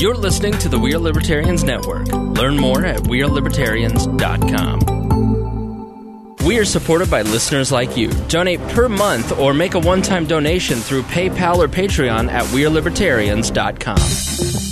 You're listening to the We Are Libertarians Network. Learn more at wearelibertarians.com. We are supported by listeners like you. Donate per month or make a one-time donation through PayPal or Patreon at wearelibertarians.com.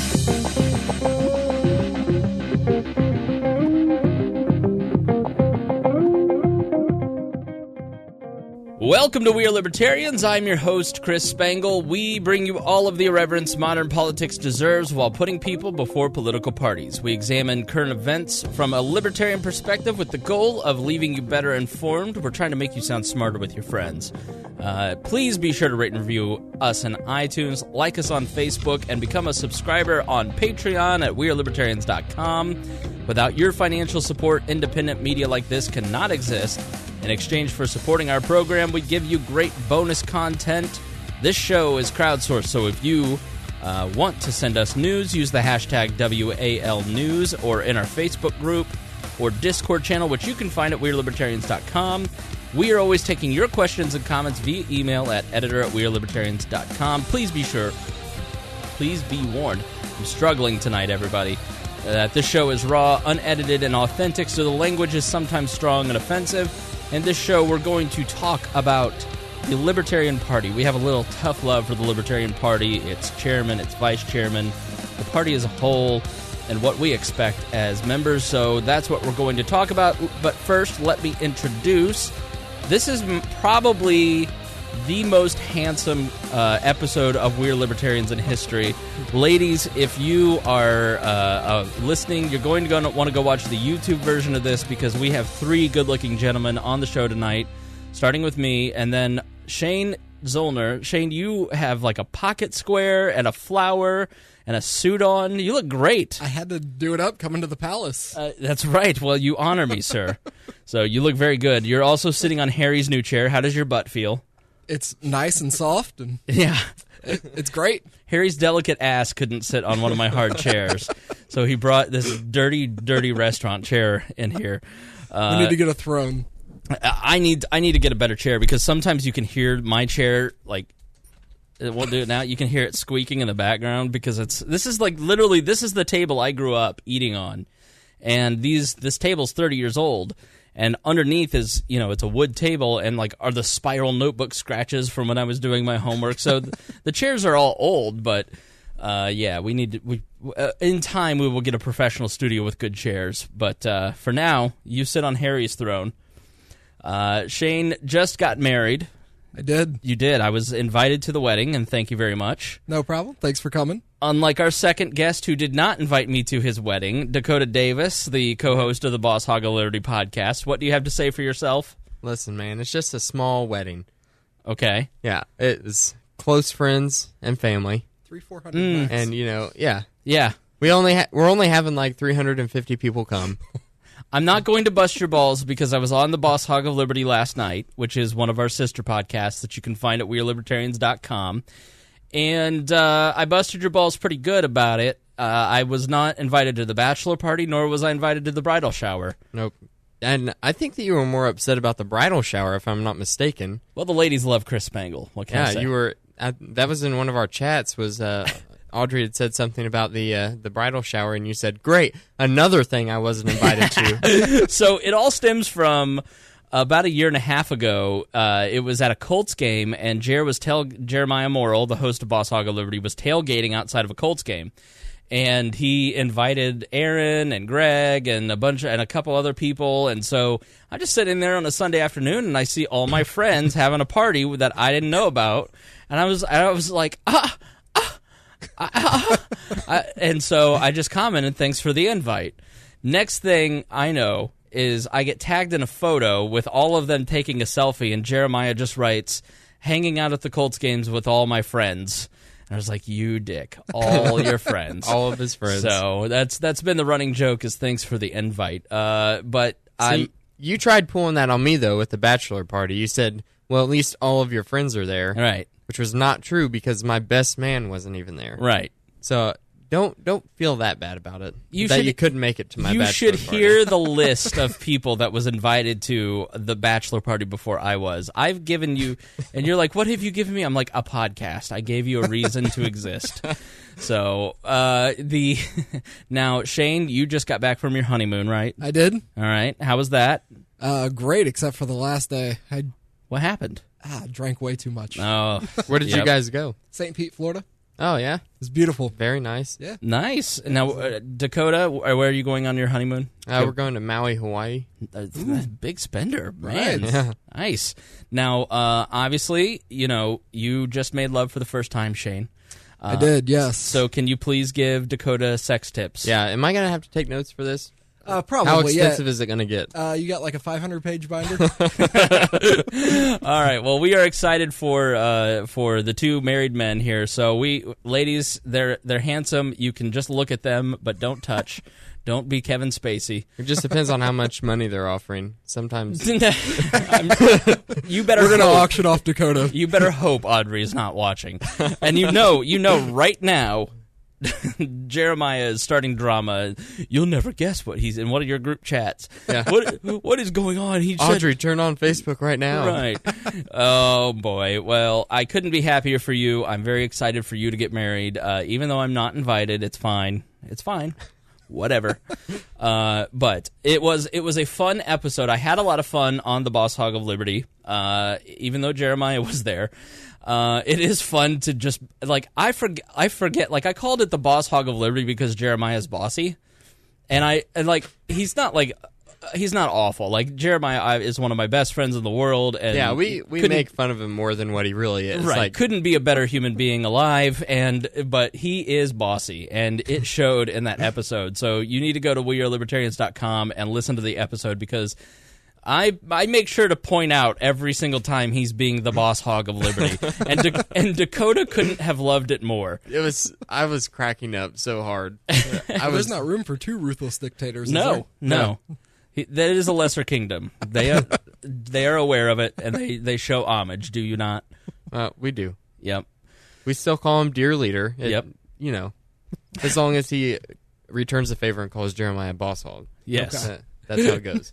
Welcome to We Are Libertarians. I'm your host, Chris Spangle. We bring you all of the irreverence modern politics deserves while putting people before political parties. We examine current events from a libertarian perspective with the goal of leaving you better informed. We're trying to make you sound smarter with your friends. Please be sure to rate and review us on iTunes, like us on Facebook, and become a subscriber on Patreon at wearelibertarians.com. Without your financial support, independent media like this cannot exist. In exchange for supporting our program, we give you great bonus content. This show is crowdsourced, so if you want to send us news, use the hashtag WALNews or in our Facebook group or Discord channel, which you can find at wearelibertarians.com. We are always taking your questions and comments via email at editor@wearelibertarians.com. Please be warned. I'm struggling tonight, everybody. This show is raw, unedited, and authentic, so the language is sometimes strong and offensive. In this show, we're going to talk about the Libertarian Party. We have a little tough love for the Libertarian Party, its chairman, its vice chairman, the party as a whole, and what we expect as members. So that's what we're going to talk about. But first, let me introduce. This is probably the most handsome episode of We're Libertarians in history. Ladies, if you are listening, you're going to want to go watch the YouTube version of this because we have three good-looking gentlemen on the show tonight, starting with me, and then Shane Zollner. Shane, you have like a pocket square and a flower and a suit on. You look great. I had to do it up coming to the palace. That's right. Well, you honor me, sir. So you look very good. You're also sitting on Harry's new chair. How does your butt feel? It's nice and soft, and yeah, it's great. Harry's delicate ass couldn't sit on one of my hard chairs, so he brought this dirty restaurant chair in here. We need to get a throne. I need to get a better chair because sometimes you can hear my chair, like, it won't do it now. You can hear it squeaking in the background because this is the table I grew up eating on, and this table's 30 years old. And underneath is, it's a wood table, and are the spiral notebook scratches from when I was doing my homework. So the chairs are all old, but in time we will get a professional studio with good chairs. But for now, you sit on Harry's throne. Shane just got married. I did. You did. I was invited to the wedding, and thank you very much. No problem. Thanks for coming. Unlike our second guest who did not invite me to his wedding, Dakota Davis, the co-host of the Boss Hog of Liberty podcast. What do you have to say for yourself? Listen, man, it's just a small wedding. Okay. Yeah, it's close friends and family. 300-400 bucks. And, yeah. Yeah. We're only having 350 people come. I'm not going to bust your balls because I was on the Boss Hog of Liberty last night, which is one of our sister podcasts that you can find at wearelibertarians.com. And I busted your balls pretty good about it. I was not invited to the bachelor party, nor was I invited to the bridal shower. Nope. And I think that you were more upset about the bridal shower, if I'm not mistaken. Well, the ladies love Chris Spangle. What can I say? You were. That was in one of our chats. Was Audrey had said something about the bridal shower, and you said, "Great, another thing I wasn't invited to." So it all stems from about a year and a half ago. It was at a Colts game, and Jeremiah Morrill, the host of Boss Hog of Liberty, was tailgating outside of a Colts game, and he invited Aaron and Greg and a couple other people. And so I'm just sitting there on a Sunday afternoon, and I see all my friends having a party that I didn't know about, and I was like, and so I just commented, "Thanks for the invite." Next thing I know is I get tagged in a photo with all of them taking a selfie, and Jeremiah just writes, "Hanging out at the Colts games with all my friends." And I was like, "You dick, all your friends." All of his friends. So that's been the running joke, is thanks for the invite. But you tried pulling that on me, though, with the bachelor party. You said, well, at least all of your friends are there. Right. Which was not true because my best man wasn't even there. Right. So don't feel that bad about it. You couldn't make it to my bachelor should party. hear the list of people that was invited to the bachelor party before I was. I've given you, and you're like, what have you given me? I'm like, a podcast. I gave you a reason to exist. So, now, Shane, you just got back from your honeymoon, right? I did. All right. How was that? Great, except for the last day. I What happened? drank way too much. Oh, Where did you guys go? St. Pete, Florida. Oh, yeah? It's beautiful. Very nice. Yeah. Nice. Now, Dakota, where are you going on your honeymoon? We're going to Maui, Hawaii. Big spender, man. Right. Yeah. Nice. Now, obviously, you just made love for the first time, Shane. I did, yes. So can you please give Dakota sex tips? Yeah, am I going to have to take notes for this? Probably, How extensive is it going to get? You got like a 500-page binder? All right. Well, we are excited for the two married men here. So ladies, they're handsome. You can just look at them, but don't touch. Don't be Kevin Spacey. It just depends on how much money they're offering. Sometimes. You better. We're going to hope- auction off Dakota. You better hope Audrey is not watching. And you know right now, Jeremiah is starting drama. You'll never guess what he's in one of your group chats. Yeah. What is going on? He Audrey, turn on Facebook right now. Right. Oh, boy. Well, I couldn't be happier for you. I'm very excited for you to get married. Even though I'm not invited, it's fine. It's fine. Whatever. But it was a fun episode. I had a lot of fun on the Boss Hog of Liberty, even though Jeremiah was there. It is fun to just, like, I forget, like, I called it the Boss Hog of Liberty because Jeremiah's bossy. And he's not, like, he's not awful. Like, Jeremiah is one of my best friends in the world. And Yeah, we make fun of him more than what he really is. Right. Like, couldn't be a better human being alive, but he is bossy, and it showed in that episode. So you need to go to wearelibertarians.com and listen to the episode, because I make sure to point out every single time he's being the boss hog of liberty. And Dakota couldn't have loved it more. I was cracking up so hard. There's not room for two ruthless dictators. is No. That is a lesser kingdom. They are aware of it, and they show homage. Do you not? We do. Yep. We still call him Dear Leader. Yep. As long as he returns the favor and calls Jeremiah Boss Hog. Yes. Okay. That's how it goes.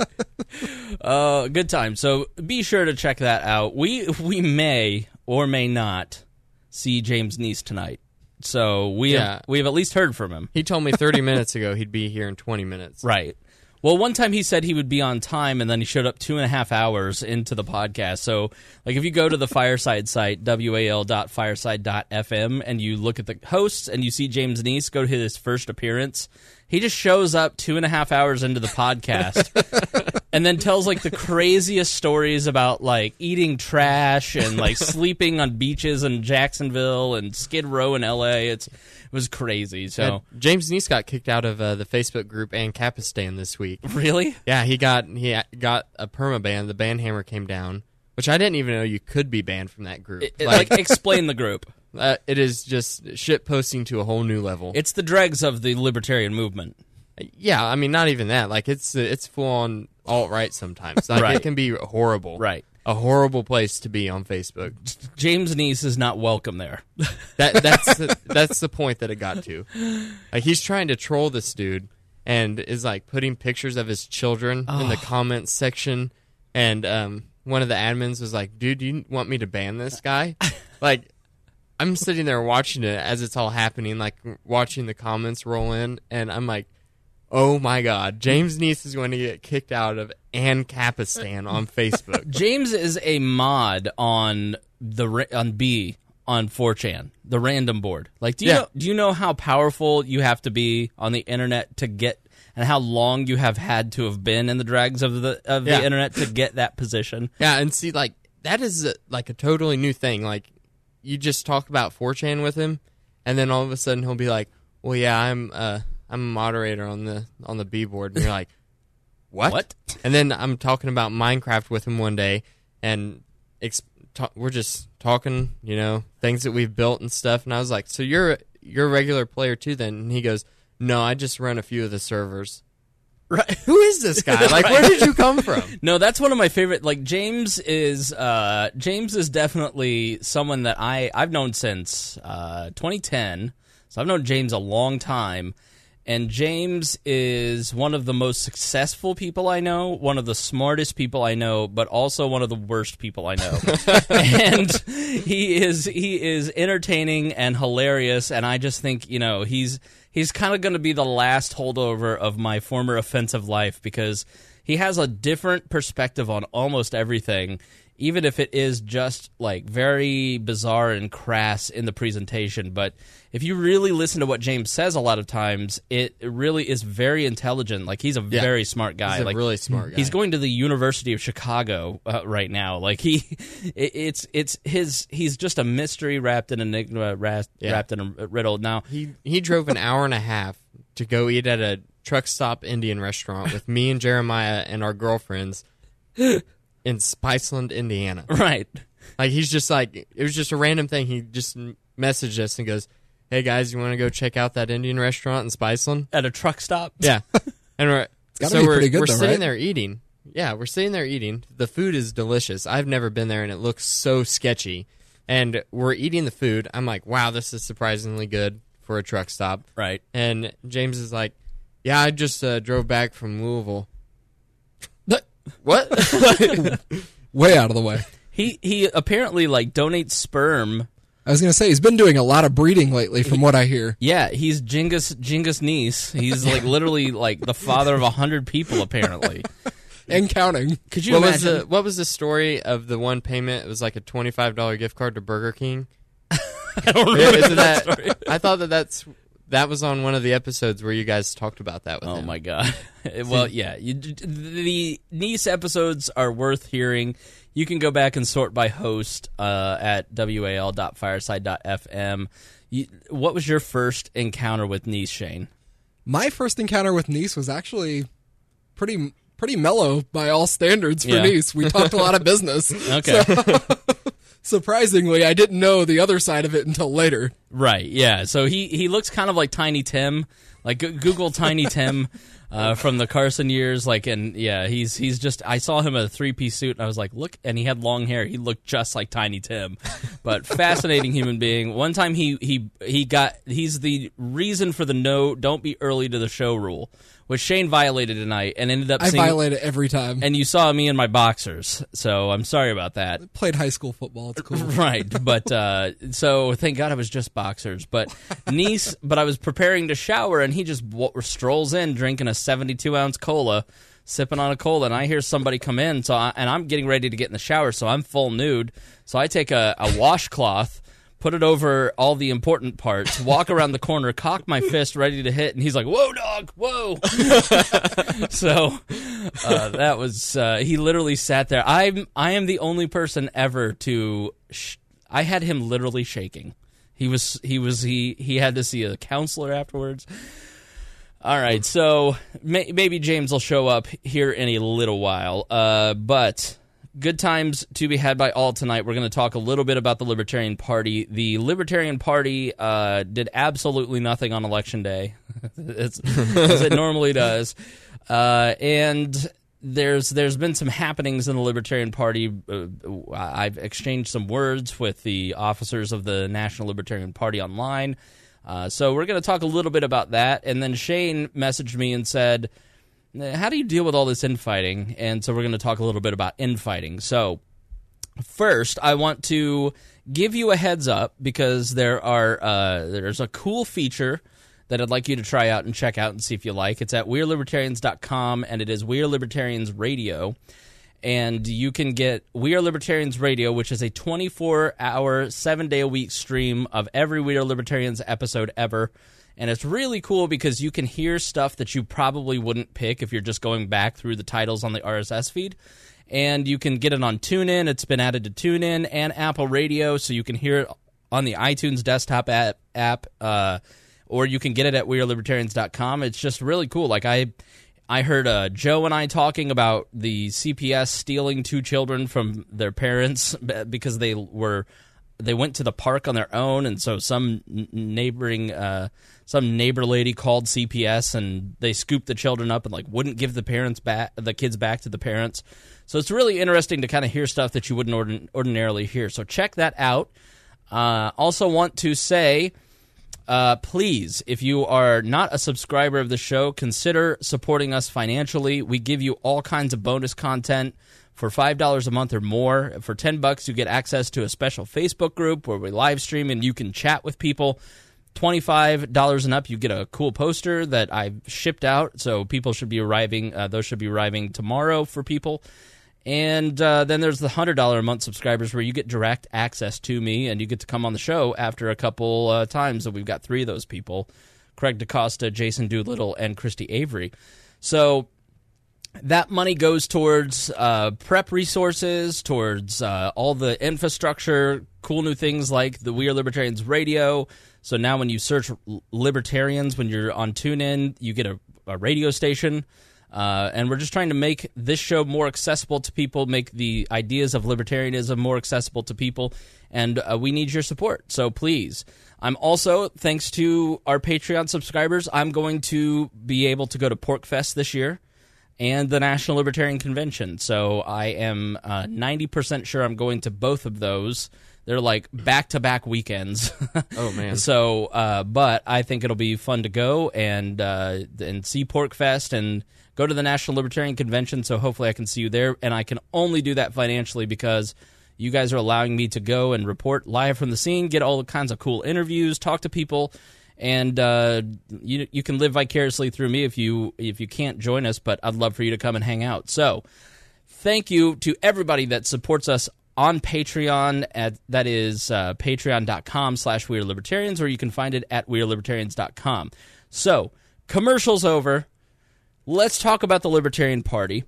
Good time. So be sure to check that out. We may or may not see James Neese tonight. So we have at least heard from him. He told me 30 minutes ago he'd be here in 20 minutes. Right. Well, one time he said he would be on time, and then he showed up 2.5 hours into the podcast. So, like, if you go to the Fireside site, wal.fireside.fm, and you look at the hosts and you see James Neese go to his first appearance, he just shows up 2.5 hours into the podcast and then tells, like, the craziest stories about, like, eating trash and, like, sleeping on beaches in Jacksonville and Skid Row in L.A. It was crazy. So James Neese got kicked out of the Facebook group Ancapistan this week. Really? Yeah, he got a permaban. The ban hammer came down, which I didn't even know you could be banned from that group. Explain the group. It is just shit posting to a whole new level. It's the dregs of the libertarian movement. Yeah, I mean, not even that. Like, it's full on alt-right sometimes. Like, Right. It can be horrible. Right. A horrible place to be on Facebook. James Neese is not welcome there. That's the point that it got to. Like, he's trying to troll this dude and is like putting pictures of his children in the comments section. And one of the admins was like, "Dude, do you want me to ban this guy?" Like, I'm sitting there watching it as it's all happening, like watching the comments roll in, and I'm like, oh my God, James Neese is going to get kicked out of Ancapistan on Facebook. James is a mod on 4chan, the random board. Like, do you know how powerful you have to be on the internet to get, and how long you have had to have been in the dregs of the internet to get that position? Yeah, and see, like, that is like a totally new thing. Like, you just talk about 4chan with him, and then all of a sudden he'll be like, "Well, yeah, I'm a moderator on the B board," and you're like, "What?" And then I'm talking about Minecraft with him one day, and we're just talking, things that we've built and stuff. And I was like, "So you're a regular player too, then?" And he goes, "No, I just run a few of the servers." Right. Who is this guy? Like, where did you come from? No, that's one of my favorite. Like, James is definitely someone that I've known since 2010. So I've known James a long time. And James is one of the most successful people I know, one of the smartest people I know, but also one of the worst people I know. And he is entertaining and hilarious, and I just think, he's kind of going to be the last holdover of my former offensive life because he has a different perspective on almost everything, even if it is just like very bizarre and crass in the presentation. But if you really listen to what James says a lot of times, it really is very intelligent. Like, he's a very smart guy. He's a really smart guy. He's going to the University of Chicago right now. Like, he's just a mystery wrapped in enigma, wrapped in a riddle. Now, he drove an hour and a half to go eat at a truck stop Indian restaurant with me and Jeremiah and our girlfriends in Spiceland, Indiana. Right. Like, he's just like, it was just a random thing. He just messaged us and goes, "Hey guys, you want to go check out that Indian restaurant in Spiceland?" At a truck stop? Yeah. And we're good, sitting right? there eating. Yeah, we're sitting there eating. The food is delicious. I've never been there and it looks so sketchy. And we're eating the food. I'm like, wow, this is surprisingly good for a truck stop. Right. And James is like, "Yeah, I just drove back from Louisville." What? Way out of the way. He apparently donates sperm. I was going to say, he's been doing a lot of breeding lately, from what I hear. Yeah, he's Genghis Nice. He's literally the father of 100 people, apparently. And counting. Could you imagine? What was the story of the one payment? It was like a $25 gift card to Burger King. I don't remember that story. I thought that was on one of the episodes where you guys talked about that with him. Oh, my God. Well, yeah. The Nice episodes are worth hearing. You can go back and sort by host at wal.fireside.fm. What was your first encounter with Nice, Shane? My first encounter with Nice was actually pretty mellow by all standards for Nice. We talked a lot of business. Okay. So, surprisingly, I didn't know the other side of it until later. Right, yeah. So he looks kind of like Tiny Tim. Like, Google Tiny Tim from the Carson years. He's just, I saw him in a three-piece suit, and I was like, look, and he had long hair. He looked just like Tiny Tim. But fascinating human being. One time he's the reason for the don't be early to the show rule, which Shane violated tonight and ended up I violate it every time. And you saw me in my boxers, so I'm sorry about that. I played high school football. It's cool. Right, but so thank God I was just boxers. But Nice, but I was preparing to shower, and he just strolls in drinking a 72-ounce cola, sipping on a cola, and I hear somebody come in, and I'm getting ready to get in the shower, so I'm full nude. So I take a washcloth, put it over all the important parts, walk around the corner, cock my fist ready to hit, and he's like, "Whoa, dog, whoa." So that was, he literally sat there. I am the only person ever to, I had him literally shaking. He had to see a counselor afterwards. All right, so maybe James will show up here in a little while, but good times to be had by all tonight. We're going to talk a little bit about the Libertarian Party. The Libertarian Party did absolutely nothing on Election Day, as it normally does. And there's been some happenings in the Libertarian Party. I've exchanged some words with the officers of the National Libertarian Party online. So we're going to talk a little bit about that. And then Shane messaged me and said, "How do you deal with all this infighting?" And so we're going to talk a little bit about infighting. So first, I want to give you a heads up because there's a cool feature that I'd like you to try out and check out and see if you like. It's at WeAreLibertarians.com, and it is We Are Libertarians Radio. And you can get We Are Libertarians Radio, which is a 24-hour, 7-day-a-week stream of every We Are Libertarians episode ever. And it's really cool because you can hear stuff that you probably wouldn't pick if you're just going back through the titles on the RSS feed. And you can get it on TuneIn. It's been added to TuneIn and Apple Radio, so you can hear it on the iTunes desktop app, or you can get it at WeAreLibertarians.com. It's just really cool. Like, I heard Joe and I talking about the CPS stealing 2 children from their parents because they went to the park on their own, and so some neighbor lady called CPS, and they scooped the children up and wouldn't give the kids back to the parents. So it's really interesting to kind of hear stuff that you wouldn't ordinarily hear. So check that out. Also want to say Please, if you are not a subscriber of the show, consider supporting us financially. We give you all kinds of bonus content for $5 a month or more. For $10, you get access to a special Facebook group where we live stream and you can chat with people. $25 and up, you get a cool poster that I've shipped out, so people should be arriving. Those should be arriving tomorrow for people. And then there's the $100 a month subscribers where you get direct access to me and you get to come on the show after a couple times. And we've got 3 of those people, Craig DaCosta, Jason Doolittle, and Christy Avery. So that money goes towards prep resources, towards all the infrastructure, cool new things like the We Are Libertarians radio. So now when you search Libertarians, when you're on TuneIn, you get a radio station. And we're just trying to make this show more accessible to people, make the ideas of libertarianism more accessible to people, and we need your support. So please. I'm also, thanks to our Patreon subscribers, I'm going to be able to go to PorcFest this year and the National Libertarian Convention. So I am 90% sure I'm going to both of those. They're like back-to-back weekends. Oh, man. So, but I think it'll be fun to go and see PorcFest and go to the National Libertarian Convention, so hopefully I can see you there. And I can only do that financially because you guys are allowing me to go and report live from the scene, get all kinds of cool interviews, talk to people, and you can live vicariously through me if you can't join us, but I'd love for you to come and hang out. So thank you to everybody that supports us on Patreon. That is patreon.com/WeAreLibertarians, or you can find it at WeAreLibertarians.com. So, commercials over. Let's talk about the Libertarian Party.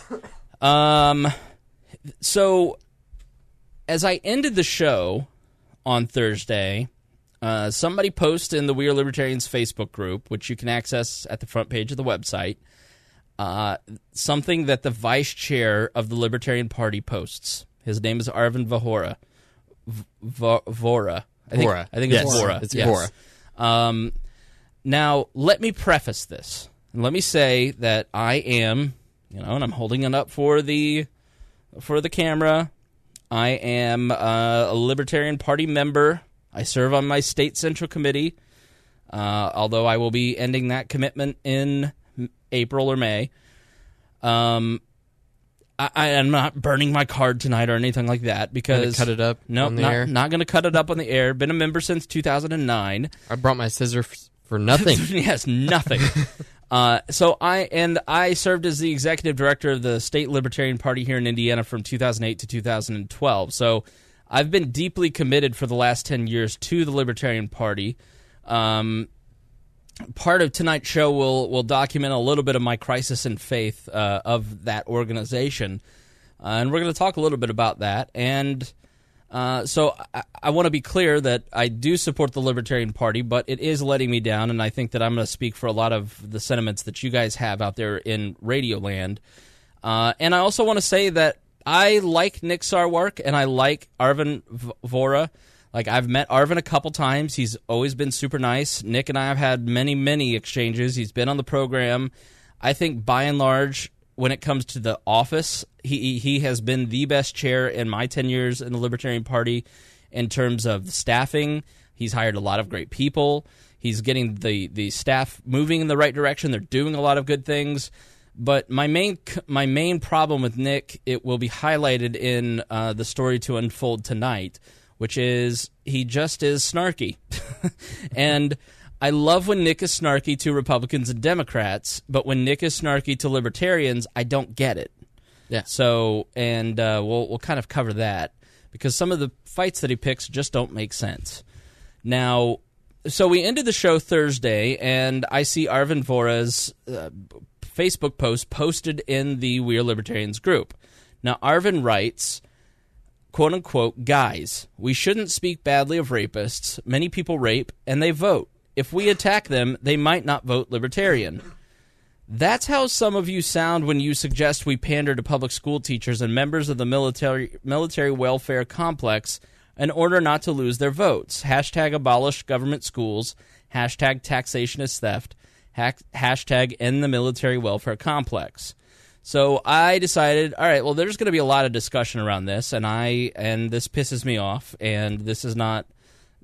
So, as I ended the show on Thursday, somebody posted in the We Are Libertarians Facebook group, which you can access at the front page of the website, something that the vice chair of the Libertarian Party posts. His name is Arvind Vohra. Vohra. I think it's Vohra. It's yes. Vohra. Now, let me preface this. And let me say that I am, and I'm holding it up for the camera. I am a Libertarian Party member. I serve on my state central committee, although I will be ending that commitment in April or May. I am not burning my card tonight or anything like that because cut it up. No, on the air? Not going to cut it up on the air. Been a member since 2009. I brought my scissors for nothing. Yes, nothing. So I served as the executive director of the State Libertarian Party here in Indiana from 2008 to 2012. So I've been deeply committed for the last 10 years to the Libertarian Party. Part of tonight's show will document a little bit of my crisis in faith of that organization, and we're going to talk a little bit about that. And so I want to be clear that I do support the Libertarian Party, but it is letting me down, and I think that I'm going to speak for a lot of the sentiments that you guys have out there in Radio Land. And I also want to say that I like Nick Sarwark, and I like Arvind Vohra. Like, I've met Arvind a couple times. He's always been super nice. Nick and I have had many, many exchanges. He's been on the program. I think, by and large, when it comes to the office, he has been the best chair in my 10 years in the Libertarian Party in terms of staffing. He's hired a lot of great people. He's getting the staff moving in the right direction. They're doing a lot of good things. But my main problem with Nick, it will be highlighted in the story to unfold tonight, which is he just is snarky. And I love when Nick is snarky to Republicans and Democrats, but when Nick is snarky to Libertarians, I don't get it. Yeah. So, and we'll kind of cover that, because some of the fights that he picks just don't make sense. Now, so we ended the show Thursday, and I see Arvind Vohra's Facebook post posted in the We Are Libertarians group. Now, Arvind writes, quote-unquote, "Guys, we shouldn't speak badly of rapists. Many people rape, and they vote. If we attack them, they might not vote Libertarian." That's how some of you sound when you suggest we pander to public school teachers and members of the military welfare complex in order not to lose their votes. Hashtag abolish government schools. Hashtag taxation is theft. Hashtag end the military welfare complex. So I decided, all right, well, there's going to be a lot of discussion around this, and this pisses me off, and this is not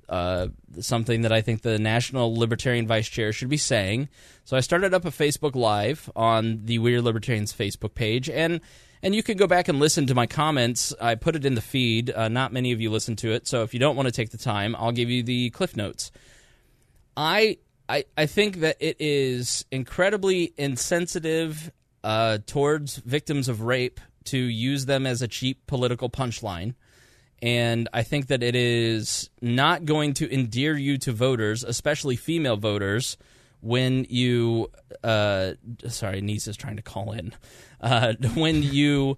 something that I think the National Libertarian Vice Chair should be saying. So I started up a Facebook Live on the We Are Libertarians Facebook page, and you can go back and listen to my comments. I put it in the feed. Not many of you listen to it, so if you don't want to take the time, I'll give you the Cliff Notes. I think that it is incredibly insensitive towards victims of rape to use them as a cheap political punchline. And I think that it is not going to endear you to voters, especially female voters, when you sorry, niece is trying to call in. When you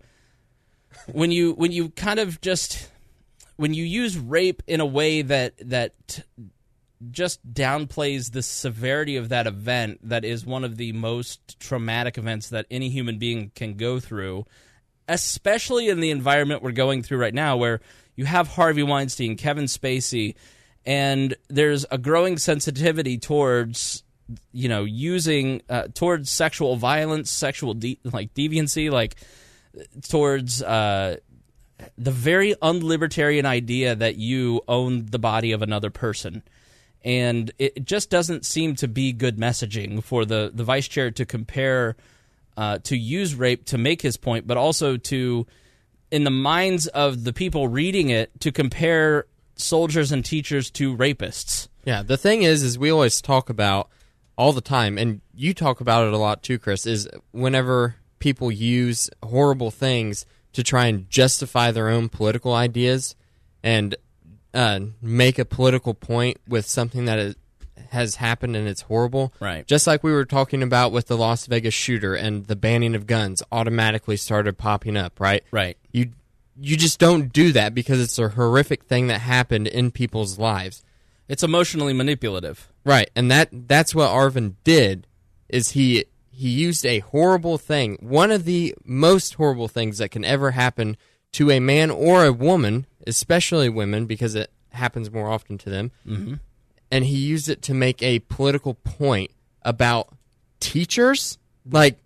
kind of just when you use rape in a way that just downplays the severity of that event, that is one of the most traumatic events that any human being can go through, especially in the environment we're going through right now, where you have Harvey Weinstein, Kevin Spacey, and there's a growing sensitivity towards, using towards sexual violence, sexual deviancy, towards the very unlibertarian idea that you own the body of another person. And it just doesn't seem to be good messaging for the vice chair to compare, to use rape to make his point, but also to, in the minds of the people reading it, to compare soldiers and teachers to rapists. Yeah, the thing is we always talk about all the time, and you talk about it a lot too, Chris, is whenever people use horrible things to try and justify their own political ideas and make a political point with something that has happened and it's horrible. Right. Just like we were talking about with the Las Vegas shooter and the banning of guns automatically started popping up, right? Right. You just don't do that because it's a horrific thing that happened in people's lives. It's emotionally manipulative. Right. And that's what Arvin did, is he used a horrible thing, one of the most horrible things that can ever happen to a man or a woman, especially women, because it happens more often to them. Mm-hmm. And he used it to make a political point about teachers. Like,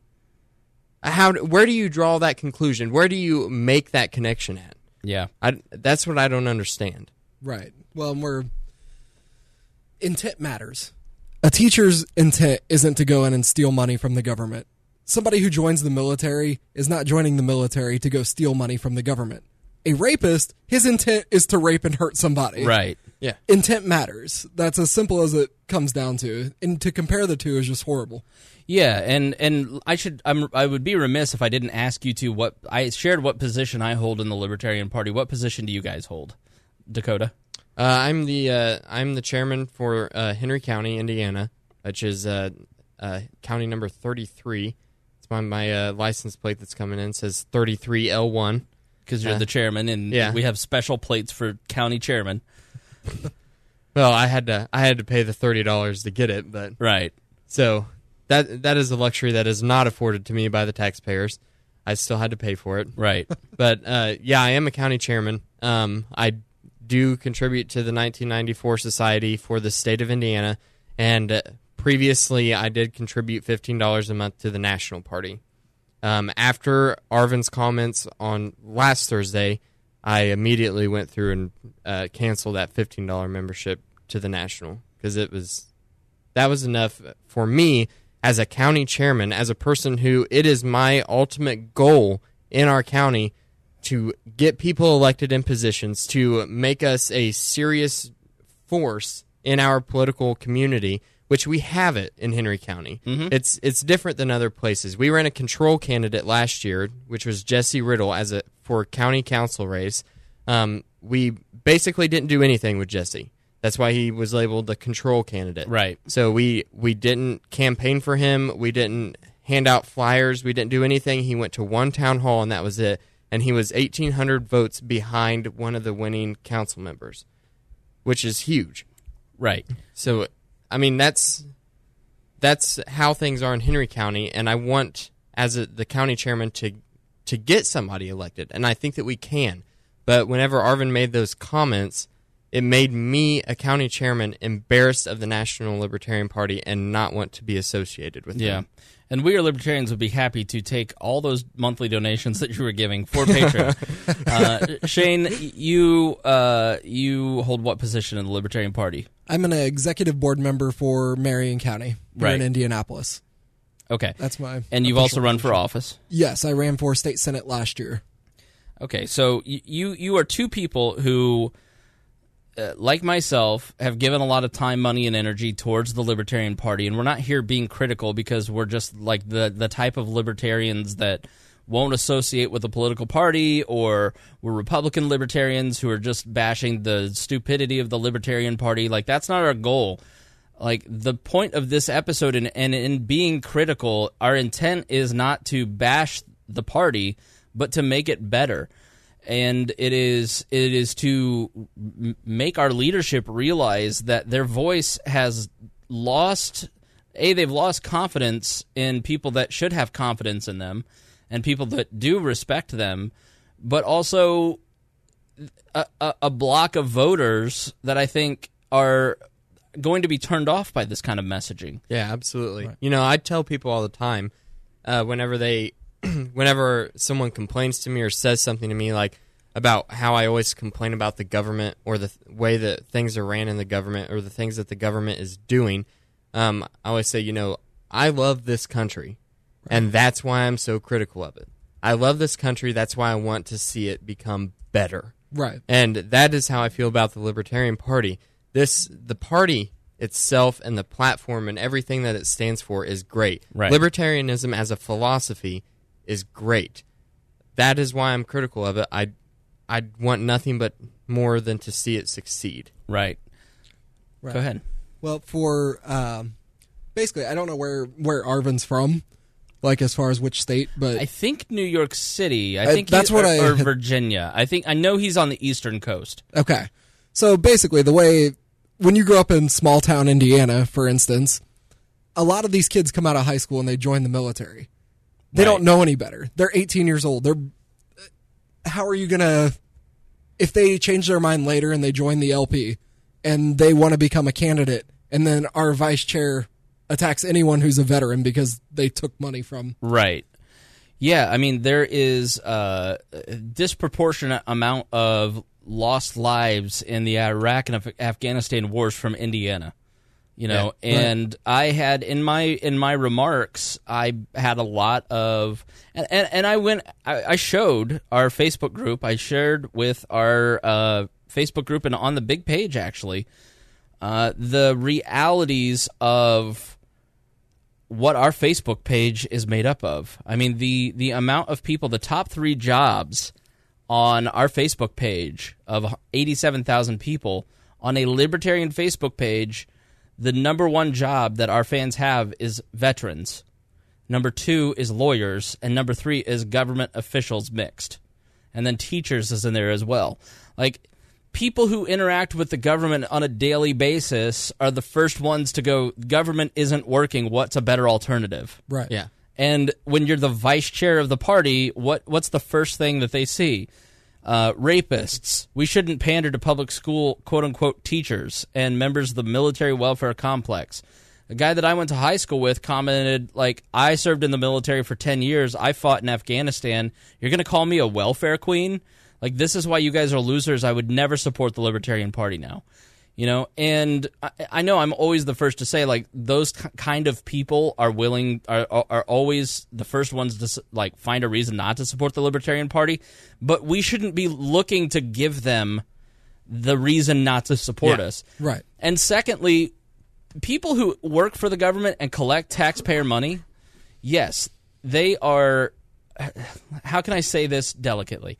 where do you draw that conclusion? Where do you make that connection at? Yeah. That's what I don't understand. Right. Well, intent matters. A teacher's intent isn't to go in and steal money from the government. Somebody who joins the military is not joining the military to go steal money from the government. A rapist, his intent is to rape and hurt somebody. Right. Yeah. Intent matters. That's as simple as it comes down to. And to compare the two is just horrible. Yeah, and I would be remiss if I didn't ask you what position I hold in the Libertarian Party. What position do you guys hold, Dakota? I'm the chairman for Henry County, Indiana, which is county number 33. It's on my license plate that's coming in. It says 33L1. Because you're the chairman, and we have special plates for county chairman. Well, I had to pay the $30 to get it, but right. So that is a luxury that is not afforded to me by the taxpayers. I still had to pay for it. Right. But I am a county chairman. I do contribute to the 1994 Society for the state of Indiana, and previously I did contribute $15 a month to the National Party. After Arvin's comments on last Thursday, I immediately went through and canceled that $15 membership to the National, because that was enough for me as a county chairman, as a person who it is my ultimate goal in our county to get people elected in positions, to make us a serious force in our political community, which we have it in Henry County. Mm-hmm. It's different than other places. We ran a control candidate last year, which was Jesse Riddle, for county council race. We basically didn't do anything with Jesse. That's why he was labeled the control candidate. Right. So we didn't campaign for him. We didn't hand out flyers. We didn't do anything. He went to one town hall, and that was it. And he was 1,800 votes behind one of the winning council members, which is huge. Right. So, I mean, that's how things are in Henry County, and I want, as the county chairman, to get somebody elected, and I think that we can. But whenever Arvin made those comments, it made me, a county chairman, embarrassed of the National Libertarian Party and not want to be associated with them. And We Are Libertarians would be happy to take all those monthly donations that you were giving for Patreon. Shane, you hold what position in the Libertarian Party? I'm an executive board member for Marion County here in Indianapolis. Okay. That's my And you've also run for office? Yes, I ran for state senate last year. Okay, so you are two people who, like myself, have given a lot of time, money, and energy towards the Libertarian Party, and we're not here being critical because we're just like the type of libertarians that won't associate with a political party, or we're Republican libertarians who are just bashing the stupidity of the Libertarian Party. Like, that's not our goal. Like, the point of this episode, and in being critical, our intent is not to bash the party, but to make it better. And it is to make our leadership realize that their voice has lost, they've lost confidence in people that should have confidence in them and people that do respect them, but also a block of voters that I think are going to be turned off by this kind of messaging. Yeah, absolutely. Right. You know, I tell people all the time, whenever someone complains to me or says something to me, like about how I always complain about the government or the way that things are ran in the government or the things that the government is doing, I always say, you know, I love this country, and that's why I'm so critical of it. I love this country. That's why I want to see it become better. Right. And that is how I feel about the Libertarian Party. The party itself and the platform and everything that it stands for is great. Right. Libertarianism as a philosophy is great. That is why I'm critical of it. I want nothing but more than to see it succeed. Right. Go ahead. Well, for basically, I don't know where Arvin's from, like as far as which state, but I think New York City. I think that's what or Virginia. I know he's on the Eastern Coast. Okay. So basically, the way when you grow up in small town Indiana, for instance, a lot of these kids come out of high school and they join the military. They don't know any better. They're 18 years old. How are you going to, if they change their mind later and they join the LP and they want to become a candidate, and then our vice chair attacks anyone who's a veteran because they took money from. Right. Yeah, I mean, there is a disproportionate amount of lost lives in the Iraq and Afghanistan wars from Indiana. You know, and I had in my remarks, I had a lot of, and I showed our Facebook group. I shared with our Facebook group and on the big page actually, the realities of what our Facebook page is made up of. I mean, the amount of people, the top 3 jobs on our Facebook page of 87,000 people on a libertarian Facebook page. The number 1 job that our fans have is veterans. Number 2 is lawyers. And number 3 is government officials mixed. And then teachers is in there as well. Like, people who interact with the government on a daily basis are the first ones to go, government isn't working, what's a better alternative? Right. Yeah. And when you're the vice chair of the party, what's the first thing that they see? Rapists. We shouldn't pander to public school, quote-unquote, teachers and members of the military welfare complex. A guy that I went to high school with commented, like, I served in the military for 10 years. I fought in Afghanistan. You're going to call me a welfare queen? Like, this is why you guys are losers. I would never support the Libertarian Party now. You know, and I know I'm always the first to say, like, those kind of people are always the first ones to, like, find a reason not to support the Libertarian Party, but we shouldn't be looking to give them the reason not to support us. Right. And secondly, people who work for the government and collect taxpayer money, yes, they are, how can I say this delicately?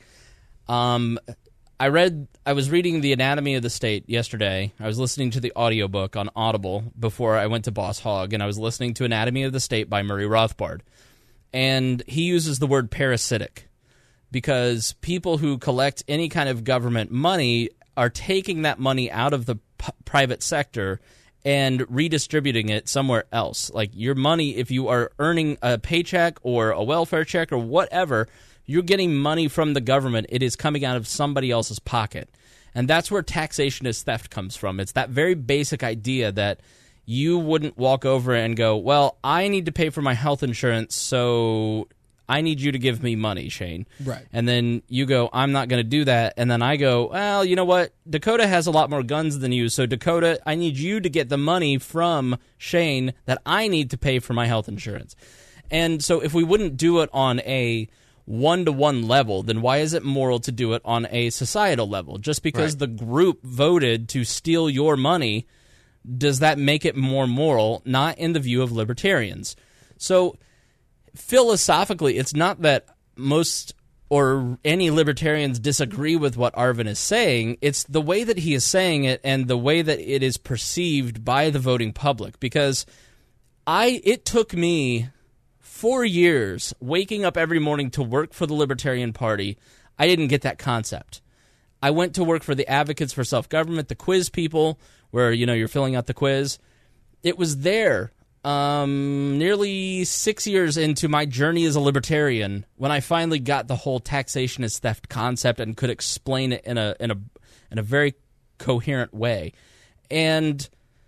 I was reading The Anatomy of the State yesterday. I was listening to the audiobook on Audible before I went to Boss Hogg, and I was listening to Anatomy of the State by Murray Rothbard. And he uses the word parasitic because people who collect any kind of government money are taking that money out of the private sector and redistributing it somewhere else. Like, your money, if you are earning a paycheck or a welfare check or whatever, you're getting money from the government. It is coming out of somebody else's pocket. And that's where taxation is theft comes from. It's that very basic idea that you wouldn't walk over and go, well, I need to pay for my health insurance, so I need you to give me money, Shane. Right. And then you go, I'm not going to do that. And then I go, well, you know what? Dakota has a lot more guns than you, so Dakota, I need you to get the money from Shane that I need to pay for my health insurance. And so if we wouldn't do it on a one-to-one level, then why is it moral to do it on a societal level? Just because the group voted to steal your money, does that make it more moral? Not in the view of libertarians. So philosophically, it's not that most or any libertarians disagree with what Arvin is saying. It's the way that he is saying it and the way that it is perceived by the voting public. Because it took me 4 years waking up every morning to work for the Libertarian Party. I didn't get that concept. I went to work for the Advocates for Self-Government, the quiz people, where you're filling out the quiz. It was there nearly 6 years into my journey as a libertarian when I finally got the whole taxation is theft concept and could explain it in a very coherent way. And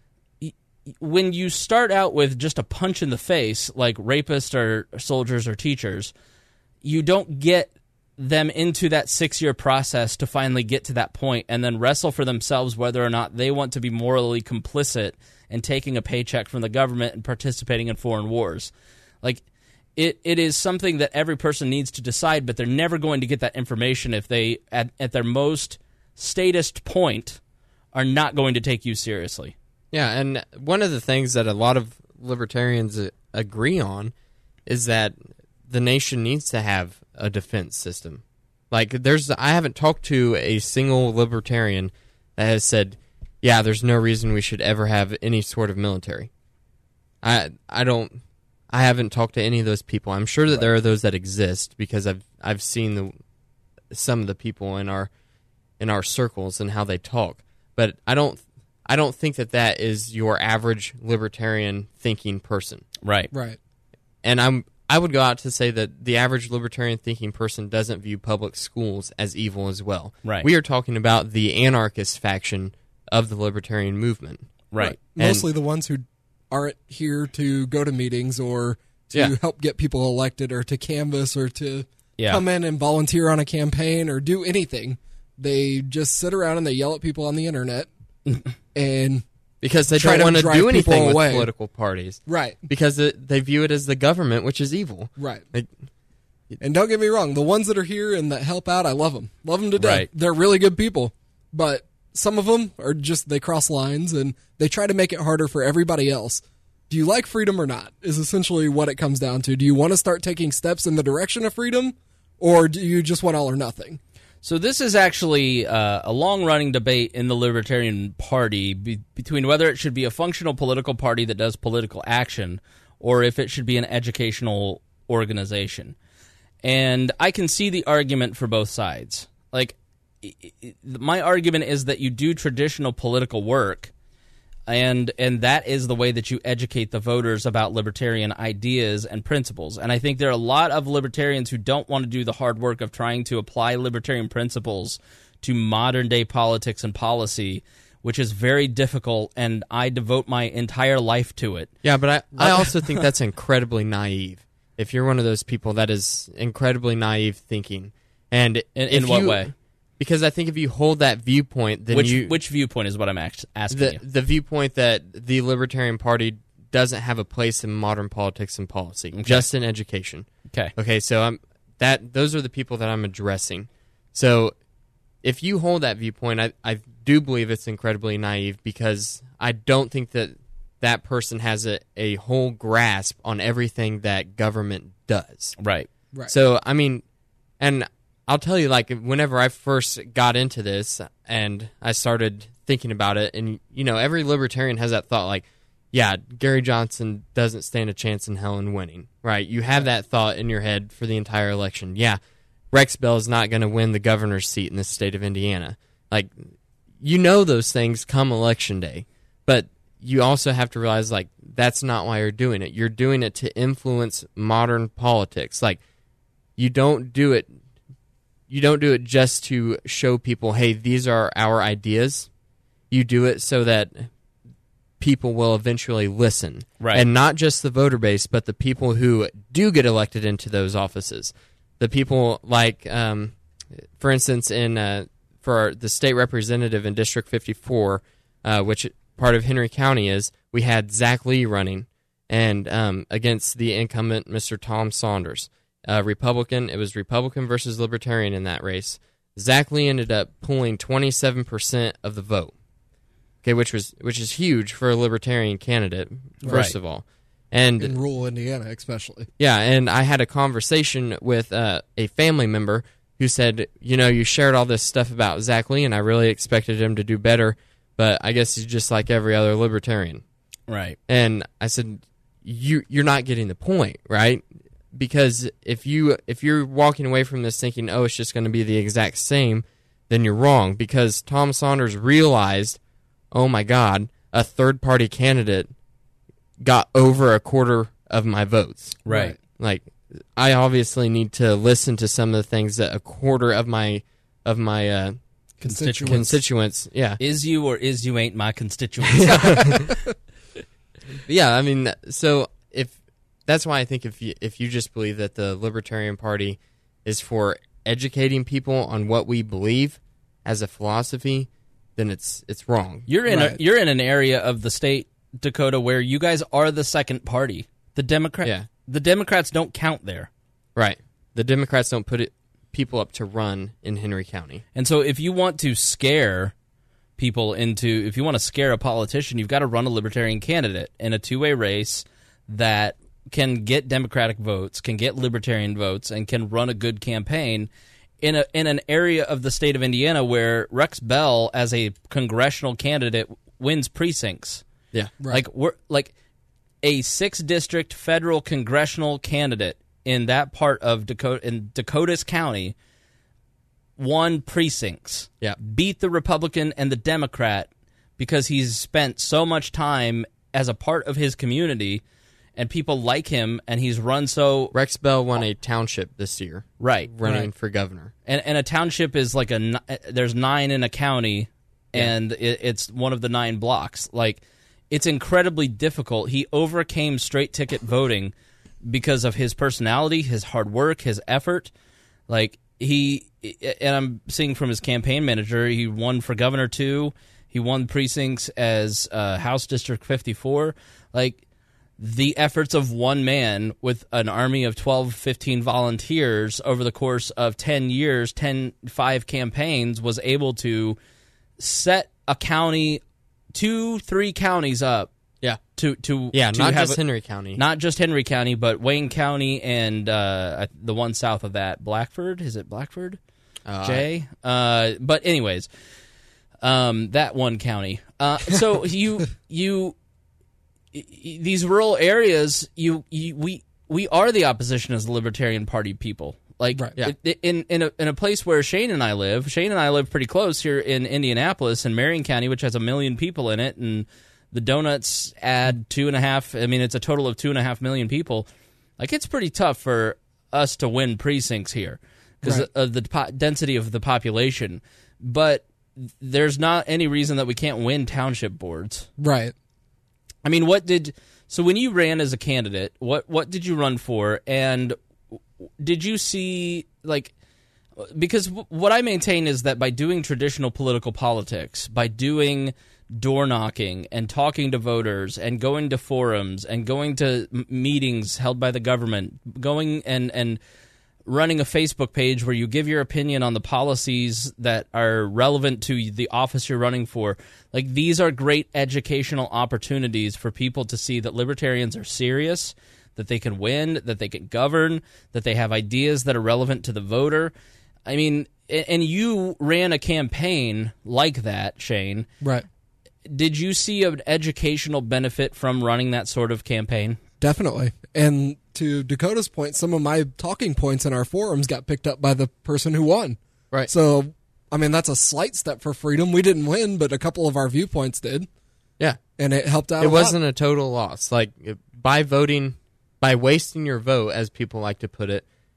when you start out with just a punch in the face, like rapists or soldiers or teachers, you don't get them into that 6-year process to finally get to that point and then wrestle for themselves whether or not they want to be morally complicit in taking a paycheck from the government and participating in foreign wars. Like, it is something that every person needs to decide, but they're never going to get that information if they, at their most statist point, are not going to take you seriously. Yeah, and one of the things that a lot of libertarians agree on is that the nation needs to have a defense system. Like, I haven't talked to a single libertarian that has said, yeah, there's no reason we should ever have any sort of military. I haven't talked to any of those people. I'm sure that there are those that exist because I've seen some of the people in our circles and how they talk. But I don't think that is your average libertarian thinking person. Right. And I would go out to say that the average libertarian thinking person doesn't view public schools as evil as well. Right. We are talking about the anarchist faction of the libertarian movement. Right. Mostly the ones who aren't here to go to meetings or to help get people elected or to canvass or to come in and volunteer on a campaign or do anything. They just sit around and they yell at people on the internet and because they try don't want to drive do anything people with away. political parties. Right. Because they view it as the government, which is evil. Right. And don't get me wrong, the ones that are here and that help out, I love them. Love them to death. Right. They're really good people. But some of them are just, they cross lines and they try to make it harder for everybody else. Do you like freedom or not is essentially what it comes down to. Do you want to start taking steps in the direction of freedom or do you just want all or nothing? So this is actually a long-running debate in the Libertarian Party between whether it should be a functional political party that does political action or if it should be an educational organization. And I can see the argument for both sides. Like, my argument is that you do traditional political work, and that is the way that you educate the voters about libertarian ideas and principles. And I think there are a lot of libertarians who don't want to do the hard work of trying to apply libertarian principles to modern-day politics and policy, which is very difficult, and I devote my entire life to it. Yeah, but I also think that's incredibly naive. If you're one of those people that is incredibly naive thinking. And in what way? Because I think if you hold that viewpoint, then which viewpoint is what I'm asking you? The viewpoint that the Libertarian Party doesn't have a place in modern politics and policy, just in education. Okay, so those are the people that I'm addressing. So if you hold that viewpoint, I do believe it's incredibly naive because I don't think that person has a whole grasp on everything that government does. Right. So, I mean, and I'll tell you, like, whenever I first got into this and I started thinking about it, and, every libertarian has that thought, like, yeah, Gary Johnson doesn't stand a chance in hell in winning, right? You have that thought in your head for the entire election. Yeah, Rex Bell is not going to win the governor's seat in the state of Indiana. Like, those things come election day, but you also have to realize, like, that's not why you're doing it. You're doing it to influence modern politics. Like, you don't do it you don't do it just to show people, hey, these are our ideas. You do it so that people will eventually listen. Right. And not just the voter base, but the people who do get elected into those offices. The people like, for instance, for the state representative in District 54, which part of Henry County is, we had Zach Lee running and against the incumbent Mr. Tom Saunders. Republican. It was Republican versus Libertarian in that race. Zach Lee ended up pulling 27% of the vote. Okay, which is huge for a Libertarian candidate, first of all. And in rural Indiana, especially. Yeah, and I had a conversation with a family member who said, you shared all this stuff about Zach Lee, and I really expected him to do better, but I guess he's just like every other Libertarian. Right. And I said, you're not getting the point, right? Because if you're walking away from this thinking, oh, it's just going to be the exact same, then you're wrong. Because Tom Saunders realized, oh my God, a third-party candidate got over a quarter of my votes. Right. Like, I obviously need to listen to some of the things that a quarter of my constituents. Yeah. Is you or is you ain't my constituents? Yeah, I mean, so that's why I think if you just believe that the Libertarian Party is for educating people on what we believe as a philosophy, then it's wrong. You're in an area of the state, Dakota, where you guys are the second party. The Democrats don't count there. Right. The Democrats don't put people up to run in Henry County. And so if you want to scare people if you want to scare a politician, you've got to run a Libertarian candidate in a two-way race that can get Democratic votes, can get Libertarian votes, and can run a good campaign in an area of the state of Indiana where Rex Bell, as a congressional candidate, wins precincts. Yeah, right. Like a 6-district federal congressional candidate in that part of Dakotas County won precincts. Yeah, beat the Republican and the Democrat because he's spent so much time as a part of his community. And people like him, and he's run so... Rex Bell won a township this year. Right. Running for governor. And a township is like there's 9 in a county, and it's one of the 9 blocks. Like, it's incredibly difficult. He overcame straight ticket voting because of his personality, his hard work, his effort. Like, and I'm seeing from his campaign manager, he won for governor too. He won precincts as House District 54. Like... the efforts of one man with an army of 12, 15 volunteers over the course of 10 years, 5 campaigns, was able to set a county, 2-3 counties up. Yeah. To not just Henry County. Not just Henry County, but Wayne County and the one south of that, Blackford. Is it Blackford? Jay? But anyways, that one county. So these rural areas, we are the opposition as the Libertarian Party people. Like, right, yeah. in a place where Shane and I live pretty close here in Indianapolis and Marion County, which has 1 million people in it, and the donuts add 2.5. I mean, it's a total of 2.5 million people. Like, it's pretty tough for us to win precincts here because of the density of the population. But there's not any reason that we can't win township boards. Right. I mean, so when you ran as a candidate, what did you run for? And did you see, like, because what I maintain is that by doing traditional political politics, by doing door knocking and talking to voters and going to forums and going to meetings held by the government, going and running a Facebook page where you give your opinion on the policies that are relevant to the office you're running for. Like, these are great educational opportunities for people to see that libertarians are serious, that they can win, that they can govern, that they have ideas that are relevant to the voter. I mean, and you ran a campaign like that, Shane. Right. Did you see an educational benefit from running that sort of campaign? Definitely. And to Dakota's point, some of my talking points in our forums got picked up by the person who won. Right. So, I mean, that's a slight step for freedom. We didn't win, but a couple of our viewpoints did. Yeah. And it helped out It a wasn't lot. a total loss. Like, by wasting your vote, as people like to put it,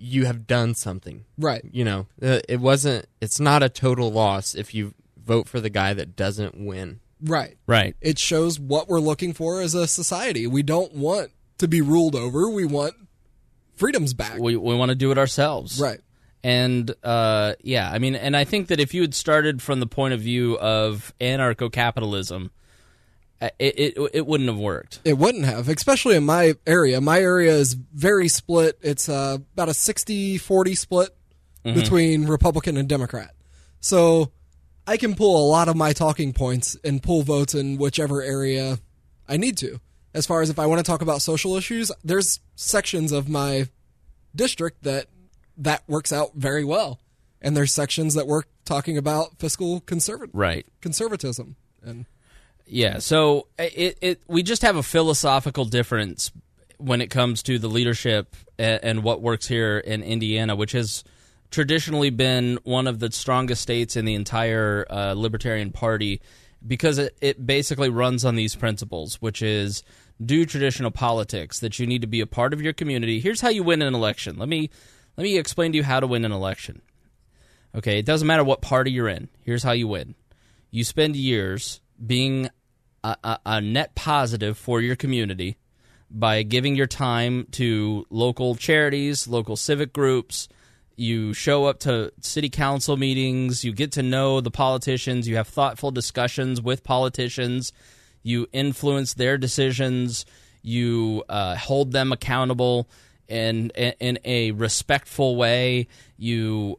you have done something. Right. You know, it's not a total loss if you vote for the guy that doesn't win. Right. Right. It shows what we're looking for as a society. We don't want to be ruled over. We want freedoms back. We want to do it ourselves. Right. And, I mean, and I think that if you had started from the point of view of anarcho-capitalism, it wouldn't have worked. It wouldn't have, especially in my area. My area is very split. It's about a 60-40 split between Republican and Democrat. So I can pull a lot of my talking points and pull votes in whichever area I need to. As far as if I want to talk about social issues, there's sections of my district that works out very well. And there's sections that work talking about fiscal conservatism. And yeah, so we just have a philosophical difference when it comes to the leadership and what works here in Indiana, which has traditionally been one of the strongest states in the entire Libertarian Party, because it basically runs on these principles, which is do traditional politics, that you need to be a part of your community. Here's how you win an election. Let me explain to you how to win an election. Okay, it doesn't matter what party you're in. Here's how you win. You spend years being a net positive for your community by giving your time to local charities, local civic groups. You show up to city council meetings. You get to know the politicians. You have thoughtful discussions with politicians. You influence their decisions. You hold them accountable in a respectful way. You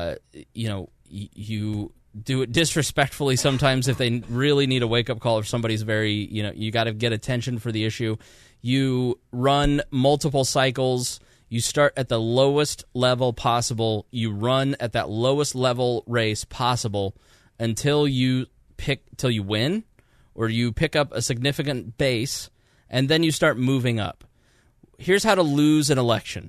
do it disrespectfully sometimes if they really need a wake-up call, if somebody's very, you got to get attention for the issue. You run multiple cycles. You start at the lowest level possible. You run at that lowest level race possible until you win, or you pick up a significant base, and then you start moving up. Here's how to lose an election.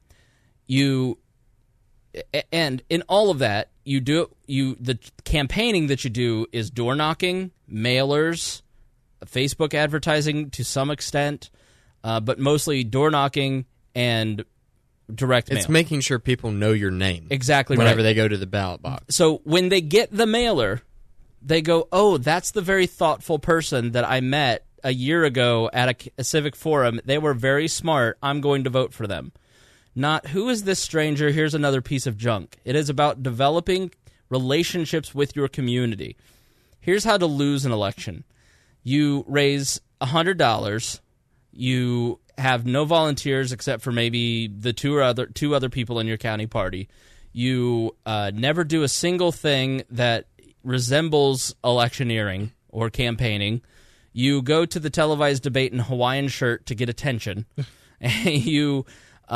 And in all of that, the campaigning that you do is door knocking, mailers, Facebook advertising to some extent, but mostly door knocking and direct mail. It's making sure people know your name. Exactly whenever right. they go to the ballot box. So when they get the mailer, they go, oh, that's the very thoughtful person that I met a year ago at a civic forum. They were very smart. I'm going to vote for them. Not, who is this stranger? Here's another piece of junk. It is about developing relationships with your community. Here's how to lose an election. You raise $100. You have no volunteers except for maybe the two other people in your county party. You never do a single thing that resembles electioneering or campaigning. You go to the televised debate in a Hawaiian shirt to get attention. You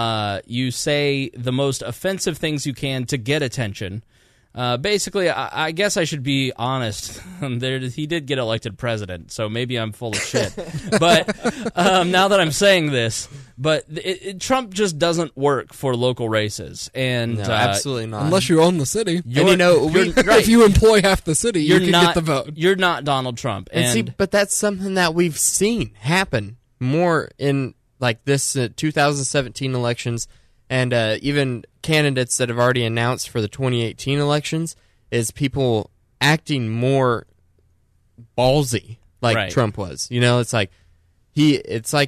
say the most offensive things you can to get attention. Basically, I guess I should be honest. He did get elected president, so maybe I'm full of shit. But now that I'm saying this, Trump just doesn't work for local races, and no, absolutely not. Unless you own the city, right. If you employ half the city, you can get the vote. You're not Donald Trump, and see, but that's something that we've seen happen more in like this 2017 elections. And even candidates that have already announced for the 2018 elections, is people acting more ballsy like right. Trump was. It's like he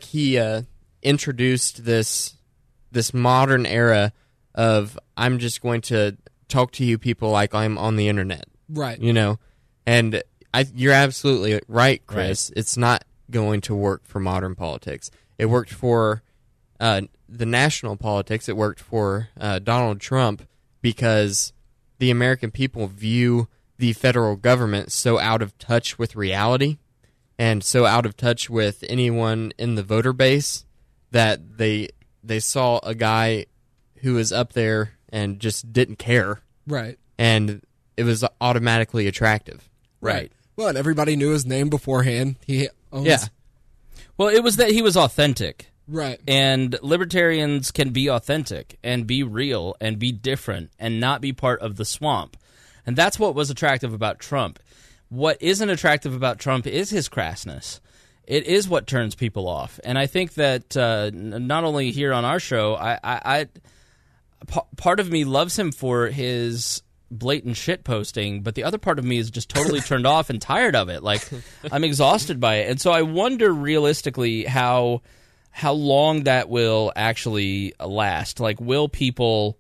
introduced this modern era of, I'm just going to talk to you people like I'm on the internet. Right. And you're absolutely right, Chris. Right. It's not going to work for modern politics. It worked for the national politics. It worked for Donald Trump because the American people view the federal government so out of touch with reality and so out of touch with anyone in the voter base that they saw a guy who was up there and just didn't care. Right. And it was automatically attractive. Right. Well, and everybody knew his name beforehand. He owns... Yeah. Well, it was that he was authentic. Right. And libertarians can be authentic and be real and be different and not be part of the swamp. And that's what was attractive about Trump. What isn't attractive about Trump is his crassness. It is what turns people off. And I think that not only here on our show, part of me loves him for his blatant shit posting, but the other part of me is just totally turned off and tired of it. Like, I'm exhausted by it. And so I wonder realistically how long that will actually last. Like, will people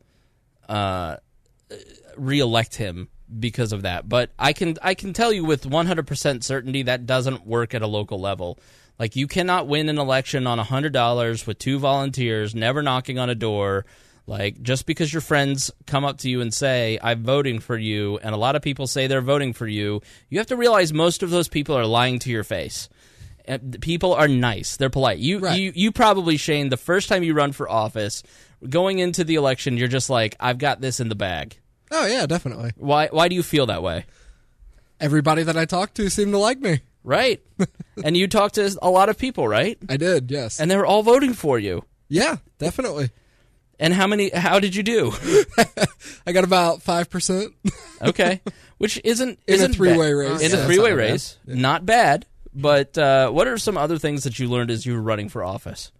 reelect him because of that? But I can tell you with 100% certainty that doesn't work at a local level. Like, you cannot win an election on $100 with 2 volunteers never knocking on a door. Like, just because your friends come up to you and say, I'm voting for you, and a lot of people say they're voting for you, you have to realize most of those people are lying to your face. And people are nice. They're polite. You probably, Shane, the first time you run for office, going into the election, you're just like, I've got this in the bag. Oh, yeah, definitely. Why do you feel that way? Everybody that I talked to seemed to like me. Right. And you talked to a lot of people, right? I did, yes. And they were all voting for you. Yeah, definitely. And how did you do? I got about 5%. Okay. Which isn't in a three-way race. In a three-way race. Not bad. But what are some other things that you learned as you were running for office?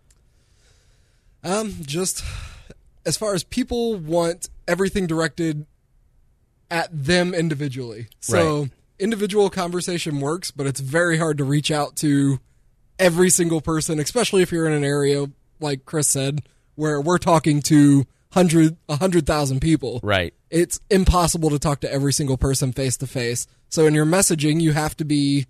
Just as far as people want everything directed at them individually. So individual conversation works, but it's very hard to reach out to every single person, especially if you're in an area, like Chris said, where we're talking to 100,000 people. Right. It's impossible to talk to every single person face to face. So in your messaging, you have to be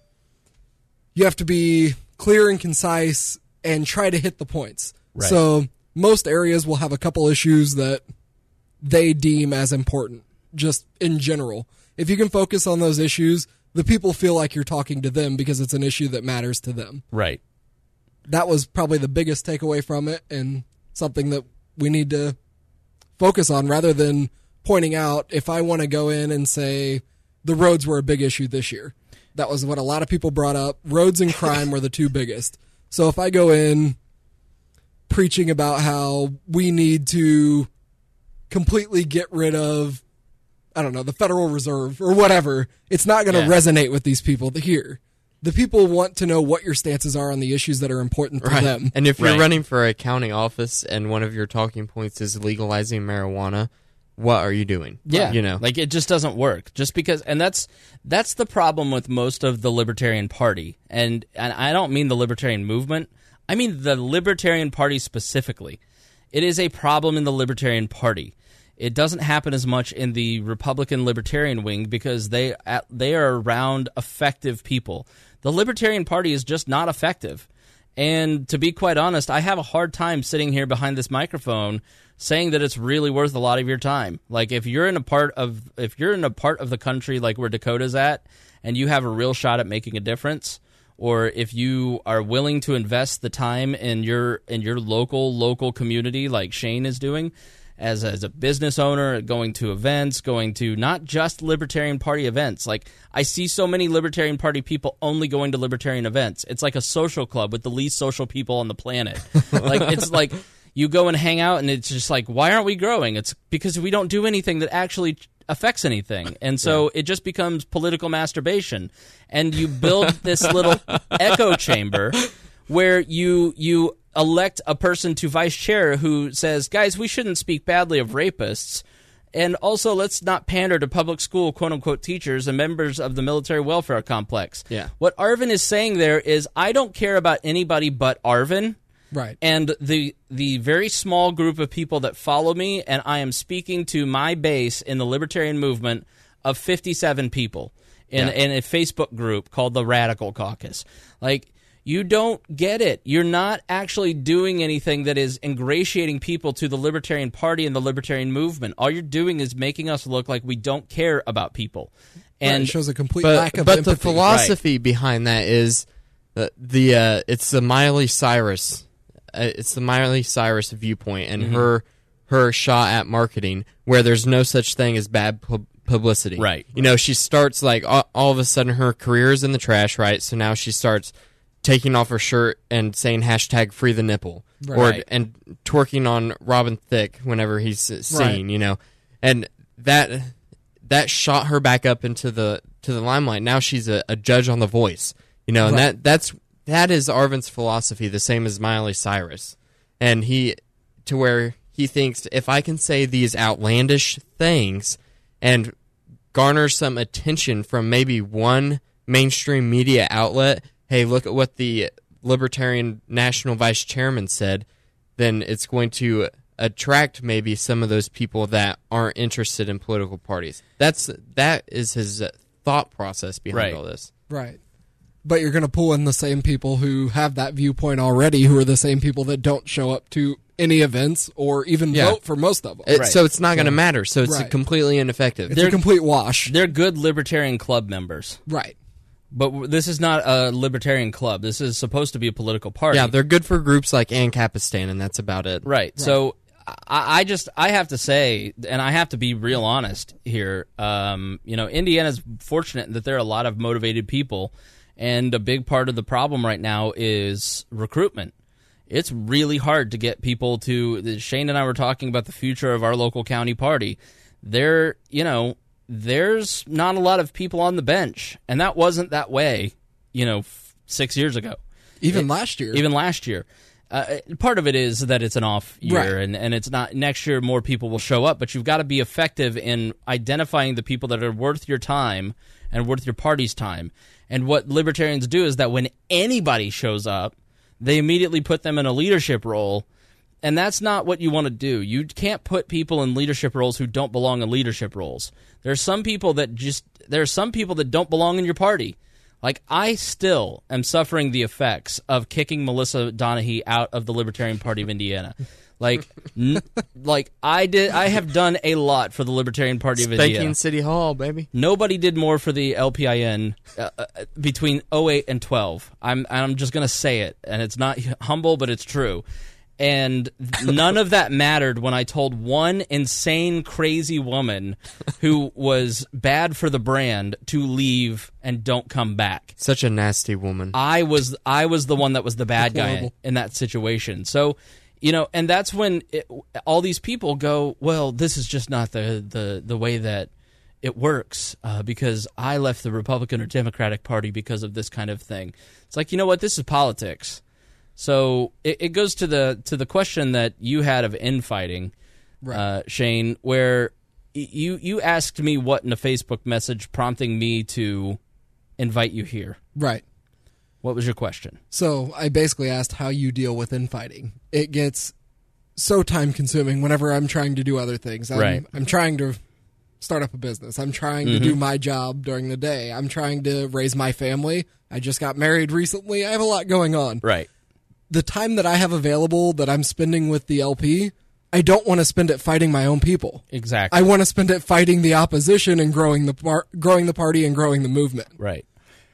clear and concise and try to hit the points. Right. So most areas will have a couple issues that they deem as important, just in general. If you can focus on those issues, the people feel like you're talking to them because it's an issue that matters to them. Right. That was probably the biggest takeaway from it, and something that we need to focus on rather than pointing out. If I want to go in and say the roads were a big issue this year, that was what a lot of people brought up. Roads and crime were the 2 biggest. So if I go in preaching about how we need to completely get rid of, I don't know, the Federal Reserve or whatever, it's not going to resonate with these people here. The people want to know what your stances are on the issues that are important to them. And if you're running for a county office and one of your talking points is legalizing marijuana, what are you doing? Yeah. You know, like, it just doesn't work. Just because, and that's the problem with most of the Libertarian Party. And I don't mean the Libertarian movement. I mean the Libertarian Party specifically. It is a problem in the Libertarian Party. It doesn't happen as much in the Republican Libertarian wing because they are around effective people. The Libertarian Party is just not effective. And to be quite honest, I have a hard time sitting here behind this microphone saying that it's really worth a lot of your time. Like, if you're in a part of the country like where Dakota's at and you have a real shot at making a difference, or if you are willing to invest the time in your local community like Shane is doing, as a business owner, going to events, going to not just Libertarian Party events. Like, I see so many Libertarian Party people only going to Libertarian events. It's like a social club with the least social people on the planet. Like, it's like you go and hang out, and it's just like, why aren't we growing? It's because we don't do anything that actually affects anything. And so it just becomes political masturbation. And you build this little echo chamber where you elect a person to vice chair who says, guys, we shouldn't speak badly of rapists, and also let's not pander to public school quote-unquote teachers and members of the military welfare complex. Yeah. What Arvin is saying there is, I don't care about anybody but Arvin. Right. And the very small group of people that follow me, and I am speaking to my base in the Libertarian movement of 57 people in a Facebook group called the Radical Caucus. Like, you don't get it. You're not actually doing anything that is ingratiating people to the Libertarian Party and the Libertarian movement. All you're doing is making us look like we don't care about people. And it shows a complete lack of empathy. empathy. The philosophy behind that is it's the Miley Cyrus. It's the Miley Cyrus viewpoint and her shot at marketing, where there's no such thing as bad publicity. Right. You know, she starts like all of a sudden her career is in the trash, right? So now she starts taking off her shirt and saying #free the nipple, and twerking on Robin Thicke whenever he's seen, you know, and that shot her back up into the limelight. Now she's a judge on The Voice, you know, and that is Arvin's philosophy, the same as Miley Cyrus, and he he thinks, if I can say these outlandish things and garner some attention from maybe one mainstream media outlet, hey, look at what the Libertarian National Vice Chairman said, then it's going to attract maybe some of those people that aren't interested in political parties. That is his thought process behind all this. Right. But you're going to pull in the same people who have that viewpoint already, who are the same people that don't show up to any events or even vote for most of them. So it's not going to matter. So it's completely ineffective. It's a complete wash. They're good Libertarian Club members. Right. But this is not a Libertarian club. This is supposed to be a political party. Yeah, they're good for groups like Ancapistan, and that's about it. Right. So I have to say, and I have to be real honest here, Indiana's fortunate that there are a lot of motivated people, and a big part of the problem right now is recruitment. It's really hard to get people to. Shane and I were talking about the future of our local county party. There's not a lot of people on the bench, and that wasn't that way, 6 years ago. Even last year. Part of it is that it's an off year, and it's not. Next year, more people will show up, but you've got to be effective in identifying the people that are worth your time and worth your party's time. And what libertarians do is that when anybody shows up, they immediately put them in a leadership role, and that's not what you want to do. You can't put people in leadership roles who don't belong in leadership roles. There are some people that don't belong in your party. Like, I still am suffering the effects of kicking Melissa Donahue out of the Libertarian Party of Indiana. I have done a lot for the Libertarian Party of Indiana. Spanking City Hall, baby. Nobody did more for the LPIN between 08 and 12. I'm just going to say it, and it's not humble, but it's true. And none of that mattered when I told one insane, crazy woman who was bad for the brand to leave and don't come back. Such a nasty woman. I was the one that was the bad guy in that situation. So, and that's when all these people go, well, this is just not the way that it works because I left the Republican or Democratic Party because of this kind of thing. It's like, you know what? This is politics. So it goes to the question that you had of infighting, Shane, where you asked me what in a Facebook message prompting me to invite you here. Right. What was your question? So I basically asked how you deal with infighting. It gets so time-consuming whenever I'm trying to do other things. I'm trying to start up a business. I'm trying to do my job during the day. I'm trying to raise my family. I just got married recently. I have a lot going on. Right. The time that I have available that I'm spending with the LP, I don't want to spend it fighting my own people. Exactly. I want to spend it fighting the opposition and growing the party and growing the movement. Right.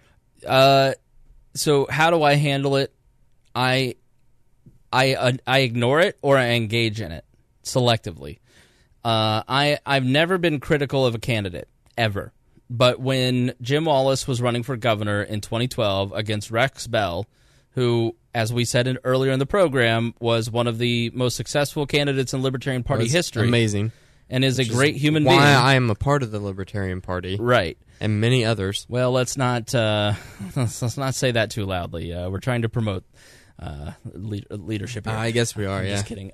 So how do I handle it? I ignore it or I engage in it selectively. I've never been critical of a candidate, ever. But when Jim Wallace was running for governor in 2012 against Rex Bell, who, as we said earlier in the program, was one of the most successful candidates in Libertarian Party history. Amazing. And is a great human being. Why I am a part of the Libertarian Party. Right. And many others. Well, let's not say that too loudly. We're trying to promote leadership here. I guess we are, Just kidding.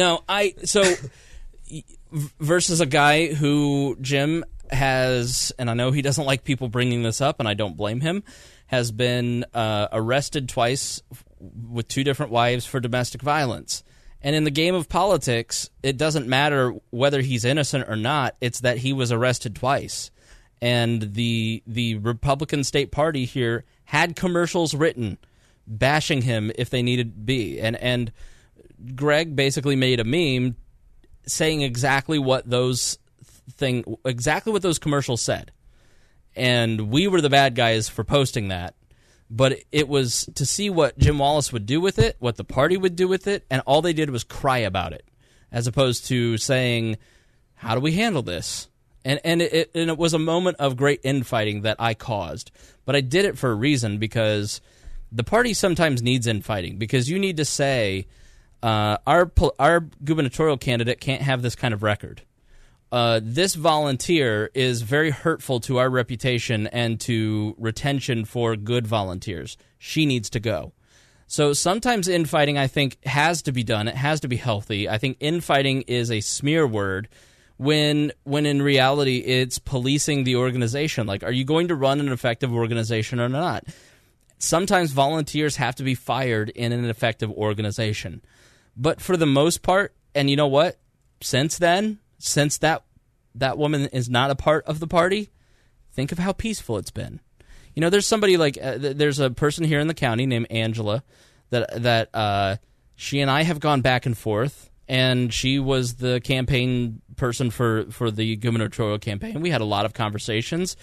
Versus a guy who Jim has, and I know he doesn't like people bringing this up, and I don't blame him, has been arrested twice with 2 different wives for domestic violence. And in the game of politics, it doesn't matter whether he's innocent or not. It's that he was arrested twice. And the Republican State Party here had commercials written bashing him if they needed to be. And Greg basically made a meme saying exactly what those commercials said. And we were the bad guys for posting that. But it was to see what Jim Wallace would do with it, what the party would do with it, and all they did was cry about it, as opposed to saying, how do we handle this? And it was a moment of great infighting that I caused. But I did it for a reason, because the party sometimes needs infighting, because you need to say, our gubernatorial candidate can't have this kind of record. This volunteer is very hurtful to our reputation and to retention for good volunteers. She needs to go. So sometimes infighting, I think, has to be done. It has to be healthy. I think infighting is a smear word when in reality it's policing the organization. Like, are you going to run an effective organization or not? Sometimes volunteers have to be fired in an effective organization. But for the most part, and you know what? Since that woman is not a part of the party, think of how peaceful it's been. You know, there's somebody like there's a person here in the county named Angela that she and I have gone back and forth, and she was the campaign person for the gubernatorial campaign. We had a lot of conversations,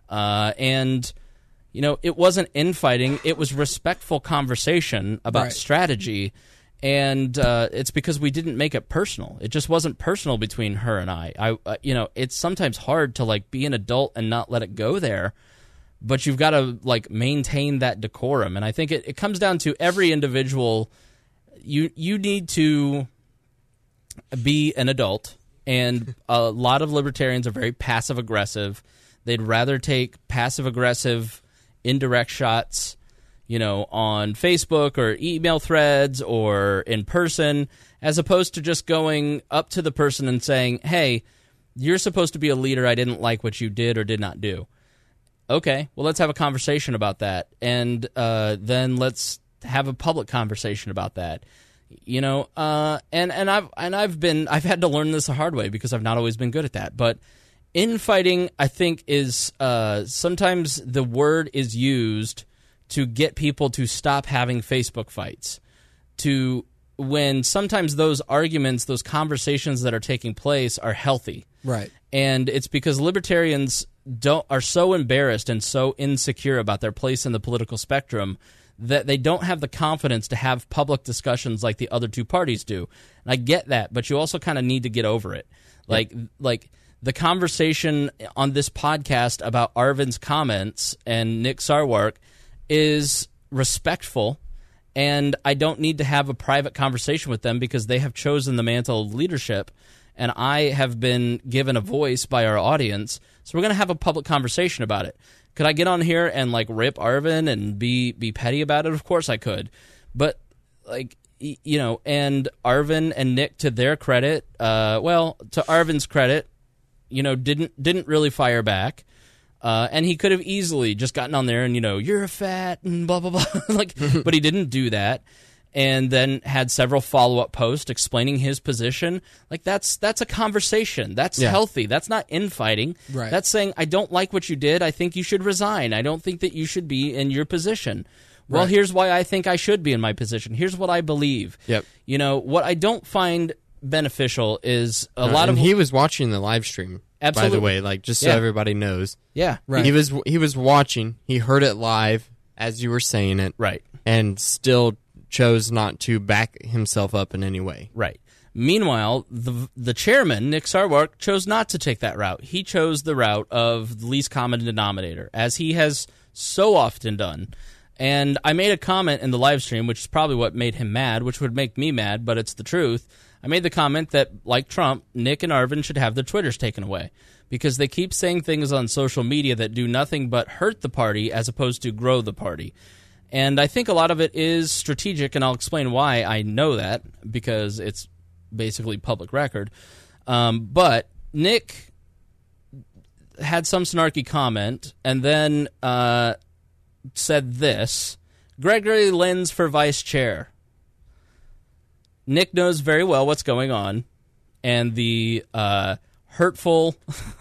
and you know, it wasn't infighting; it was respectful conversation about strategy. And it's because we didn't make it personal. It just wasn't personal between her and I. You know, it's sometimes hard to like be an adult and not let it go there. But you've got to like maintain that decorum, and I think it comes down to every individual. You need to be an adult, and a lot of libertarians are very passive aggressive. They'd rather take passive aggressive, indirect shots, you know, on Facebook or email threads or in person, as opposed to just going up to the person and saying, "Hey, you're supposed to be a leader. I didn't like what you did or did not do." Okay, well, let's have a conversation about that, and then let's have a public conversation about that. You know, and I've had to learn this the hard way because I've not always been good at that. But infighting, I think, is sometimes the word is used to get people to stop having Facebook fights. When sometimes those arguments, those conversations that are taking place are healthy, Right. And it's because libertarians are so embarrassed and so insecure about their place in the political spectrum that they don't have the confidence to have public discussions like the other two parties do. And I get that, but you also kind of need to get over it. Like the conversation on this podcast about Arvin's comments and Nick Sarwark is respectful, and I don't need to have a private conversation with them because they have chosen the mantle of leadership, and I have been given a voice by our audience. So we're going to have a public conversation about it. Could I get on here and like rip Arvin and be petty about it? Of course I could. But like, you know, and Arvin and Nick, to their credit, to Arvin's credit, you know, didn't really fire back. And he could have easily just gotten on there and, you know, you're a fat and blah, blah, blah. But he didn't do that. And then had several follow-up posts explaining his position. Like, that's a conversation. That's healthy. That's not infighting. Right. That's saying, I don't like what you did. I think you should resign. I don't think that you should be in your position. Well, here's why I think I should be in my position. Here's what I believe. Yep. You know, what I don't find beneficial is a lot of... he was watching the live stream, Absolutely. by the way, like, just so everybody knows. Yeah. Right. He was watching. He heard it live as you were saying it. Right. And still chose not to back himself up in any way. Right. Meanwhile, the chairman, Nick Sarwark, chose not to take that route. He chose the route of the least common denominator, as he has so often done. And I made a comment in the live stream, which is probably what made him mad, which would make me mad, but it's the truth. I made the comment that, like Trump, Nick and Arvin should have their Twitters taken away because they keep saying things on social media that do nothing but hurt the party as opposed to grow the party. And I think a lot of it is strategic, and I'll explain why I know that, because it's basically public record. But Nick had some snarky comment and then said this: Gregory Lenz for vice chair. Nick knows very well what's going on, and the hurtful,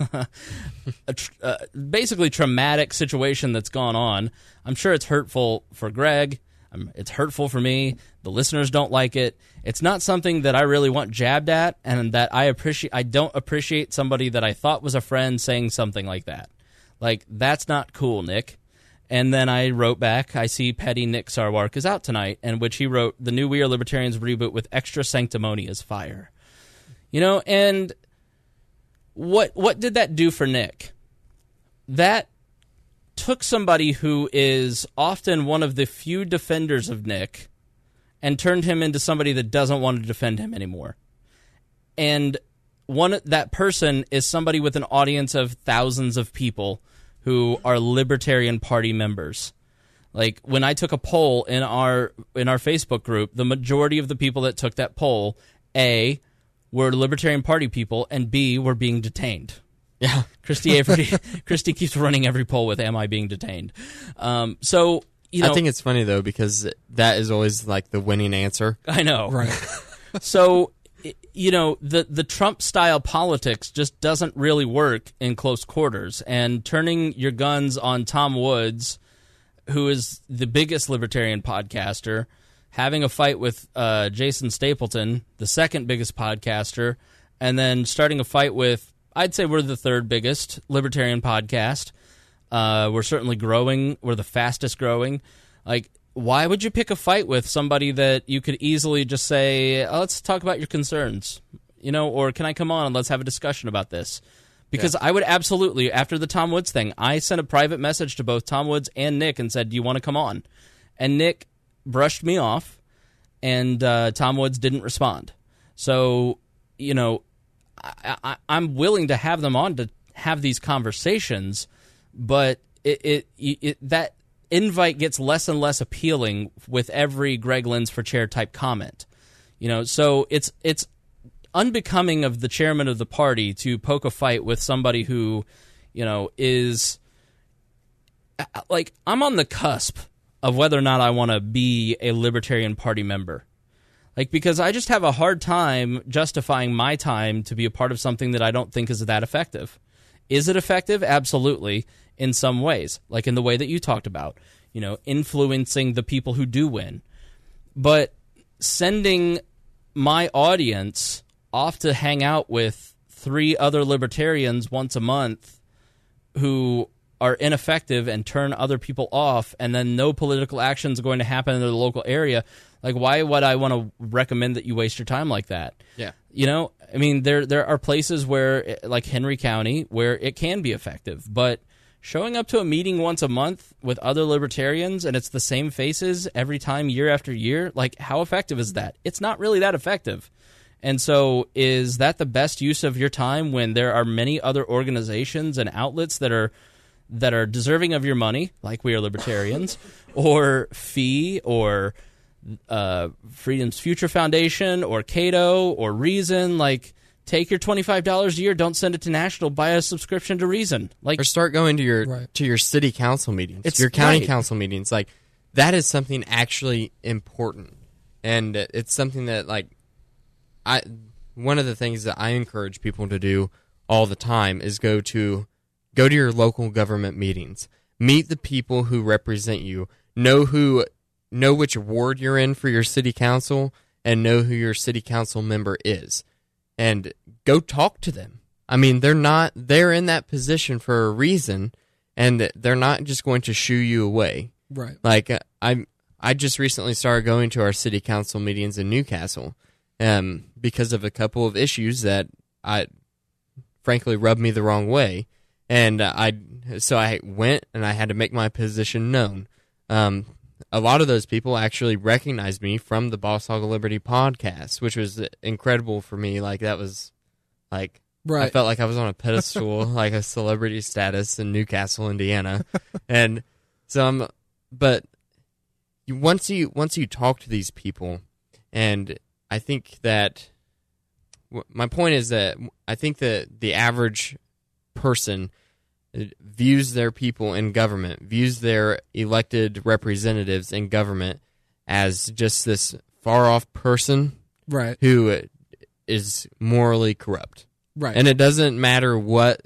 basically traumatic situation that's gone on. I'm sure it's hurtful for Greg. It's hurtful for me. The listeners don't like it. It's not something that I really want jabbed at, and that I appreciate. I don't appreciate somebody that I thought was a friend saying something like that. Like, that's not cool, Nick. And then I wrote back, I see petty Nick Sarwark is out tonight, in which he wrote, the new We Are Libertarians reboot with extra sanctimonious fire. You know, and what did that do for Nick? That took somebody who is often one of the few defenders of Nick and turned him into somebody that doesn't want to defend him anymore. And that person is somebody with an audience of thousands of people who are Libertarian Party members. Like when I took a poll in our Facebook group, the majority of the people that took that poll, A, were Libertarian Party people, and B, were being detained. Yeah. Christy keeps running every poll with "Am I being detained?" So I think it's funny though, because that is always like the winning answer. I know, Right. So the Trump style politics just doesn't really work in close quarters, and turning your guns on Tom Woods, who is the biggest libertarian podcaster, having a fight with Jason Stapleton, the second biggest podcaster, and then starting a fight with, I'd say we're the third biggest libertarian podcast. We're certainly growing. We're the fastest growing. Like, why would you pick a fight with somebody that you could easily just say, let's talk about your concerns, or can I come on and let's have a discussion about this? Because I would absolutely, after the Tom Woods thing, I sent a private message to both Tom Woods and Nick and said, do you want to come on? And Nick brushed me off, and Tom Woods didn't respond. So, I'm willing to have them on to have these conversations, but that invite gets less and less appealing with every Greg Lins for Chair type comment. So it's unbecoming of the chairman of the party to poke a fight with somebody who, is like, I'm on the cusp of whether or not I want to be a Libertarian Party member. Like, because I just have a hard time justifying my time to be a part of something that I don't think is that effective. Is it effective? Absolutely, in some ways, like in the way that you talked about, influencing the people who do win. But sending my audience off to hang out with 3 other libertarians once a month who are ineffective and turn other people off, and then no political action is going to happen in the local area, like, why would I want to recommend that you waste your time like that? Yeah. There are places where, like Henry County, where it can be effective, but showing up to a meeting once a month with other libertarians and it's the same faces every time, year after year, like, how effective is that? It's not really that effective. And so is that the best use of your time when there are many other organizations and outlets that are deserving of your money, like We Are Libertarians, or FEE, or Freedom's Future Foundation, or Cato, or Reason? Like, take your $25 a year, don't send it to National, buy a subscription to Reason. Like, or start going to your Right. to your city council meetings, your county council meetings. Like, that is something actually important, and it's something that, like, one of the things that I encourage people to do all the time is go to your local government meetings, meet the people who represent you, know which ward you're in for your city council, and know who your city council member is, and go talk to them. I mean, they're in that position for a reason, and they're not just going to shoo you away. Right. Like, I just recently started going to our city council meetings in Newcastle, because of a couple of issues that frankly rubbed me the wrong way, and so I went and I had to make my position known. A lot of those people actually recognized me from the Boss Hog of Liberty podcast, which was incredible for me. Like, that was, like, Right. I felt like I was on a pedestal, like a celebrity status in Newcastle, Indiana. And so but once you talk to these people, and I think that my point is that I think that the average person views their people in government, views their elected representatives in government as just this far-off person, Right. who is morally corrupt. Right. And it doesn't matter what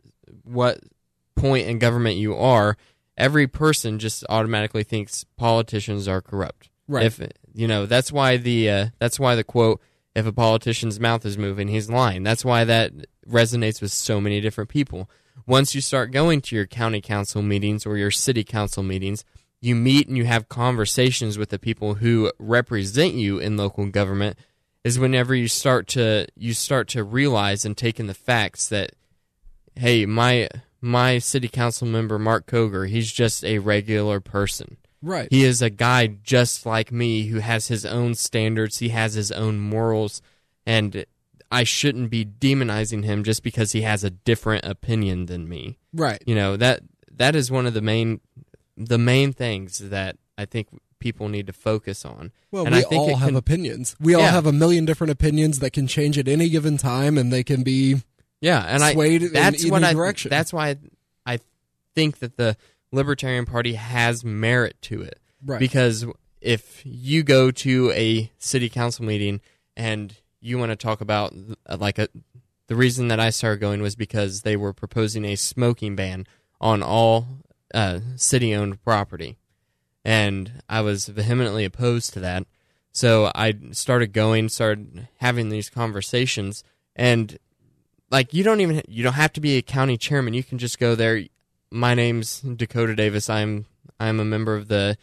point in government you are, every person just automatically thinks politicians are corrupt. Right. If that's why the quote, if a politician's mouth is moving, he's lying. That's why that resonates with so many different people. Once you start going to your county council meetings or your city council meetings, you meet and you have conversations with the people who represent you in local government, is whenever you start to realize and take in the facts that, hey, my city council member Mark Koger, he's just a regular person. Right. He is a guy just like me who has his own standards, he has his own morals, and I shouldn't be demonizing him just because he has a different opinion than me. Right. That is one of the main things that I think people need to focus on. Well, and we I think all have opinions. We all have a million different opinions that can change at any given time, and they can be swayed in any direction. That's why I think that the Libertarian Party has merit to it. Right. Because if you go to a city council meeting and you want to talk about the reason that I started going was because they were proposing a smoking ban on all city-owned property. And I was vehemently opposed to that. So I started having these conversations. And, you don't have to be a county chairman. You can just go there. My name's Dakota Davis. I'm a member of the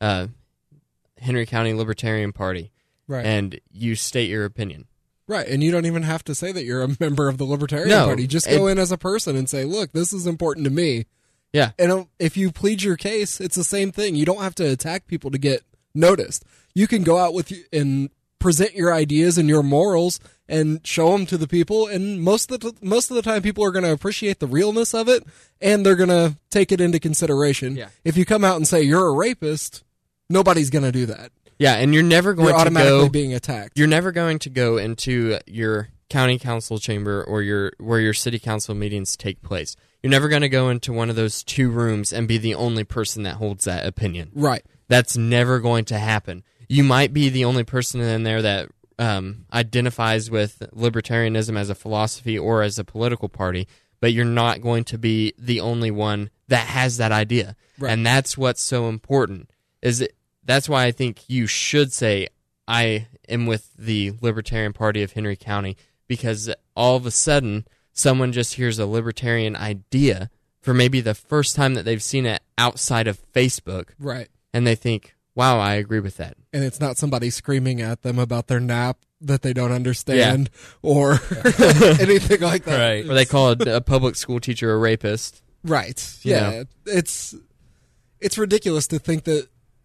Henry County Libertarian Party. Right. And you state your opinion. Right, and you don't even have to say that you're a member of the Libertarian Party. Just go in as a person and say, look, this is important to me. Yeah. And if you plead your case, it's the same thing. You don't have to attack people to get noticed. You can go out and present your ideas and your morals and show them to the people, and most of the time people are going to appreciate the realness of it, and they're going to take it into consideration. Yeah. If you come out and say you're a rapist, nobody's going to do that. Yeah, and you're never going You're to automatically being attacked. You're never going to go into your county council chamber or where your city council meetings take place. You're never going to go into one of those two rooms and be the only person that holds that opinion. Right. That's never going to happen. You might be the only person in there that identifies with libertarianism as a philosophy or as a political party, but you're not going to be the only one that has that idea. Right. And that's what's so important. That's why I think you should say, I am with the Libertarian Party of Henry County, because all of a sudden, someone just hears a libertarian idea for maybe the first time that they've seen it outside of Facebook. Right. And they think, wow, I agree with that. And it's not somebody screaming at them about their nap that they don't understand or anything like that. Right. Or they call a public school teacher a rapist. Right. You Yeah. know. It's ridiculous to think that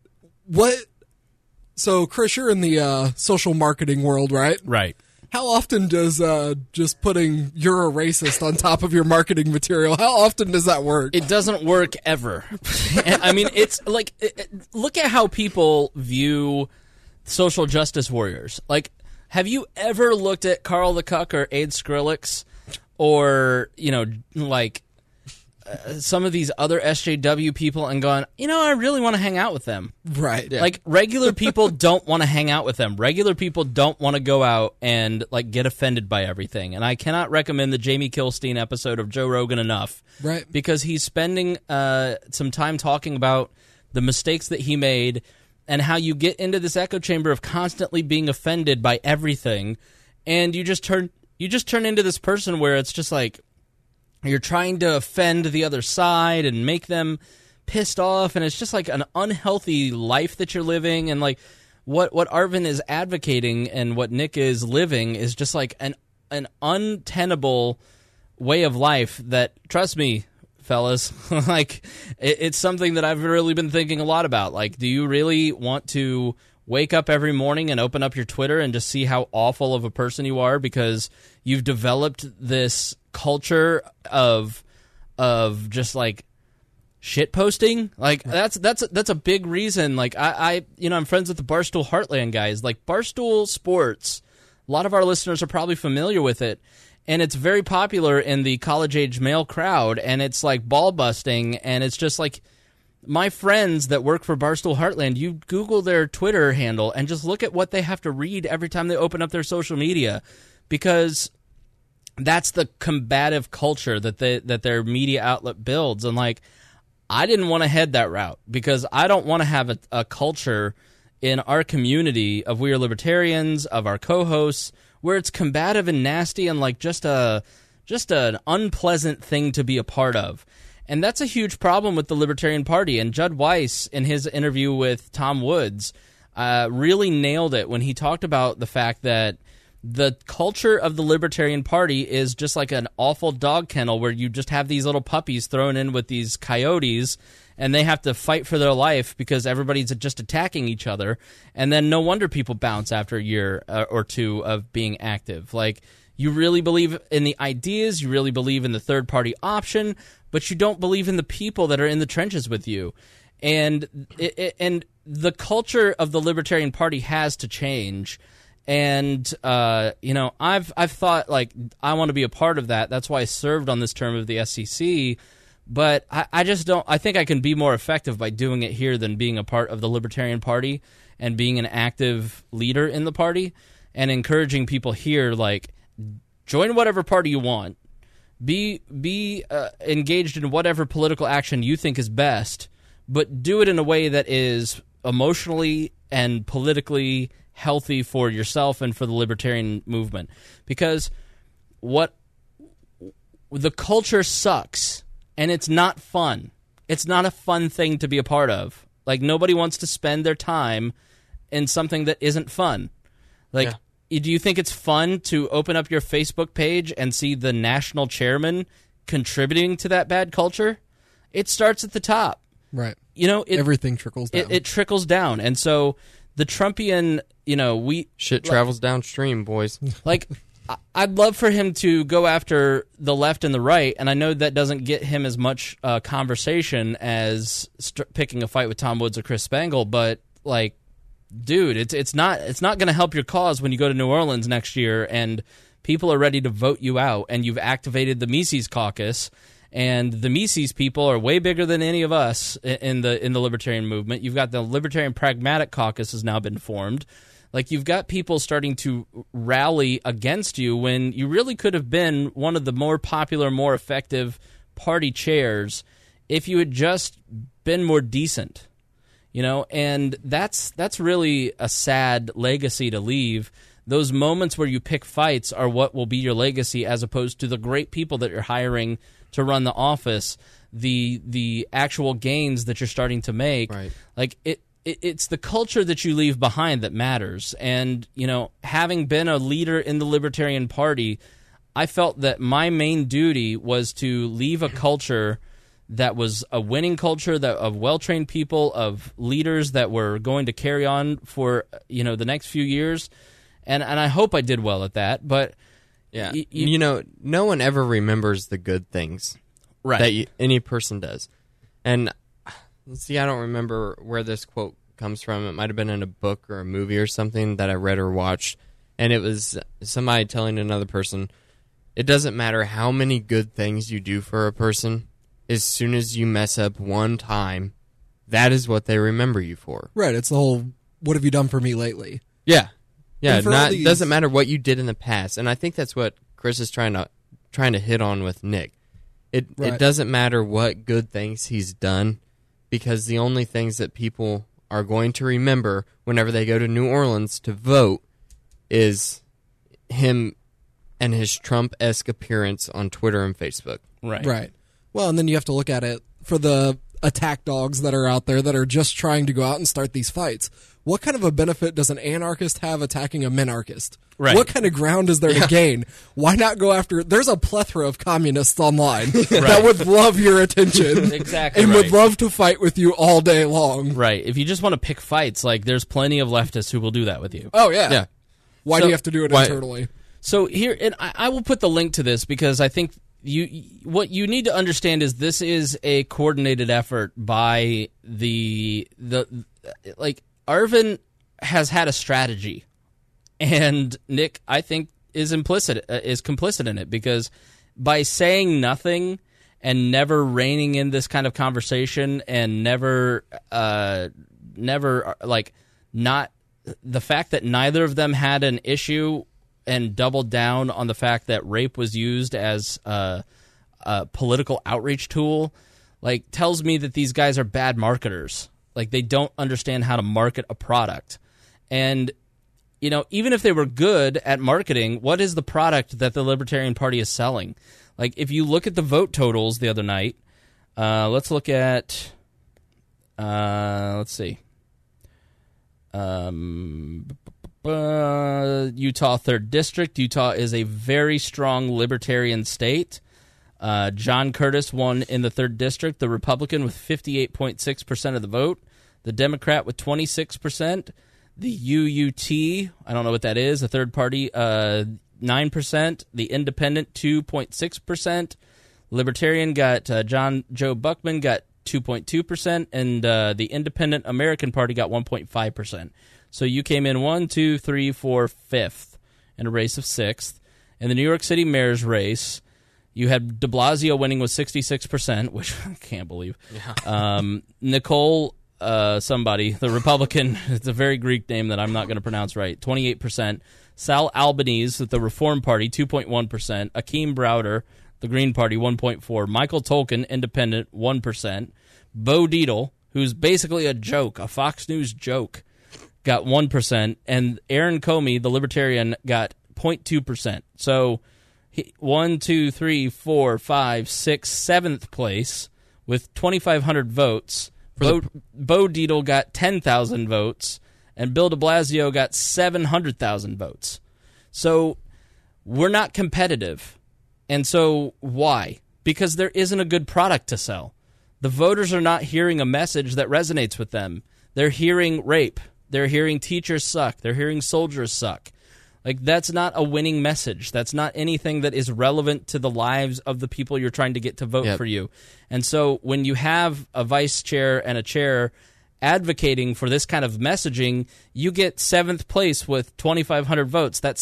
So, Chris, you're in the social marketing world, right? Right. How often does just putting "you're a racist" on top of your marketing material, how often does that work? It doesn't work ever. I mean, it's like, look at how people view social justice warriors. Like, have you ever looked at Carl the Cuck or Aid Skrillex or, some of these other SJW people and gone, I really want to hang out with them. Right. Yeah. Like, regular people don't want to hang out with them. Regular people don't want to go out and, get offended by everything. And I cannot recommend the Jamie Kilstein episode of Joe Rogan enough. Right. Because he's spending some time talking about the mistakes that he made and how you get into this echo chamber of constantly being offended by everything. And you just turn into this person where it's just like, you're trying to offend the other side and make them pissed off, and it's just like an unhealthy life that you're living. And what Arvin is advocating and what Nick is living is just like an untenable way of life that, trust me, fellas, it's something that I've really been thinking a lot about. Like, do you really want to wake up every morning and open up your Twitter and just see how awful of a person you are because you've developed this culture of just shit posting? That's a big reason. I'm friends with the Barstool Heartland guys. Barstool Sports, a lot of our listeners are probably familiar with it, and it's very popular in the college-age male crowd, and it's ball busting, and it's just my friends that work for Barstool Heartland, you Google their Twitter handle and just look at what they have to read every time they open up their social media, because that's the combative culture that their media outlet builds. And I didn't want to head that route because I don't want to have a culture in our community of We Are Libertarians, of our co-hosts, where it's combative and nasty and just an unpleasant thing to be a part of. And that's a huge problem with the Libertarian Party. And Judd Weiss, in his interview with Tom Woods, really nailed it when he talked about the fact that the culture of the Libertarian Party is just like an awful dog kennel where you just have these little puppies thrown in with these coyotes, and they have to fight for their life because everybody's just attacking each other. And then no wonder people bounce after a year or two of being active. You really believe in the ideas, you really believe in the third-party option, but you don't believe in the people that are in the trenches with you. And the culture of the Libertarian Party has to change. And, I've thought, like, I want to be a part of that. That's why I served on this term of the SCC. But I just don't – I think I can be more effective by doing it here than being a part of the Libertarian Party and being an active leader in the party and encouraging people here, like, join whatever party you want. Be engaged in whatever political action you think is best, but do it in a way that is emotionally and politically – healthy for yourself and for the libertarian movement, because the culture sucks and it's not fun. It's not a fun thing to be a part of. Like, nobody wants to spend their time in something that isn't fun. Like, do you think it's fun to open up your Facebook page and see the national chairman contributing to that bad culture? It starts at the top. Right. Everything trickles down. It trickles down. And so the Trumpian, shit travels downstream, boys. Like, I'd love for him to go after the left and the right, and I know that doesn't get him as much conversation as picking a fight with Tom Woods or Chris Spangle, but, like, dude, it's not going to help your cause when you go to New Orleans next year and people are ready to vote you out, and you've activated the Mises Caucus. And the Mises people are way bigger than any of us in the libertarian movement. You've got the Libertarian Pragmatic Caucus has now been formed. Like, you've got people starting to rally against you when you really could have been one of the more popular, more effective party chairs if you had just been more decent. And that's really a sad legacy to leave. Those moments where you pick fights are what will be your legacy, as opposed to the great people that you're hiring to run the office, the actual gains that you're starting to make. Right. Like, it's the culture that you leave behind that matters. And, having been a leader in the Libertarian Party, I felt that my main duty was to leave a culture that was a winning culture, that of well-trained people, of leaders that were going to carry on for, the next few years. And I hope I did well at that, but... Yeah, no one ever remembers the good things that any person does. And, see, I don't remember where this quote comes from. It might have been in a book or a movie or something that I read or watched. And it was somebody telling another person, it doesn't matter how many good things you do for a person, as soon as you mess up one time, that is what they remember you for. Right, it's the whole, what have you done for me lately? Yeah. Yeah, it doesn't matter what you did in the past, and I think that's what Chris is trying to hit on with Nick. It doesn't matter what good things he's done, because the only things that people are going to remember whenever they go to New Orleans to vote is him and his Trump-esque appearance on Twitter and Facebook. Right. Well, and then you have to look at it for the attack dogs that are out there that are just trying to go out and start these fights. What kind of a benefit does an anarchist have attacking a minarchist? Right. What kind of ground is there to gain? Why not go after... There's a plethora of communists online that would love your attention. Exactly. And would love to fight with you all day long. Right. If you just want to pick fights, like, there's plenty of leftists who will do that with you. Oh, yeah. Yeah. Why do you have to do it internally? So here, and I will put the link to this because I think what you need to understand is this is a coordinated effort by Arvin has had a strategy, and Nick, I think, is complicit in it, because by saying nothing and never reining in this kind of conversation and never not the fact that neither of them had an issue and doubled down on the fact that rape was used as a political outreach tool, like, tells me that these guys are bad marketers. Like, they don't understand how to market a product. And, even if they were good at marketing, what is the product that the Libertarian Party is selling? Like, if you look at the vote totals the other night, let's look at, let's see. Utah 3rd District. Utah is a very strong libertarian state. John Curtis won in the 3rd District, the Republican with 58.6% of the vote, the Democrat with 26%, the UUT, I don't know what that is, a third party, 9%, the Independent 2.6%, Libertarian got Joe Buckman got 2.2%, and the Independent American Party got 1.5%. So you came in 1, 2, 3, 4, 5th in a race of 6th. In the New York City mayor's race, you had de Blasio winning with 66%, which I can't believe. Yeah. Nicole somebody, the Republican, it's a very Greek name that I'm not going to pronounce right, 28%. Sal Albanese, the Reform Party, 2.1%. Akeem Browder, the Green Party, 1.4%. Michael Tolkien, Independent, 1%. Bo Dietl, who's basically a joke, a Fox News joke, got 1%. And Aaron Comey, the Libertarian, got 0.2%. So 1, 2, 3, 4, 5, 6, 7th place with 2,500 votes. Bo Dietl got 10,000 votes, and Bill de Blasio got 700,000 votes. So we're not competitive. And so why? Because there isn't a good product to sell. The voters are not hearing a message that resonates with them. They're hearing rape. They're hearing teachers suck. They're hearing soldiers suck. Like, that's not a winning message. That's not anything that is relevant to the lives of the people you're trying to get to vote for you. And so when you have a vice chair and a chair advocating for this kind of messaging, you get 7th place with 2,500 votes. That's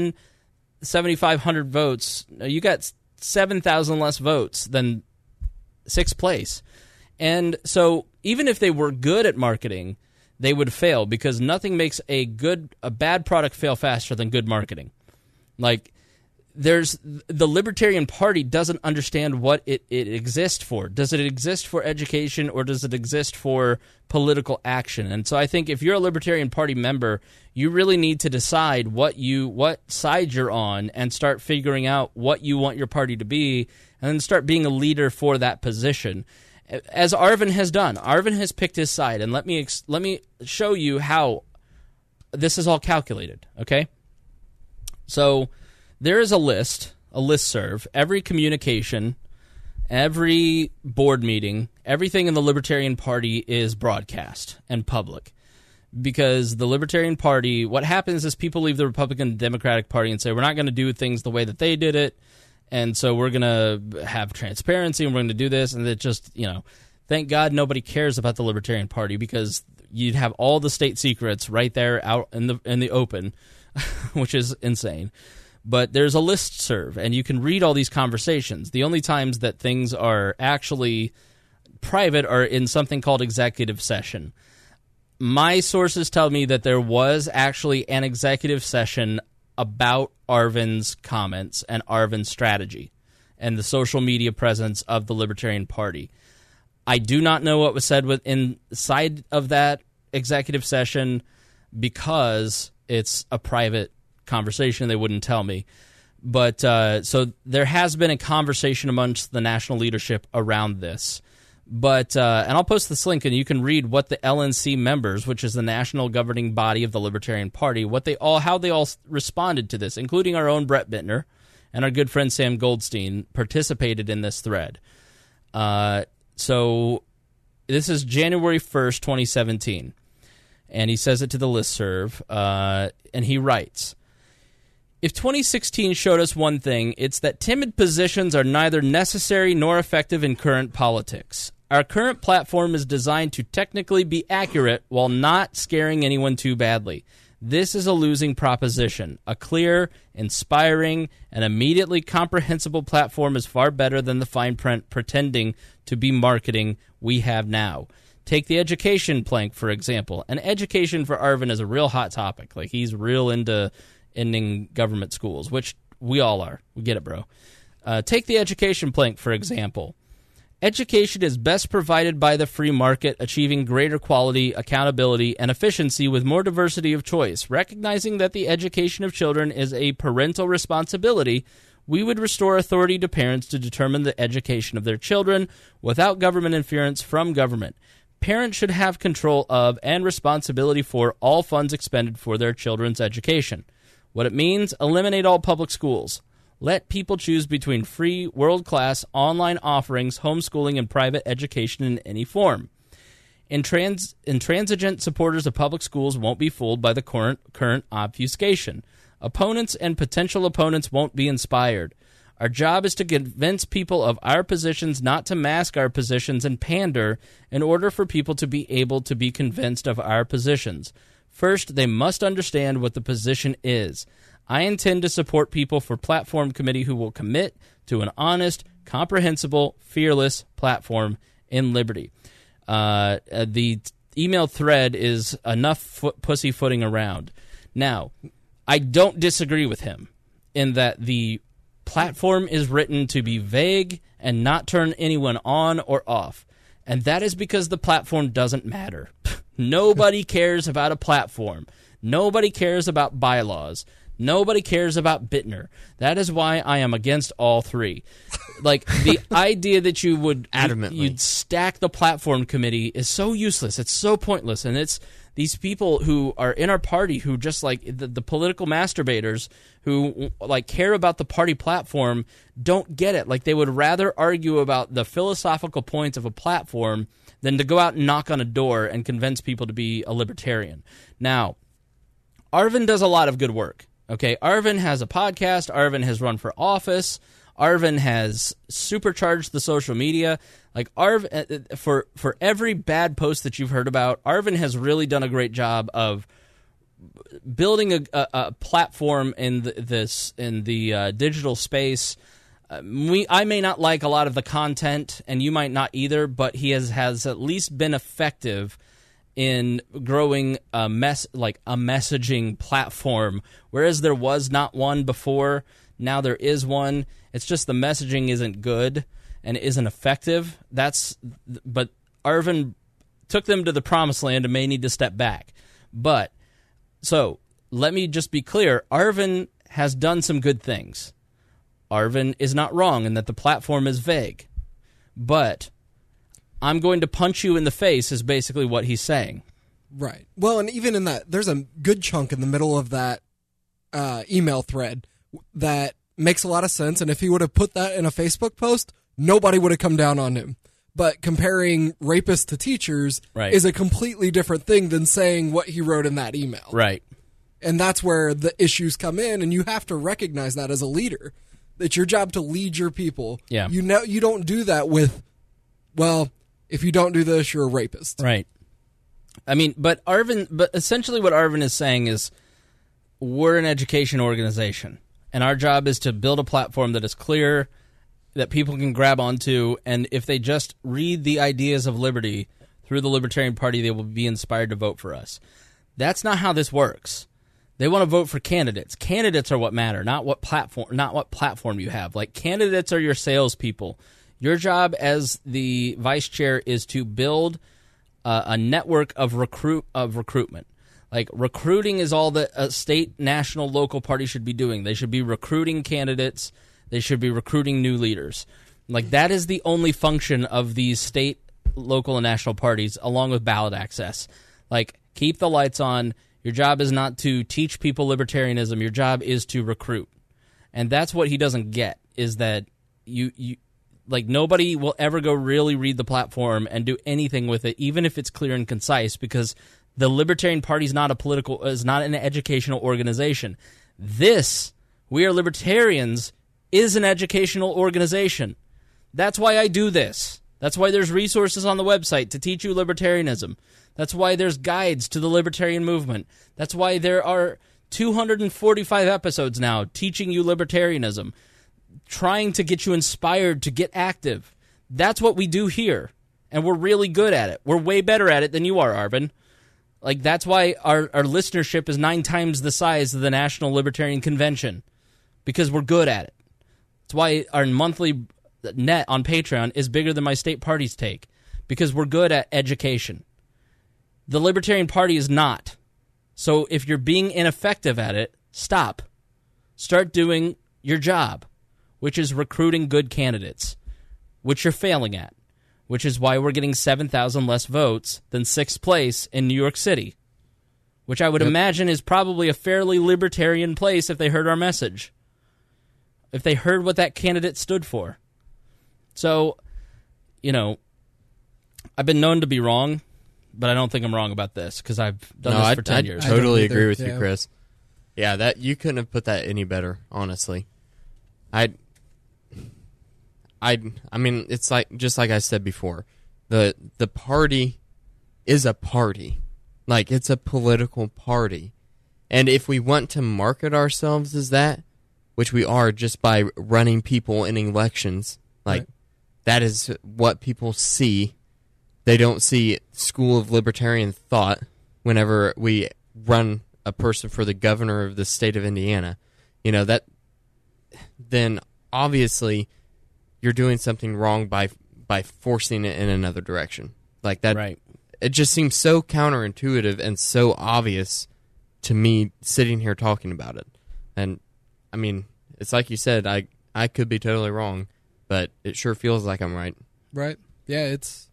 7,500 votes. You got 7,000 less votes than 6th place. And so even if they were good at marketing, they would fail, because nothing makes a bad product fail faster than good marketing. Like, the Libertarian Party doesn't understand what it exists for. Does it exist for education, or does it exist for political action? And so I think if you're a Libertarian Party member, you really need to decide what side you're on and start figuring out what you want your party to be, and then start being a leader for that position. As Arvin has done. Arvin has picked his side, and let me show you how this is all calculated, okay? So there is a listserv. Every communication, every board meeting, everything in the Libertarian Party is broadcast and public. Because the Libertarian Party, what happens is people leave the Republican and Democratic Party and say, we're not going to do things the way that they did it, and so we're going to have transparency, and we're going to do this, and it just, thank God nobody cares about the Libertarian Party, because you'd have all the state secrets right there out in the open, which is insane. But there's a listserv, and you can read all these conversations. The only times that things are actually private are in something called executive session. My sources tell me that there was actually an executive session about Arvin's comments and Arvin's strategy and the social media presence of the Libertarian Party. I do not know what was said inside of that executive session, because it's a private conversation. They wouldn't tell me. But so there has been a conversation amongst the national leadership around this. But and I'll post this link, and you can read what the LNC members, which is the national governing body of the Libertarian Party, how they all responded to this, including our own Brett Bittner and our good friend Sam Goldstein participated in this thread. So this is January 1st, 2017, and he says it to the listserv, and he writes, if 2016 showed us one thing, it's that timid positions are neither necessary nor effective in current politics. Our current platform is designed to technically be accurate while not scaring anyone too badly. This is a losing proposition. A clear, inspiring, and immediately comprehensible platform is far better than the fine print pretending to be marketing we have now. Take the education plank, for example. And education for Arvin is a real hot topic. Like, he's real into ending government schools, which we all are. We get it, bro. Take the education plank, for example. Education is best provided by the free market, achieving greater quality, accountability, and efficiency with more diversity of choice. Recognizing that the education of children is a parental responsibility, we would restore authority to parents to determine the education of their children without government interference from government. Parents should have control of and responsibility for all funds expended for their children's education. What it means, eliminate all public schools. Let people choose between free, world-class, online offerings, homeschooling, and private education in any form. Intransigent supporters of public schools won't be fooled by the current obfuscation. Opponents and potential opponents won't be inspired. Our job is to convince people of our positions, not to mask our positions and pander in order for people to be able to be convinced of our positions. First, they must understand what the position is. I intend to support people for platform committee who will commit to an honest, comprehensible, fearless platform in liberty. The email thread is enough pussyfooting around. Now, I don't disagree with him in that the platform is written to be vague and not turn anyone on or off. And that is because the platform doesn't matter. Nobody cares about a platform. Nobody cares about bylaws. Nobody cares about Bittner. That is why I am against all three. Like, the idea that you would adamantly you'd stack the platform committee is so useless. It's so pointless. And it's these people who are in our party who just like the political masturbators who like care about the party platform don't get it. Like, they would rather argue about the philosophical points of a platform than to go out and knock on a door and convince people to be a libertarian. Now, Arvin does a lot of good work. Okay, Arvin has a podcast. Arvin has run for office. Arvin has supercharged the social media. Like, Arvin, for every bad post that you've heard about, Arvin has really done a great job of building a platform in the digital space. I may not like a lot of the content, and you might not either, but he has at least been effective in growing a messaging platform, whereas there was not one before. Now there is one. It's just the messaging isn't good and isn't effective. But Arvin took them to the promised land and may need to step back. But so let me just be clear: Arvin has done some good things. Arvin is not wrong in that the platform is vague, but I'm going to punch you in the face is basically what he's saying. Right. Well, and even in that, there's a good chunk in the middle of that email thread that makes a lot of sense. And if he would have put that in a Facebook post, nobody would have come down on him. But comparing rapists to teachers is a completely different thing than saying what he wrote in that email. Right. And that's where the issues come in, and you have to recognize that as a leader. It's your job to lead your people. Yeah. You don't do that with, well, if you don't do this, you're a rapist. Right. I mean, but essentially what Arvin is saying is we're an education organization, and our job is to build a platform that is clear, that people can grab onto, and if they just read the ideas of liberty through the Libertarian Party, they will be inspired to vote for us. That's not how this works. They want to vote for candidates. Candidates are what matter, not what platform you have. Like, candidates are your salespeople. Your job as the vice chair is to build a network of recruitment. Like, recruiting is all that a state, national, local party should be doing. They should be recruiting candidates. They should be recruiting new leaders. Like, that is the only function of these state, local, and national parties, along with ballot access. Like, keep the lights on. Your job is not to teach people libertarianism. Your job is to recruit. And that's what he doesn't get, is that you like, nobody will ever go really read the platform and do anything with it, even if it's clear and concise, because the Libertarian Party is not an educational organization. This, We Are Libertarians, is an educational organization. That's why I do this. That's why there's resources on the website to teach you libertarianism. That's why there's guides to the libertarian movement. That's why there are 245 episodes now teaching you libertarianism, trying to get you inspired to get active. That's what we do here, and we're really good at it. We're way better at it than you are, Arvin. Like, that's why our listenership is 9 times the size of the National Libertarian Convention, because we're good at it. That's why our monthly net on Patreon is bigger than my state party's take, because we're good at education. The Libertarian Party is not. So if you're being ineffective at it, stop. Start doing your job, which is recruiting good candidates, which you're failing at, which is why we're getting 7,000 less votes than 6th place in New York City, which I would imagine is probably a fairly libertarian place if they heard our message, if they heard what that candidate stood for. So, I've been known to be wrong, but I don't think I'm wrong about this, because I've done this for 10 years. I totally agree with you, Chris. Yeah, that you couldn't have put that any better, honestly. I mean, it's like just like I said before, the party is a party, like it's a political party, and if we want to market ourselves as that, which we are just by running people in elections, like Right. that is what people see. They don't see School of Libertarian Thought whenever we run a person for the governor of the state of Indiana. You know, that then obviously you're doing something wrong by forcing it in another direction. Like that, Right. It just seems so counterintuitive and so obvious to me sitting here talking about it. And I mean, it's like you said, I could be totally wrong, but it sure feels like I'm right. Right. Yeah, it's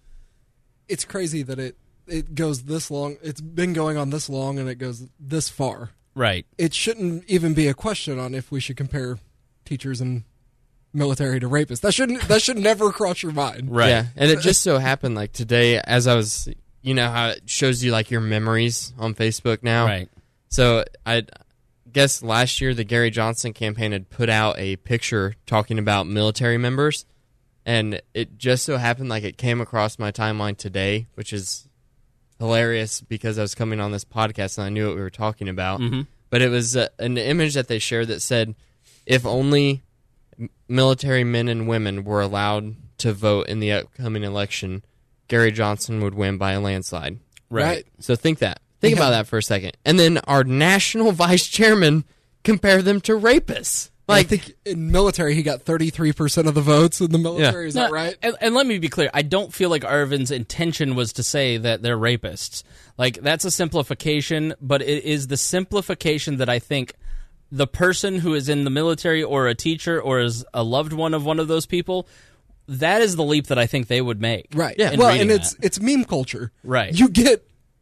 crazy that it goes this long. It's been going on this long, and it goes this far. Right. It shouldn't even be a question on if we should compare teachers and military to rapists. That should never cross your mind. Right. Yeah, and it just so happened like today, as I was, you know how it shows you like your memories on Facebook now. Right. So I guess last year the Gary Johnson campaign had put out a picture talking about military members, and it just so happened like it came across my timeline today, which is hilarious because I was coming on this podcast and I knew what we were talking about. Mm-hmm. But it was an image that they shared that said, if only military men and women were allowed to vote in the upcoming election, Gary Johnson would win by a landslide. Right. So think about that for a second. And then our national vice chairman compare them to rapists. I Like, think in military he got 33% of the votes in the military. Yeah. Is that right? And let me be clear. I don't feel like Arvin's intention was to say that they're rapists. Like, that's a simplification, but it is the simplification that I think the person who is in the military or a teacher or is a loved one of those people, that is the leap that I think they would make. Right. Yeah. in Well, reading and that. it's meme culture. Right. You get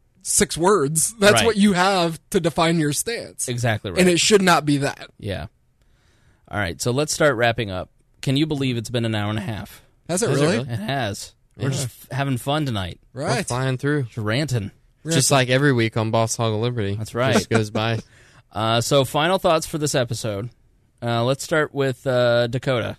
6 words. That's Right. what you have to define your stance. Exactly right. And it should not be that. Yeah. All right, so let's start wrapping up. Can you believe it's been an hour and a half? Has it Has it really? really? It has. We're just having fun tonight. we're Right. flying through. Just ranting. Just like every week on Boss Hog of Liberty. That's right. Just goes by. So final thoughts for this episode. Let's start with Dakota.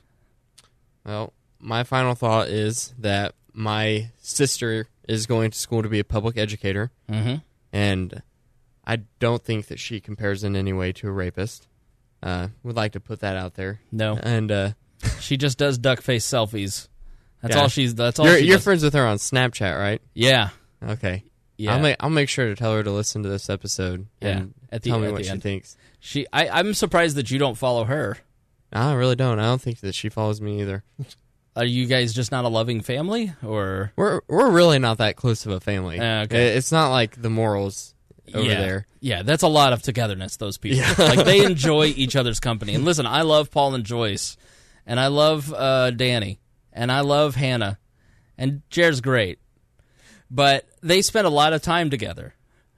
Well, my final thought is that my sister is going to school to be a public educator, Mm-hmm. and I don't think that she compares in any way to a rapist. Would like to put that out there. No, And she just does duck face selfies. That's Yeah. all she's. That's all. you're, she you're does. friends with her on Snapchat, right? Yeah, Okay. yeah. I'll make sure to tell her to listen to this episode Yeah, and at the- tell me at what the she end. thinks. I'm surprised that you don't follow her. I really don't. I don't think that she follows me either. Are you guys just not a loving family, or We're really not that close of a family. Okay. It's not like the Morals over yeah. there. Yeah, that's a lot of togetherness. Those people, like they enjoy each other's company. And listen, I love Paul and Joyce, and I love Danny, and I love Hannah, and Jared's great, but they spend a lot of time together.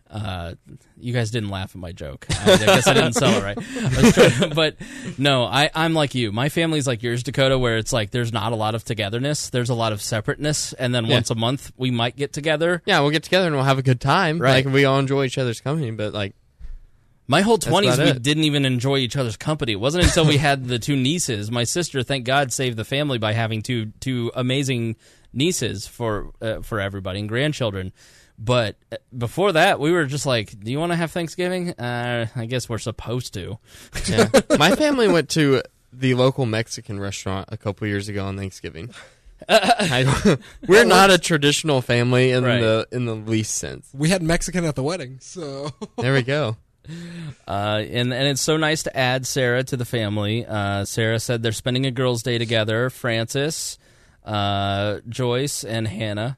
You guys didn't laugh at my joke. I guess I didn't sell it right. I was trying, but no, I'm like you. My family's like yours, Dakota, where it's like there's not a lot of togetherness. There's a lot of separateness, and then Yeah. once a month we might get together. Yeah, we'll get together and we'll have a good time. Right. Like we all enjoy each other's company, but like My whole 20s, about we it. didn't even enjoy each other's company. It wasn't until we had the 2 nieces. My sister, thank God, saved the family by having two amazing nieces for everybody and grandchildren. But before that, we were just like, do you want to have Thanksgiving? I guess we're supposed to. yeah. My family went to the local Mexican restaurant a couple years ago on Thanksgiving. We're not a traditional family in Right. the least sense. We had Mexican at the wedding, so There we go. And it's so nice to add Sarah to the family. Sarah said they're spending a girls' day together. Francis, Joyce, and Hannah.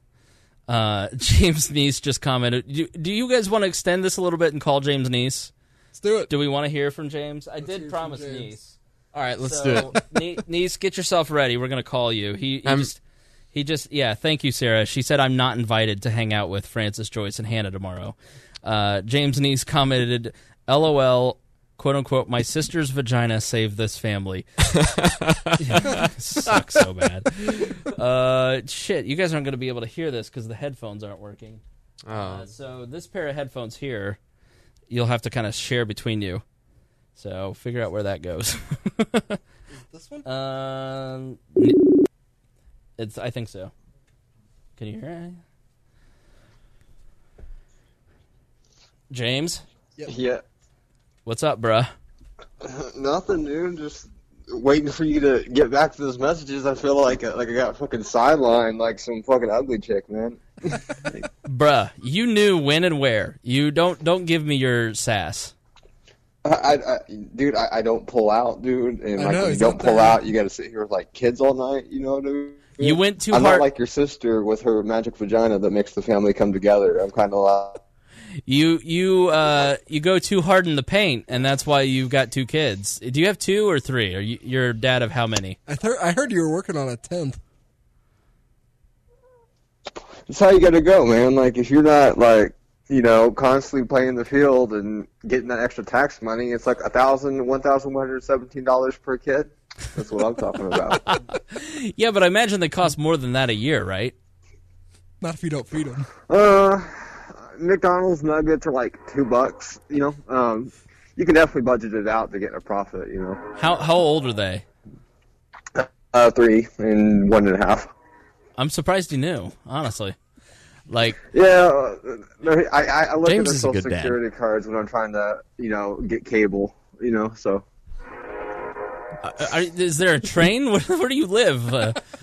James Neese just commented, do you guys want to extend this a little bit and call James Neese? let's do it. Do we want to hear from James? I hear did from promise James. Neese. All right, let's So, do it. Neese, get yourself ready. We're going to call you. He I'm- just, yeah, thank you, Sarah. She said I'm not invited to hang out with Francis, Joyce, and Hannah tomorrow. James Neese commented, LOL, quote unquote, my sister's vagina saved this family. Sucks so bad. Shit, you guys aren't going to be able to hear this because the headphones aren't working. Oh. So this pair of headphones here, you'll have to kind of share between you. So figure out where that goes. This one? I think so. Can you hear it? James? Yeah. What's up, bruh? Nothing, dude. Just waiting for you to get back to those messages. I feel like I got fucking sidelined like some fucking ugly chick, man. Bruh, you knew when and where. You don't give me your sass. Dude, I don't pull out, dude. And like, know, when you he's don't not pull there. out, you got to sit here with like kids all night. You know, dude. You went too I'm hard. not like your sister with her magic vagina that makes the family come together. I'm kind of like. You go too hard in the paint, and that's why you've got 2 kids. Do you have 2 or 3? Are you're a dad of how many? I heard you were working on a 10th. That's how you got to go, man. Like, if you're not like, you know, constantly playing the field and getting that extra tax money, it's like $1,117 per kid. That's what I'm talking about. Yeah, but I imagine they cost more than that a year, right? Not if you don't feed them. McDonald's nuggets are like $2. You know, you can definitely budget it out to get a profit. You know, How old are they? 3 and 1.5. I'm surprised you knew, honestly. Like, Yeah, I look James at the is a social good dad. security cards when I'm trying to, you know, get cable. You know, so. is there a train? Where do you live?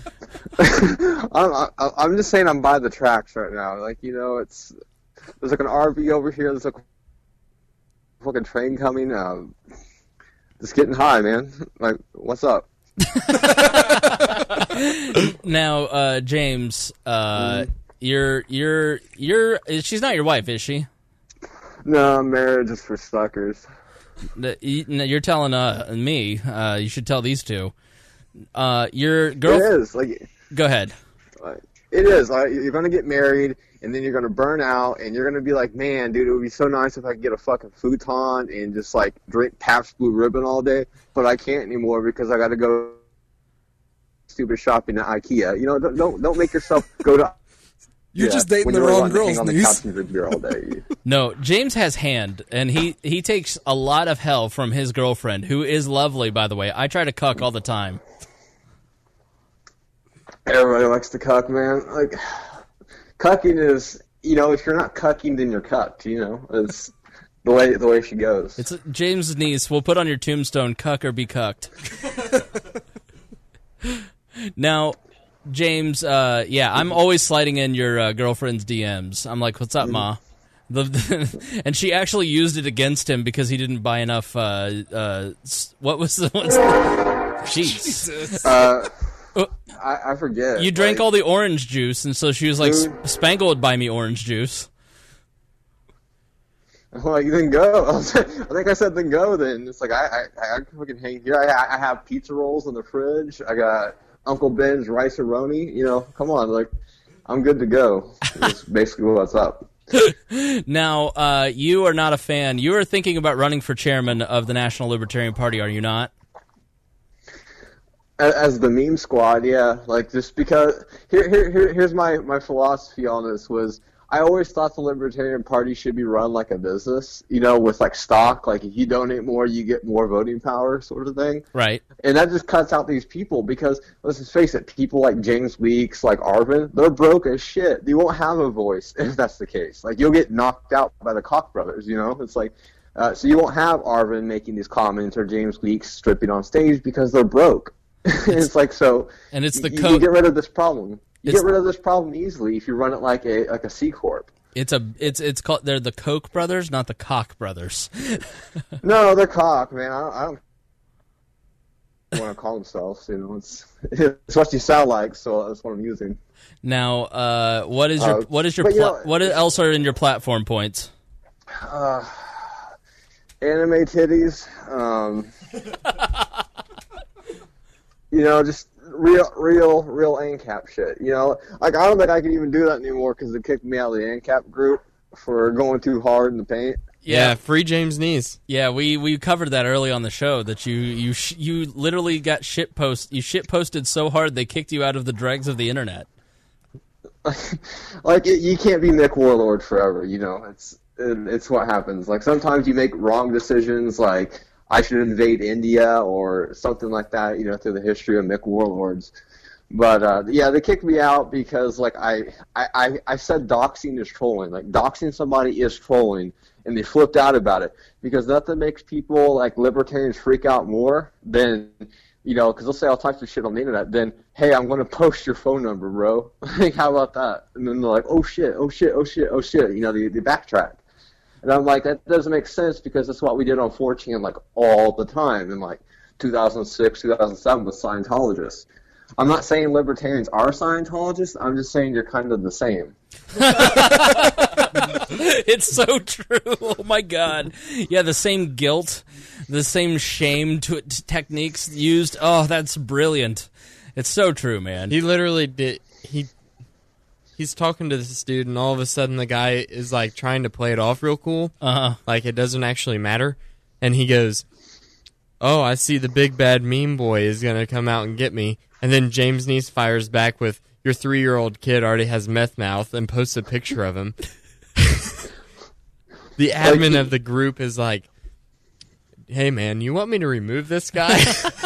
I'm just saying I'm by the tracks right now. Like, you know, there's like an RV over here. There's like a fucking train coming. Just getting high, man. Like, what's up? Now, James, you're she's not your wife, is she? No, marriage is for suckers. You're telling me. You should tell these 2. Your girlfriend. It is like. Go ahead. It is. You're going to get married, and then you're going to burn out, and you're going to be like, man, dude, it would be so nice if I could get a fucking futon and just, like, drink Pabst Blue Ribbon all day, but I can't anymore because I got to go stupid shopping at IKEA. You know, don't make yourself go to... You're Yeah, just dating when the you really wrong want to hang girls, on the Niece. couch and drink beer all day. No, James has hand, and he takes a lot of hell from his girlfriend, who is lovely, by the way. I try to cuck all the time. Everybody likes to cuck, man. Like, cucking is, you know, if you're not cucking, then you're cucked, you know. It's the way she goes. It's James' niece. We'll put on your tombstone, cuck or be cucked. Now, James, I'm always sliding in your girlfriend's DMs. I'm like, what's up, Ma? And she actually used it against him because he didn't buy enough, what's the sheets. I forget. You drank like, all the orange juice, and so she was like, Dude. Spangle would buy me orange juice. I'm like, then go. I think I said then go. Then it's like I fucking hang here. I have pizza rolls in the fridge. I got Uncle Ben's rice-a-roni. You know, come on, like I'm good to go. That's basically what's up. Now, you are not a fan. You are thinking about running for chairman of the National Libertarian Party, are you not? As the meme squad, yeah. Like, just because here's my philosophy on this was I always thought the Libertarian Party should be run like a business, you know, with like stock, like if you donate more, you get more voting power, sort of thing. Right. And that just cuts out these people because let's just face it, people like James Weeks, like Arvin, they're broke as shit. They won't have a voice if that's the case. Like you'll get knocked out by the Koch brothers, you know. It's like so you won't have Arvin making these comments or James Weeks stripping on stage because they're broke. It's like so. And it's the you get rid of this problem. You It's- get rid of this problem easily if you run it like a C corp. It's called, they're the Koch brothers, not the Koch brothers. No, they're Koch, man. I don't want to call themselves. You know, it's what you sound like, so that's what I'm using. Now, what is your but, you know, what else are in your platform points? Anime titties. You know, just real ANCAP shit. You know, like I don't think I can even do that anymore because they kicked me out of the ANCAP group for going too hard in the paint. Yeah, free James Neese. Yeah, we covered that early on the show that you literally got you shit posted so hard they kicked you out of the dregs of the internet. Like you can't be Mick Warlord forever. You know, it's what happens. Like sometimes you make wrong decisions, like I should invade India or something like that, you know, through the history of Mick Warlords. But yeah, they kicked me out because like I said doxing is trolling. Like doxing somebody is trolling, and they flipped out about it because nothing makes people like libertarians freak out more than, you know, because they'll say all types of shit on the internet. Then, hey, I'm going to post your phone number, bro. Like, how about that? And then they're like, oh shit, oh shit, oh shit, oh shit. You know, they backtrack. And I'm like, that doesn't make sense because that's what we did on 4chan like all the time in like 2006, 2007 with Scientologists. I'm not saying libertarians are Scientologists. I'm just saying you're kind of the same. It's so true. Oh my God. Yeah, the same guilt, the same shame techniques used. Oh, that's brilliant. It's so true, man. He literally did. He's talking to this dude, and all of a sudden the guy is like trying to play it off real cool, like it doesn't actually matter, and he goes, "Oh, I see the big bad meme boy is gonna come out and get me." And then James Neese fires back with, "Your 3-year-old kid already has meth mouth," and posts a picture of him. The admin of the group is like, "Hey man, you want me to remove this guy?"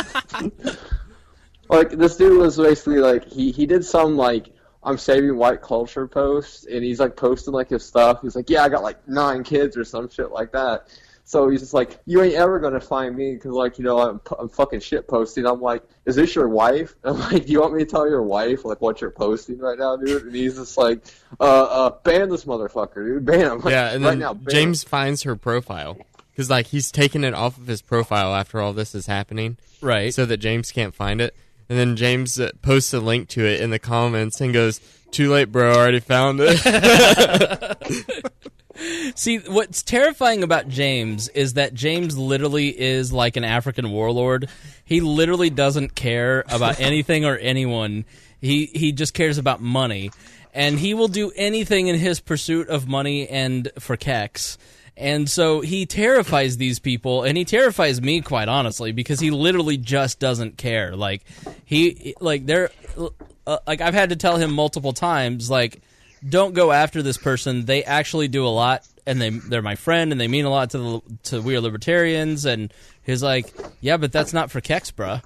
Like, this dude was basically like, he did some like, I'm saving white culture post, and he's like posting like his stuff. He's like, yeah, I got like 9 kids or some shit like that. So he's just like, you ain't ever gonna find me because, like, you know, I'm fucking shit posting. I'm like, is this your wife? I'm like, do you want me to tell your wife like what you're posting right now, dude? And he's just like, ban this motherfucker, dude, ban him. Like, yeah, and right then now, James finds her profile because like he's taken it off of his profile after all this is happening, Right. so that James can't find it. And then James posts a link to it in the comments and goes, "Too late, bro. I already found it." See, what's terrifying about James is that James literally is like an African warlord. He literally doesn't care about anything or anyone. He just cares about money. And he will do anything in his pursuit of money and for keks. And so he terrifies these people, and he terrifies me, quite honestly, because he literally just doesn't care. Like, they're like, I've had to tell him multiple times, like, don't go after this person. They actually do a lot, and they're my friend, and they mean a lot to We Are Libertarians. And he's like, yeah, but that's not for keks, bruh.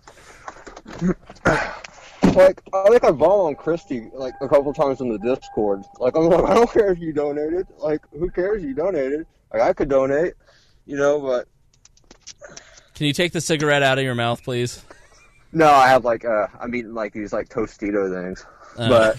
Like, I think I ball on Christy like a couple times in the Discord. Like, I'm like, I don't care if you donated. Like, who cares if you donated? Like, I could donate, you know, but... Can you take the cigarette out of your mouth, please? No, I have, like, I'm eating, like, these, like, Tostito things. But,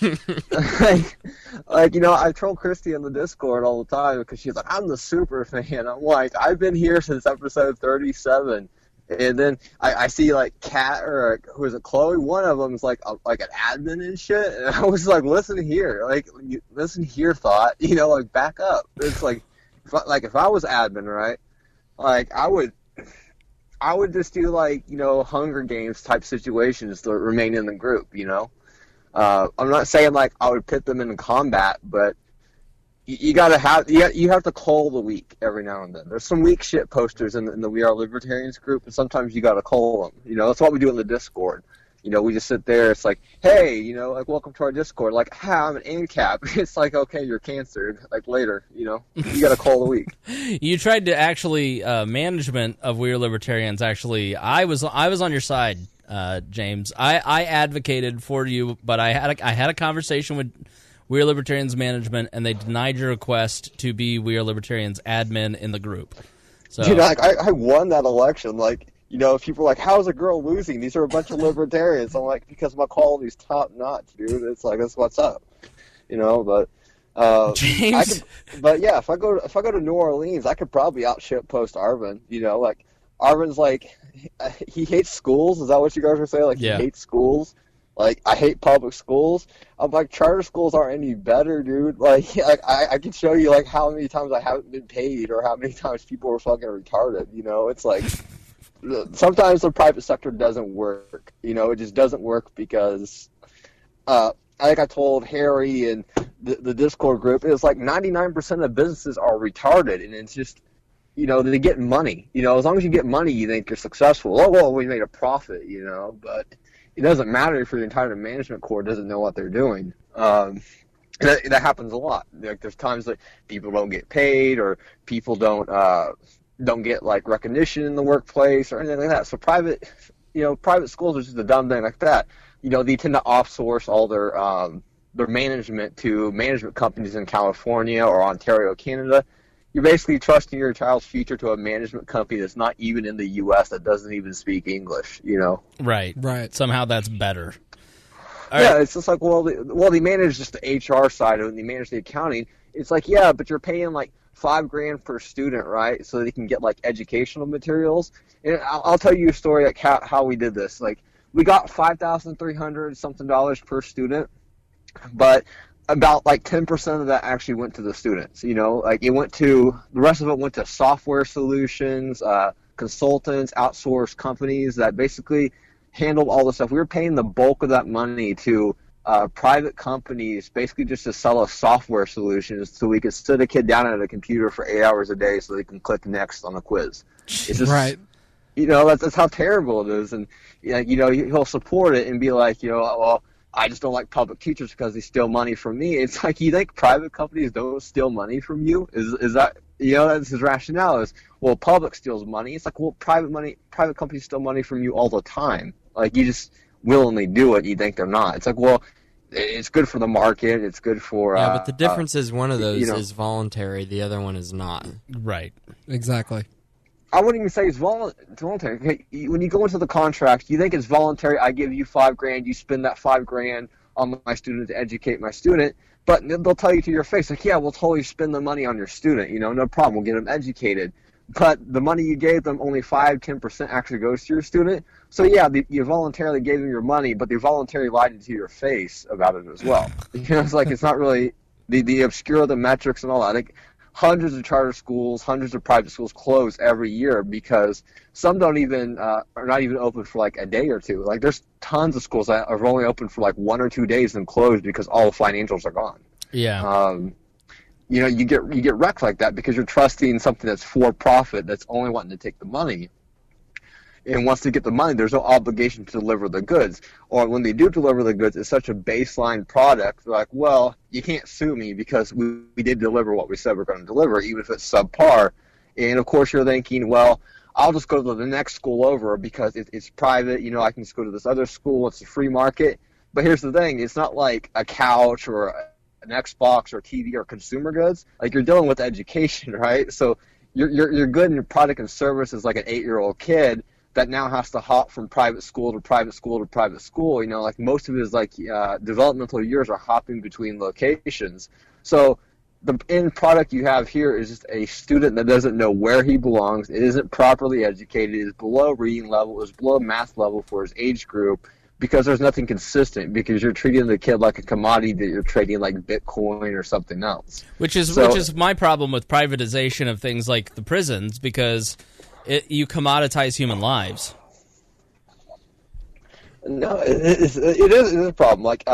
like, you know, I troll Christy in the Discord all the time because she's like, I'm the super fan. I'm like, I've been here since episode 37. And then I see, like, Kat, or who is it, Chloe? One of them is, like an admin and shit. And I was like, listen here. Like, listen here, thought. You know, like, back up. It's like, if I was admin, right, like, I would just do, like, you know, Hunger Games type situations to remain in the group, you know? I'm not saying, like, I would pit them in combat, but you have to call the weak every now and then. There's some weak shit posters in the We Are Libertarians group, and sometimes you got to call them. You know, that's what we do in the Discord. You know, we just sit there. It's like, hey, you know, like, welcome to our Discord. Like, hi, I'm an ANCAP. It's like, okay, you're cancered. Like, later, you know, you got to call the weak. You tried to actually management of We Are Libertarians. Actually, I was on your side, James. I advocated for you, but I had a conversation with We Are Libertarians management, and they denied your request to be We Are Libertarians admin in the group. So, dude, like, I won that election. Like, you know, people are like, how's a girl losing? These are a bunch of libertarians. I'm like, because my quality's top notch, dude. It's like, that's what's up. You know, but James. But yeah, if I go to New Orleans, I could probably outshitpost Arvin. You know, like, Arvin's like, he hates schools. Is that what you guys were saying? Like, yeah. He hates schools. Like, I hate public schools. I'm like, charter schools aren't any better, dude. Like I can show you, like, how many times I haven't been paid or how many times people are fucking retarded, you know? It's like, sometimes the private sector doesn't work. You know, it just doesn't work because, like I told Harry and the Discord group, it's like 99% of businesses are retarded, and it's just, you know, they get money. You know, as long as you get money, you think you're successful. Oh, well, we made a profit, you know, but it doesn't matter if your entire management core doesn't know what they're doing. And that happens a lot. Like, there's times that people don't get paid, or people don't get, like, recognition in the workplace or anything like that. So private schools are just a dumb thing like that. They tend to outsource all their management to management companies in California or Ontario, Canada. You're basically trusting your child's future to a management company that's not even in the U.S., that doesn't even speak English, Right. Somehow that's better. Yeah, it's just like, they manage just the HR side of it, and they manage the accounting. It's like, yeah, but you're paying like $5,000 per student, right? So they can get like educational materials. And I'll tell you a story like how we did this. Like, we got $5,300 something per student, but about like 10% of that actually went to the students. Like the rest of it went to software solutions, consultants, outsourced companies that basically handled all the stuff. We were paying the bulk of that money to private companies, basically just to sell us software solutions so we could sit a kid down at a computer for 8 hours a day so they can click next on a quiz. It's just, right. That's how terrible it is. And, he'll support it and be like, well, I just don't like public teachers because they steal money from me. It's like, you think private companies don't steal money from you? Is that, that's his rationale is, well, public steals money. It's like, well, private companies steal money from you all the time. Like, you just willingly do it. You think they're not. It's like, well, it's good for the market. It's good for... Yeah, but the difference is one of those is voluntary. The other one is not. Right. Exactly. I wouldn't even say it's voluntary. When you go into the contract, you think it's voluntary. I give you $5,000. You spend that $5,000 on my student to educate my student. But they'll tell you to your face, like, yeah, we'll totally spend the money on your student. No problem. We'll get them educated. But the money you gave them, only 5-10% actually goes to your student. So, yeah, you voluntarily gave them your money, but they voluntarily lied to your face about it as well. It's like, it's not really the obscure the metrics and all that. Like, hundreds of charter schools, hundreds of private schools close every year because some don't even are not even open for like a day or two. Like, there's tons of schools that are only open for like 1 or 2 days and closed because all the financials are gone. Yeah. You get wrecked like that because you're trusting something that's for profit that's only wanting to take the money. And once they get the money, there's no obligation to deliver the goods. Or when they do deliver the goods, it's such a baseline product. They're like, well, you can't sue me because we did deliver what we said we're going to deliver, even if it's subpar. And, of course, you're thinking, well, I'll just go to the next school over because it's private. I can just go to this other school. It's a free market. But here's the thing. It's not like a couch or an Xbox or TV or consumer goods. Like, you're dealing with education, right? So you're good in your product and service as like an 8-year-old kid that now has to hop from private school to private school to private school. Like most of his developmental years are hopping between locations. So the end product you have here is just a student that doesn't know where he belongs. It isn't properly educated. It is below reading level. It is below math level for his age group because there's nothing consistent because you're treating the kid like a commodity that you're trading like Bitcoin or something else. Which is my problem with privatization of things like the prisons because you commoditize human lives. No, it is a problem. Like,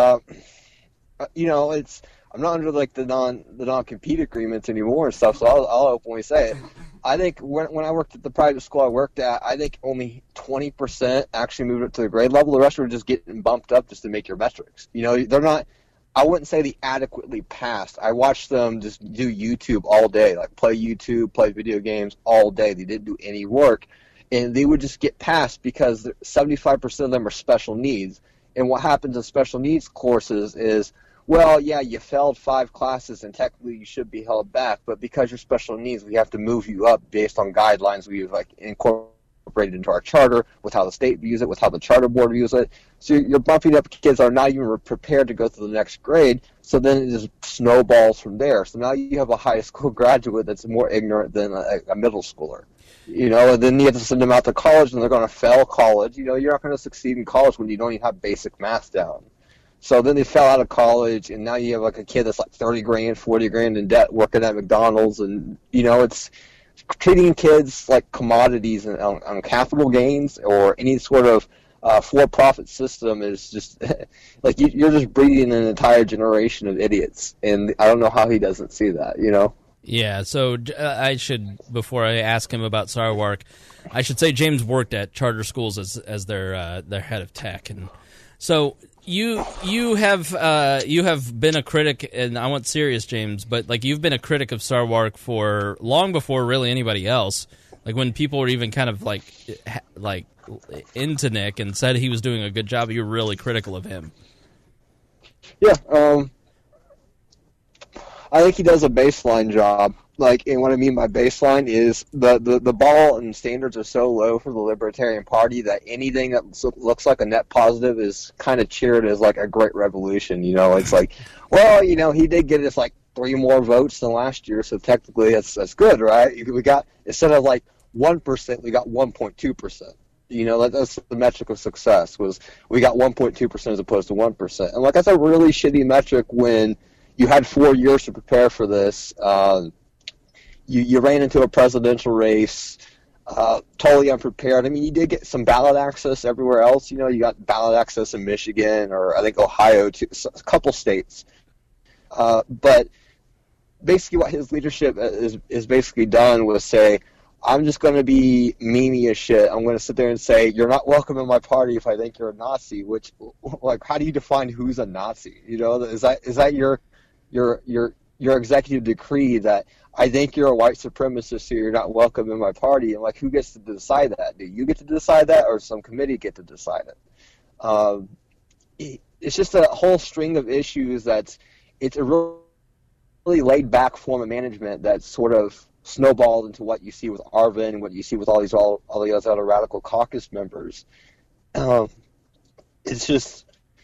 it's I'm not under like the non-compete agreements anymore and stuff. So I'll openly say it. I think when I worked at the private school I worked at, I think only 20% actually moved up to the grade level. The rest were just getting bumped up just to make your metrics. They're not. I wouldn't say they adequately passed. I watched them just do YouTube all day, like play YouTube, play video games all day. They didn't do any work. And they would just get passed because 75% of them are special needs. And what happens in special needs courses is, well, yeah, you failed 5 classes and technically you should be held back, but because you're special needs, we have to move you up based on guidelines we've incorporated into our charter, with how the state views it, with how the charter board views it. So you're bumping up kids that are not even prepared to go to the next grade, so then it just snowballs from there. So now you have a high school graduate that's more ignorant than a middle schooler. And then you have to send them out to college and they're going to fail college. You're not going to succeed in college when you don't even have basic math down. So then they fell out of college, and now you have like a kid that's like $30,000, $40,000 in debt working at McDonald's, and it's treating kids like commodities on capital gains or any sort of for-profit system is just like you're just breeding an entire generation of idiots, and I don't know how he doesn't see that. Yeah. So I should, before I ask him about Sarwark, I should say James worked at charter schools as their head of tech, and so. You have been a critic, and I want serious, James, but like you've been a critic of Sarwark for long before really anybody else. Like when people were even kind of like into Nick and said he was doing a good job. You were really critical of him. Yeah, I think he does a baseline job. Like, and what I mean by baseline is the ball and standards are so low for the Libertarian Party that anything that looks like a net positive is kind of cheered as like a great revolution. You know, it's like, well, you know, he did get us like 3 more votes than last year, so technically that's good, right? We got, instead of like 1%, we got 1.2%. You know, that's the metric of success, was we got 1.2% as opposed to 1%. And like, that's a really shitty metric when you had 4 years to prepare for this. You ran into a presidential race totally unprepared. I mean, you did get some ballot access everywhere else. You know, you got ballot access in Michigan, or I think Ohio, too, a couple states. But basically what his leadership is basically done was say, I'm just going to be memey as shit. I'm going to sit there and say, you're not welcome in my party if I think you're a Nazi, which, like, how do you define who's a Nazi? You know, is that your executive decree that I think you're a white supremacist, so you're not welcome in my party? And like, who gets to decide that? Do you get to decide that, or some committee get to decide it? It's just a whole string of issues it's a really laid back form of management that's sort of snowballed into what you see with Arvin and what you see with all the other radical caucus members. It's just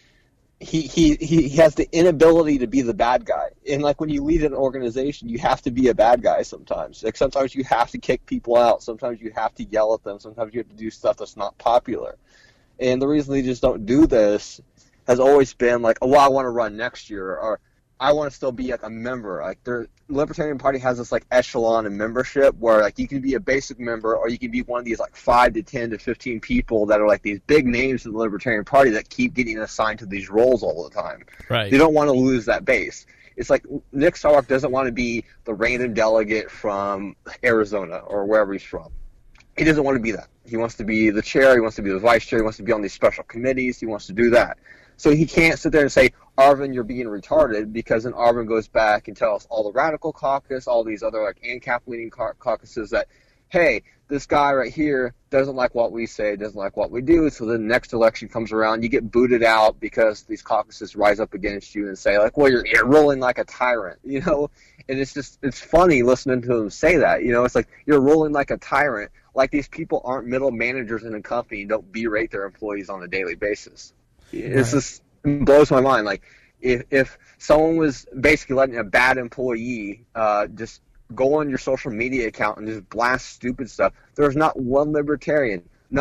he has the inability to be the bad guy. And like, when you lead an organization, you have to be a bad guy sometimes. Like, sometimes you have to kick people out. Sometimes you have to yell at them. Sometimes you have to do stuff that's not popular. And the reason they just don't do this has always been like, oh, well, I want to run next year, or I want to still be like a member. Like, the Libertarian Party has this like echelon of membership where like you can be a basic member, or you can be one of these like 5 to 10 to 15 people that are like these big names in the Libertarian Party that keep getting assigned to these roles all the time. Right. They don't want to lose that base. It's like Nick Sarwark doesn't want to be the random delegate from Arizona or wherever he's from. He doesn't want to be that. He wants to be the chair. He wants to be the vice chair. He wants to be on these special committees. He wants to do that. So he can't sit there and say, Arvin, you're being retarded, because then Arvin goes back and tells all the radical caucus, all these other like ANCAP-leaning caucuses that, hey, this guy right here doesn't like what we say, doesn't like what we do, so then the next election comes around, you get booted out because these caucuses rise up against you and say, like, well, you're ruling like a tyrant, you know? And it's funny listening to them say that, you know? It's like, you're ruling like a tyrant, like these people aren't middle managers in a company and don't berate their employees on a daily basis. It's just, it blows my mind. Like, if someone was basically letting a bad employee just go on your social media account and just blast stupid stuff, there's not one libertarian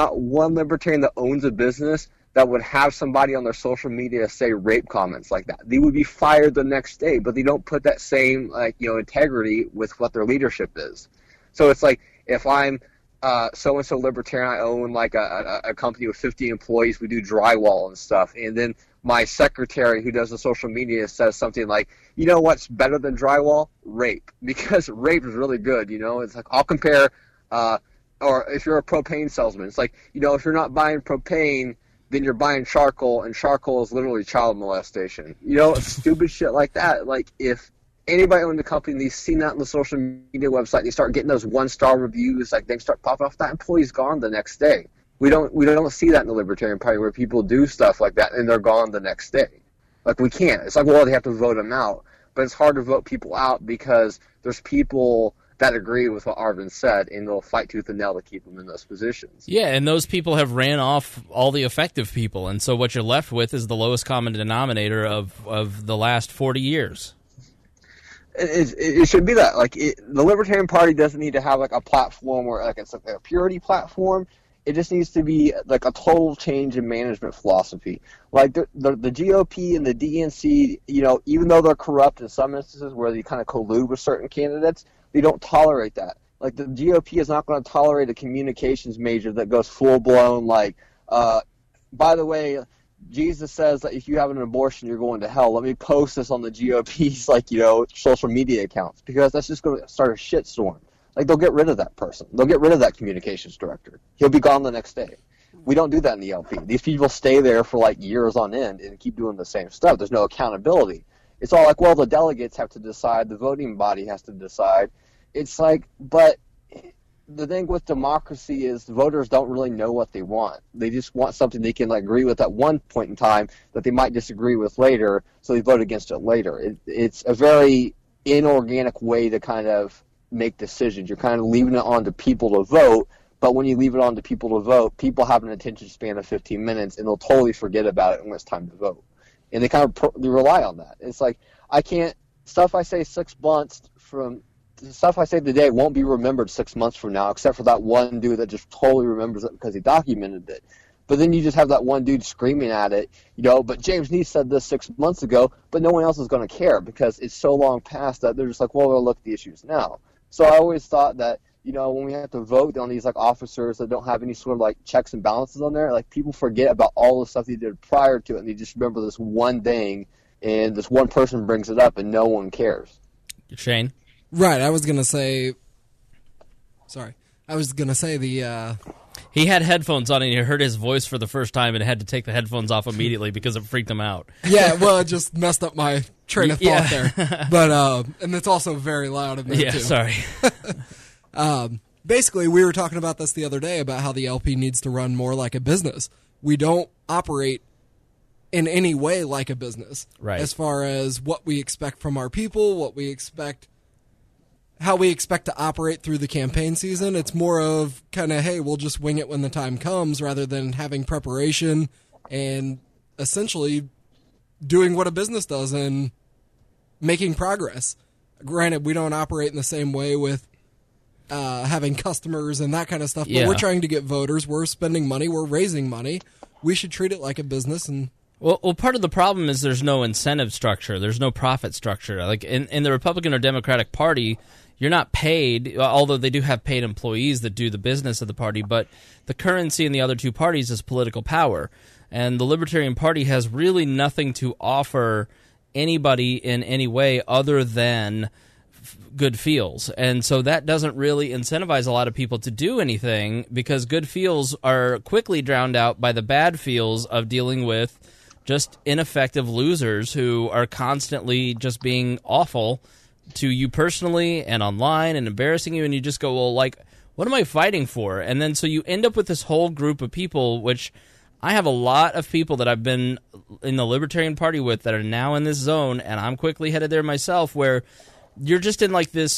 that owns a business that would have somebody on their social media say rape comments like that. They would be fired the next day, but they don't put that same, like, you know, integrity with what their leadership is. So it's like, if I'm so-and-so libertarian, I own like a company with 50 employees, we do drywall and stuff, and then my secretary who does the social media says something like, you know what's better than drywall? Rape. Because rape is really good, you know? It's like, I'll compare, or if you're a propane salesman, it's like, you know, if you're not buying propane, then you're buying charcoal, and charcoal is literally child molestation. You know, stupid shit like that. Like, if anybody owned the company and they've seen that on the social media website, they start getting those 1-star reviews, like they start popping off, that employee's gone the next day. We don't see that in the Libertarian Party, where people do stuff like that and they're gone the next day. Like, we can't. It's like, well, they have to vote them out. But it's hard to vote people out because there's people that agree with what Arvin said, and they'll fight tooth and nail to keep them in those positions. Yeah, and those people have ran off all the effective people, and so what you're left with is the lowest common denominator of the last 40 years. It should be that. Like, the Libertarian Party doesn't need to have like a platform where like it's like a purity platform. It just needs to be like a total change in management philosophy. Like the GOP and the DNC, you know, even though they're corrupt in some instances where they kind of collude with certain candidates, they don't tolerate that. Like, the GOP is not going to tolerate a communications major that goes full blown like, by the way, Jesus says that if you have an abortion, you're going to hell. Let me post this on the GOP's, like, you know, social media accounts, because that's just going to start a shitstorm. Like, they'll get rid of that person. They'll get rid of that communications director. He'll be gone the next day. We don't do that in the LP. These people stay there for, like, years on end and keep doing the same stuff. There's no accountability. It's all like, well, the delegates have to decide. The voting body has to decide. It's like, but the thing with democracy is voters don't really know what they want. They just want something they can agree with at one point in time that they might disagree with later, so they vote against it later. It's a very inorganic way to kind of make decisions. You're kind of leaving it on to people to vote, but when you leave it on to people to vote, people have an attention span of 15 minutes, and they'll totally forget about it when it's time to vote. And they kind of they rely on that. It's like, stuff I say 6 months from... The stuff I say today won't be remembered 6 months from now, except for that one dude that just totally remembers it because he documented it. But then you just have that one dude screaming at it, but James Neese said this 6 months ago, but no one else is going to care because it's so long past that they're just like, well, we'll look at the issues now. So I always thought that, when we have to vote on these officers that don't have any sort of checks and balances on there, people forget about all the stuff they did prior to it, and they just remember this one thing, and this one person brings it up, and no one cares. Shane? Right, I was going to say... Sorry. I was going to say the... He had headphones on and he heard his voice for the first time and had to take the headphones off immediately because it freaked him out. Yeah, well, it just messed up my train of thought there. But, and it's also very loud in there, too. Sorry. Basically, we were talking about this the other day, about how the LP needs to run more like a business. We don't operate in any way like a business. Right. As far as what we expect from our people, how we expect to operate through the campaign season. It's more of kind of, hey, we'll just wing it when the time comes, rather than having preparation and essentially doing what a business does and making progress. Granted, we don't operate in the same way with having customers and that kind of stuff, but we're trying to get voters. We're spending money. We're raising money. We should treat it like a business. And Well, part of the problem is there's no incentive structure. There's no profit structure. Like in the Republican or Democratic Party, you're not paid, although they do have paid employees that do the business of the party, but the currency in the other two parties is political power. And the Libertarian Party has really nothing to offer anybody in any way other than good feels. And so that doesn't really incentivize a lot of people to do anything, because good feels are quickly drowned out by the bad feels of dealing with just ineffective losers who are constantly just being awful to you personally and online and embarrassing you, and you just go, well, what am I fighting for? And then so you end up with this whole group of people, which I have a lot of people that I've been in the Libertarian Party with that are now in this zone, and I'm quickly headed there myself, where you're just in this,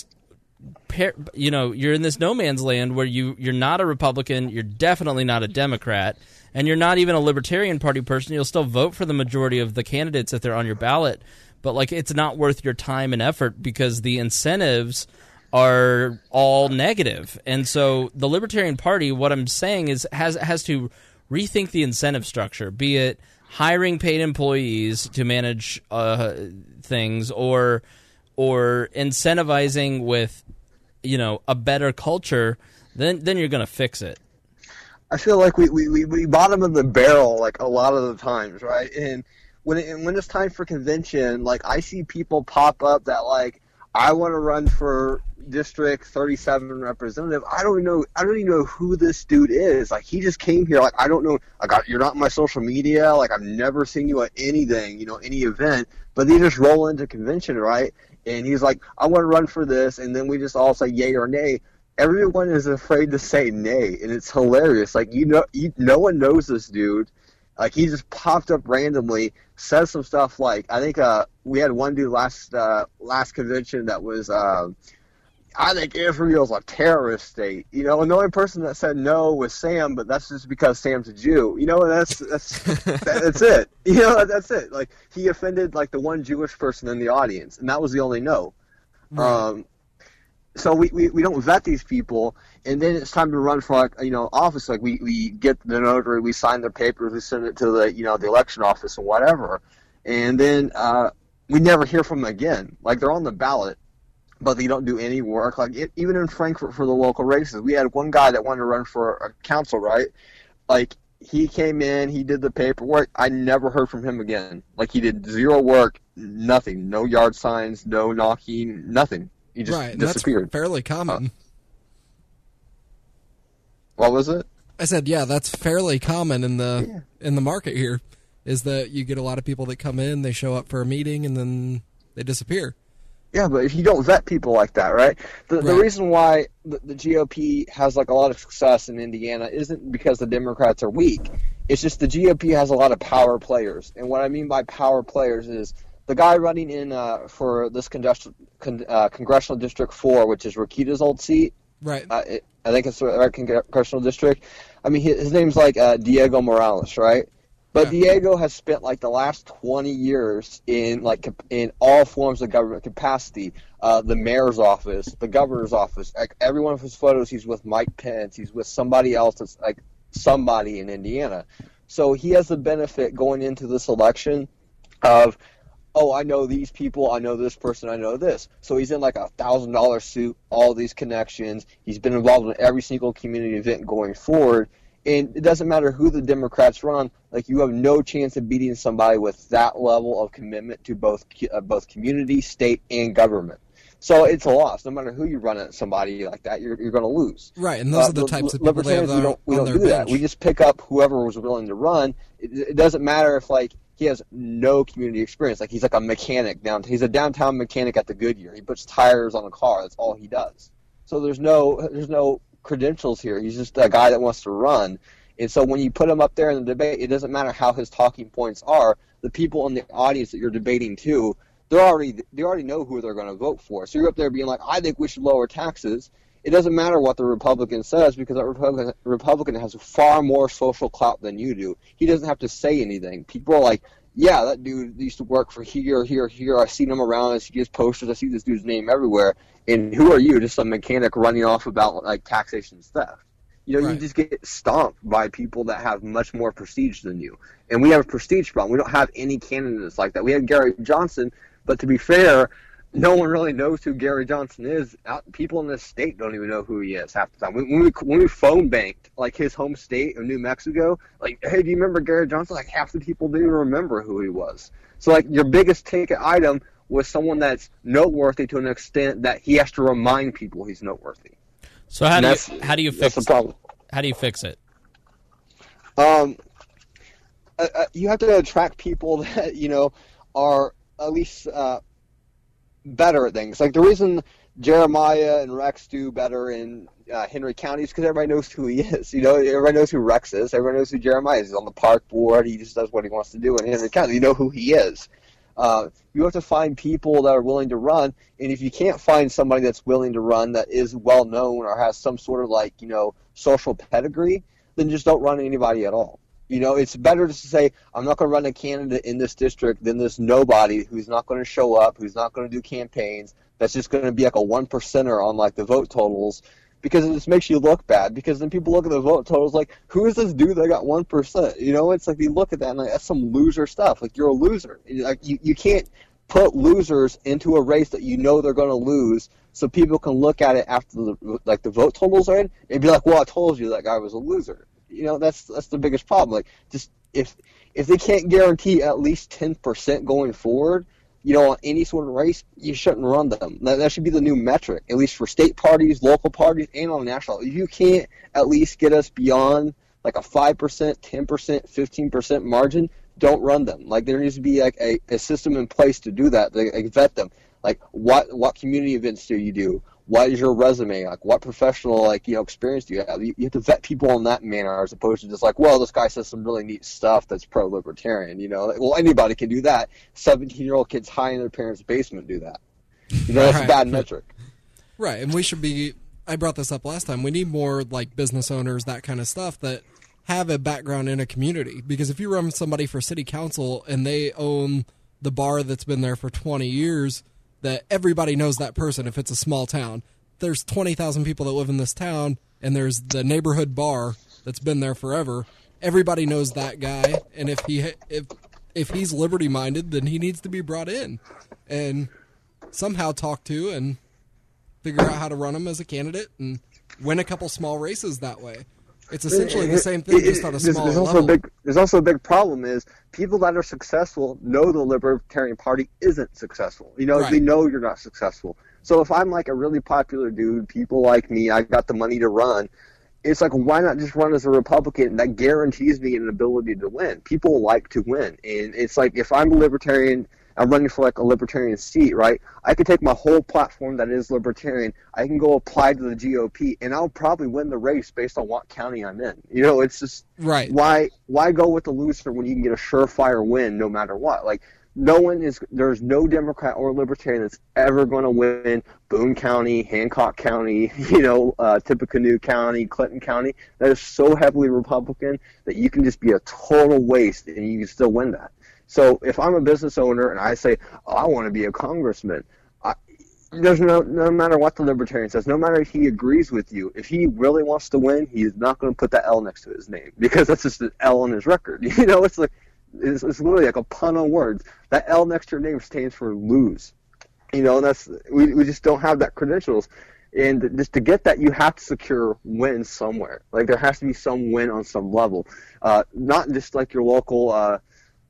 you're in this no man's land where you're not a Republican, you're definitely not a Democrat, and you're not even a Libertarian Party person. You'll still vote for the majority of the candidates if they're on your ballot, but it's not worth your time and effort because the incentives are all negative. And so the Libertarian Party, what I'm saying is, has to rethink the incentive structure, be it hiring paid employees to manage things, or incentivizing with a better culture. Then you're going to fix it. I feel like we bottom of the barrel a lot of the times, right? And when it's time for convention, I see people pop up that I want to run for District 37 representative. I don't even know who this dude is. He just came here. I don't know. You're not on my social media. I've never seen you at anything, any event. But they just roll into convention, right? And he's like, I want to run for this, and then we just all say yay or nay. Everyone is afraid to say nay, and it's hilarious. No one knows this dude. He just popped up randomly, says some stuff I think we had one dude last convention that was, I think Israel's a terrorist state. And the only person that said no was Sam, but that's just because Sam's a Jew. That's it. That's it. He offended the one Jewish person in the audience, and that was the only no. Right. So we don't vet these people, and then it's time to run for office. We get the notary, we sign their papers, we send it to the the election office and whatever, and then we never hear from them again. They're on the ballot, but they don't do any work. Even in Frankfurt for the local races, we had one guy that wanted to run for a council, right? He came in, he did the paperwork. I never heard from him again. He did zero work, nothing, no yard signs, no knocking, nothing. He just disappeared. That's fairly common. What was it? I said, yeah, that's fairly common in the market here, is that you get a lot of people that come in, they show up for a meeting, and then they disappear. Yeah, but if you don't vet people like that, right? The reason why the GOP has like a lot of success in Indiana isn't because the Democrats are weak. It's just the GOP has a lot of power players. And what I mean by power players is the guy running in for this Congressional District 4, which is Rakita's old seat. Right. I think it's the right congressional district. I mean, his name's like Diego Morales, right? But yeah. Diego has spent like the last 20 years in all forms of government capacity. The mayor's office, the governor's office. Like every one of his photos, he's with Mike Pence. He's with somebody else that's like somebody in Indiana. So he has the benefit going into this election of, oh, I know these people, I know this person, I know this. So he's in like $1,000 suit, all these connections. He's been involved in every single community event going forward. And it doesn't matter who the Democrats run, like you have no chance of beating somebody with that level of commitment to both community, state, and government. So it's a loss. No matter who you run at somebody like that, you're going to lose. Right, and those are the types of people they have we don't do that. We just pick up whoever was willing to run. It doesn't matter if like he has no community experience. Like he's like a mechanic he's a downtown mechanic at the Goodyear. He puts tires on a car. That's all he does. So there's no credentials here. He's just a guy that wants to run. And so when you put him up there in the debate, it doesn't matter how his talking points are. The people in the audience that you're debating to, they already know who they're going to vote for. So you're up there being like, I think we should lower taxes. It doesn't matter what the Republican says because that Republican has far more social clout than you do. He doesn't have to say anything. People are like, yeah, that dude used to work for here. I've seen him around. I see his posters. I see this dude's name everywhere. And who are you? Just a mechanic running off about like taxation theft. You know, right. You just get stomped by people that have much more prestige than you. And we have a prestige problem. We don't have any candidates like that. We have Gary Johnson, but to be fair, no one really knows who Gary Johnson is. People in this state don't even know who he is half the time. When we phone banked like his home state of New Mexico, like, hey, do you remember Gary Johnson? Like half the people didn't even remember who he was. So like your biggest ticket item was someone that's noteworthy to an extent that he has to remind people he's noteworthy. So how do you fix the problem? How do you fix it? You have to attract people that are at least better at things. Like the reason Jeremiah and Rex do better in Henry County is because everybody knows who he is. Everybody knows who Rex is. Everybody knows who Jeremiah is. He's on the park board. He just does what he wants to do in Henry County. You know who he is. You have to find people that are willing to run, and if you can't find somebody that's willing to run that is well known or has some sort of social pedigree, then just don't run anybody at all. It's better to say, I'm not going to run a candidate in this district than this nobody who's not going to show up, who's not going to do campaigns, that's just going to be like a 1%er on like the vote totals, because it just makes you look bad, because then people look at the vote totals like, who is this dude that got 1%? It's like they look at that and like, that's some loser stuff. Like, you're a loser. Like you can't put losers into a race that they're going to lose, so people can look at it after the vote totals are in and be like, well, I told you that guy was a loser. That's the biggest problem. Like, just if they can't guarantee at least 10% going forward, on any sort of race, you shouldn't run them. That should be the new metric, at least for state parties, local parties, and on national. If you can't at least get us beyond like a 5%, 10%, 15% margin, don't run them. Like, there needs to be like a system in place to do that. They vet them. Like, what community events do you do? What is your resume? Like, what professional experience do you have? You have to vet people in that manner, as opposed to just like, well, this guy says some really neat stuff that's pro-libertarian. Well, anybody can do that. 17-year-old kids high in their parents' basement do that. That's a bad metric. Right, and we should be. I brought this up last time. We need more like business owners, that kind of stuff, that have a background in a community. Because if you run somebody for city council and they own the bar that's been there for 20 years. That everybody knows that person if it's a small town. There's 20,000 people that live in this town, and there's the neighborhood bar that's been there forever. Everybody knows that guy, and if he's liberty-minded, then he needs to be brought in and somehow talked to and figure out how to run him as a candidate and win a couple small races that way. It's essentially the same thing, just on a smaller level. There's also a big problem is people that are successful know the Libertarian Party isn't successful. Right. They know you're not successful. So if I'm like a really popular dude, people like me, I got the money to run, it's like, why not just run as a Republican? That guarantees me an ability to win. People like to win. And it's like, if I'm a Libertarian, I'm running for like a libertarian seat, right? I could take my whole platform that is libertarian, I can go apply to the GOP, and I'll probably win the race based on what county I'm in. You know, it's just Right. why go with the loser when you can get a surefire win no matter what? Like, there's no Democrat or Libertarian that's ever going to win Boone County, Hancock County, Tippecanoe County, Clinton County. That is so heavily Republican that you can just be a total waste and you can still win that. So if I'm a business owner and I say, I want to be a congressman, there's no matter what the Libertarian says, no matter if he agrees with you, if he really wants to win, he is not going to put that L next to his name because that's just an L on his record. It's like, it's literally like a pun on words. That L next to your name stands for lose. And we just don't have that credentials. And just to get that, you have to secure wins somewhere. Like, there has to be some win on some level. Not just like your local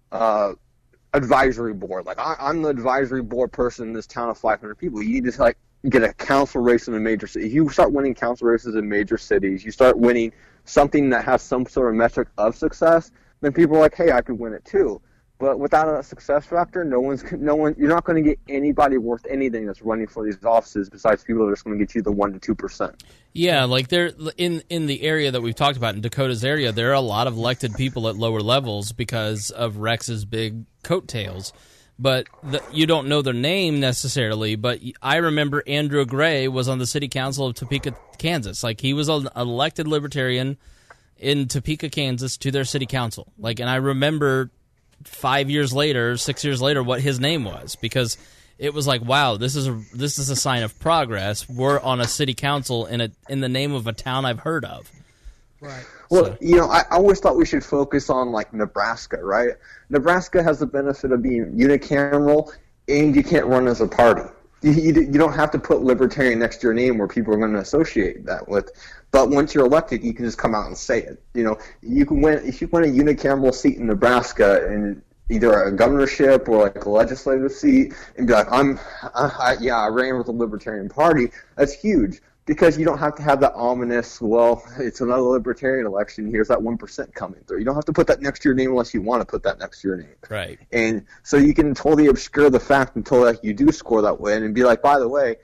advisory board. Like, I'm the advisory board person in this town of 500 people. You need to, like, get a council race in a major city. If you start winning council races in major cities, you start winning something that has some sort of metric of success, then people are like, hey, I could win it too. But without a success factor, you're not going to get anybody worth anything that's running for these offices besides people that are just going to get you the 1% to 2%. Yeah, like there in the area that we've talked about, in Dakota's area, there are a lot of elected people at lower levels because of Rex's big coattails. But you don't know their name necessarily, but I remember Andrew Gray was on the city council of Topeka, Kansas. Like, he was an elected Libertarian in Topeka, Kansas, to their city council. Like, and I remember 6 years later, what his name was, because it was like, wow, this is a sign of progress. We're on a city council in the name of a town I've heard of. Right. Well, I always thought we should focus on, like, Nebraska, right? Nebraska has the benefit of being unicameral, and you can't run as a party. You don't have to put Libertarian next to your name where people are going to associate that with. But once you're elected, you can just come out and say it. You can win if you win a unicameral seat in Nebraska and either a governorship or like a legislative seat, and be like, I ran with the Libertarian Party. That's huge because you don't have to have that ominous, well, it's another Libertarian election. Here's that 1% coming through. You don't have to put that next to your name unless you want to put that next to your name. Right. And so you can totally obscure the fact until like you do score that win and be like, by the way,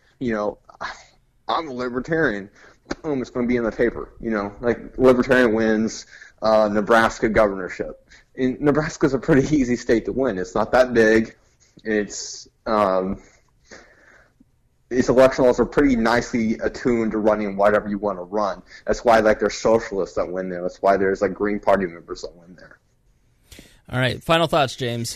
I'm a Libertarian. Boom, it's going to be in the paper. Like, Libertarian wins Nebraska governorship. And Nebraska's a pretty easy state to win. It's not that big. Its election laws are pretty nicely attuned to running whatever you want to run. That's why, like, there's socialists that win there. That's why there's, like, Green Party members that win there. All right, final thoughts, James.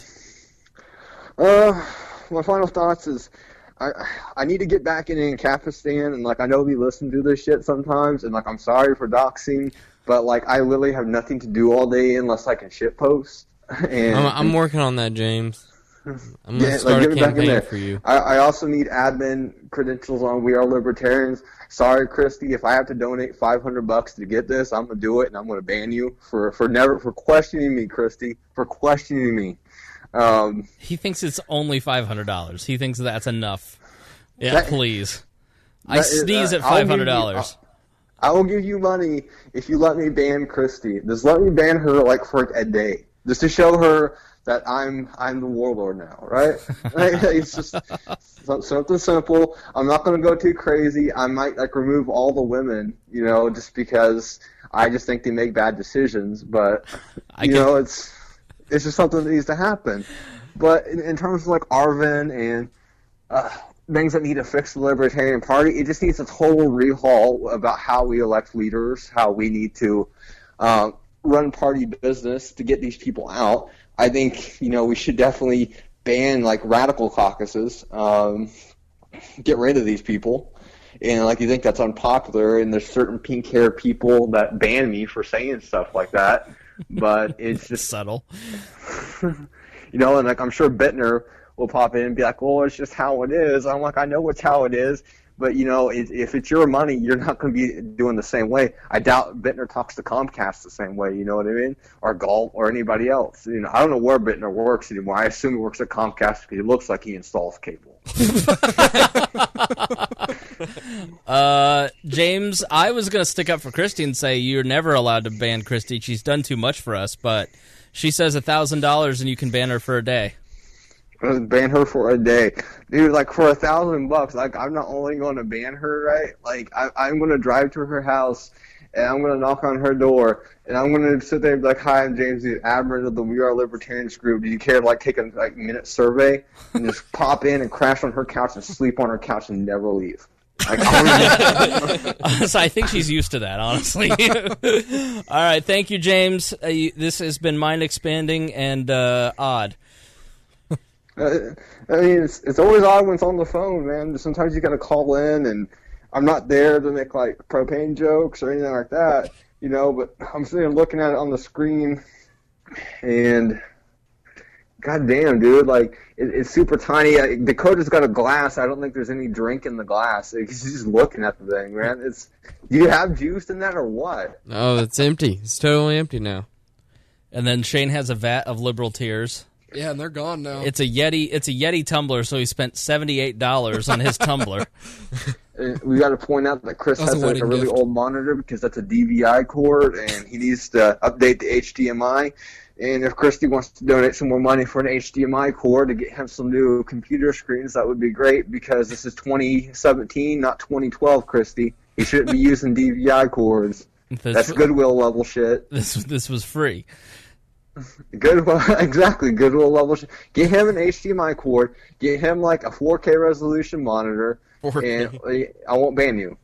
My final thoughts is I need to get back in Ancapistan, and, like, I know we listen to this shit sometimes, and, like, I'm sorry for doxing, but, like, I literally have nothing to do all day unless I can shitpost. And I'm working on that, James. I'm going to start a campaign for you. I also need admin credentials on We Are Libertarians. Sorry, Christy, if I have to donate $500 to get this, I'm going to do it, and I'm going to ban you for questioning me, Christy, for questioning me. He thinks it's only $500. He thinks that's enough. Yeah, please. I sneeze at $500. I will give you money if you let me ban Christy. Just let me ban her, like, for a day, just to show her that I'm the warlord now, right? It's just something simple. I'm not going to go too crazy. I might, like, remove all the women, just because I just think they make bad decisions. But it's just something that needs to happen. But in terms of, like, Arvin and things that need to fix the Libertarian Party, it just needs a total rehaul about how we elect leaders, how we need to run party business to get these people out. I think, we should definitely ban, like, radical caucuses, get rid of these people. And, like, you think that's unpopular, and there's certain pink-haired people that ban me for saying stuff like that. But it's just subtle. And, like, I'm sure Bittner will pop in and be like, well, it's just how it is. I'm like, I know it's how it is. But, if it's your money, you're not going to be doing the same way. I doubt Bittner talks to Comcast the same way, you know what I mean? Or Galt or anybody else. I don't know where Bittner works anymore. I assume he works at Comcast because he looks like he installs cable. James, I was going to stick up for Christy and say you're never allowed to ban Christy. She's done too much for us, but she says $1,000 and you can ban her for a day. Just ban her for a day, dude. Like for $1,000, like I'm not only going to ban her, right? Like I'm going to drive to her house, and I'm going to knock on her door, and I'm going to sit there and be like, "Hi, I'm James, the admin of the We Are Libertarians group. Do you care to like take a minute survey and just pop in and crash on her couch and sleep on her couch and never leave?" Like, So I think she's used to that, honestly. All right, thank you, James. This has been mind expanding and odd. I mean, it's always odd when it's on the phone, man. Sometimes you gotta call in, and I'm not there to make like propane jokes or anything like that, you know. But I'm sitting there looking at it on the screen, and goddamn, dude, like it's super tiny. Dakota's got a glass. I don't think there's any drink in the glass. He's just looking at the thing, man. Do you have juice in that or what? Oh, it's empty. It's totally empty now. And then Shane has a vat of liberal tears. Yeah, and they're gone now. It's a Yeti tumbler, so he spent $78 on his tumbler. We got to point out that Chris That's has a a wedding really gift. old monitor because that's a DVI cord, and he needs to update the HDMI. And if Christy wants to donate some more money for an HDMI cord to get him some new computer screens, that would be great because this is 2017, not 2012, Christy. He shouldn't be using DVI cords. That's Goodwill level shit. This was free. Goodwill, exactly. Goodwill level shit. Get him an HDMI cord. Get him like a 4K resolution monitor, 4K. and I won't ban you.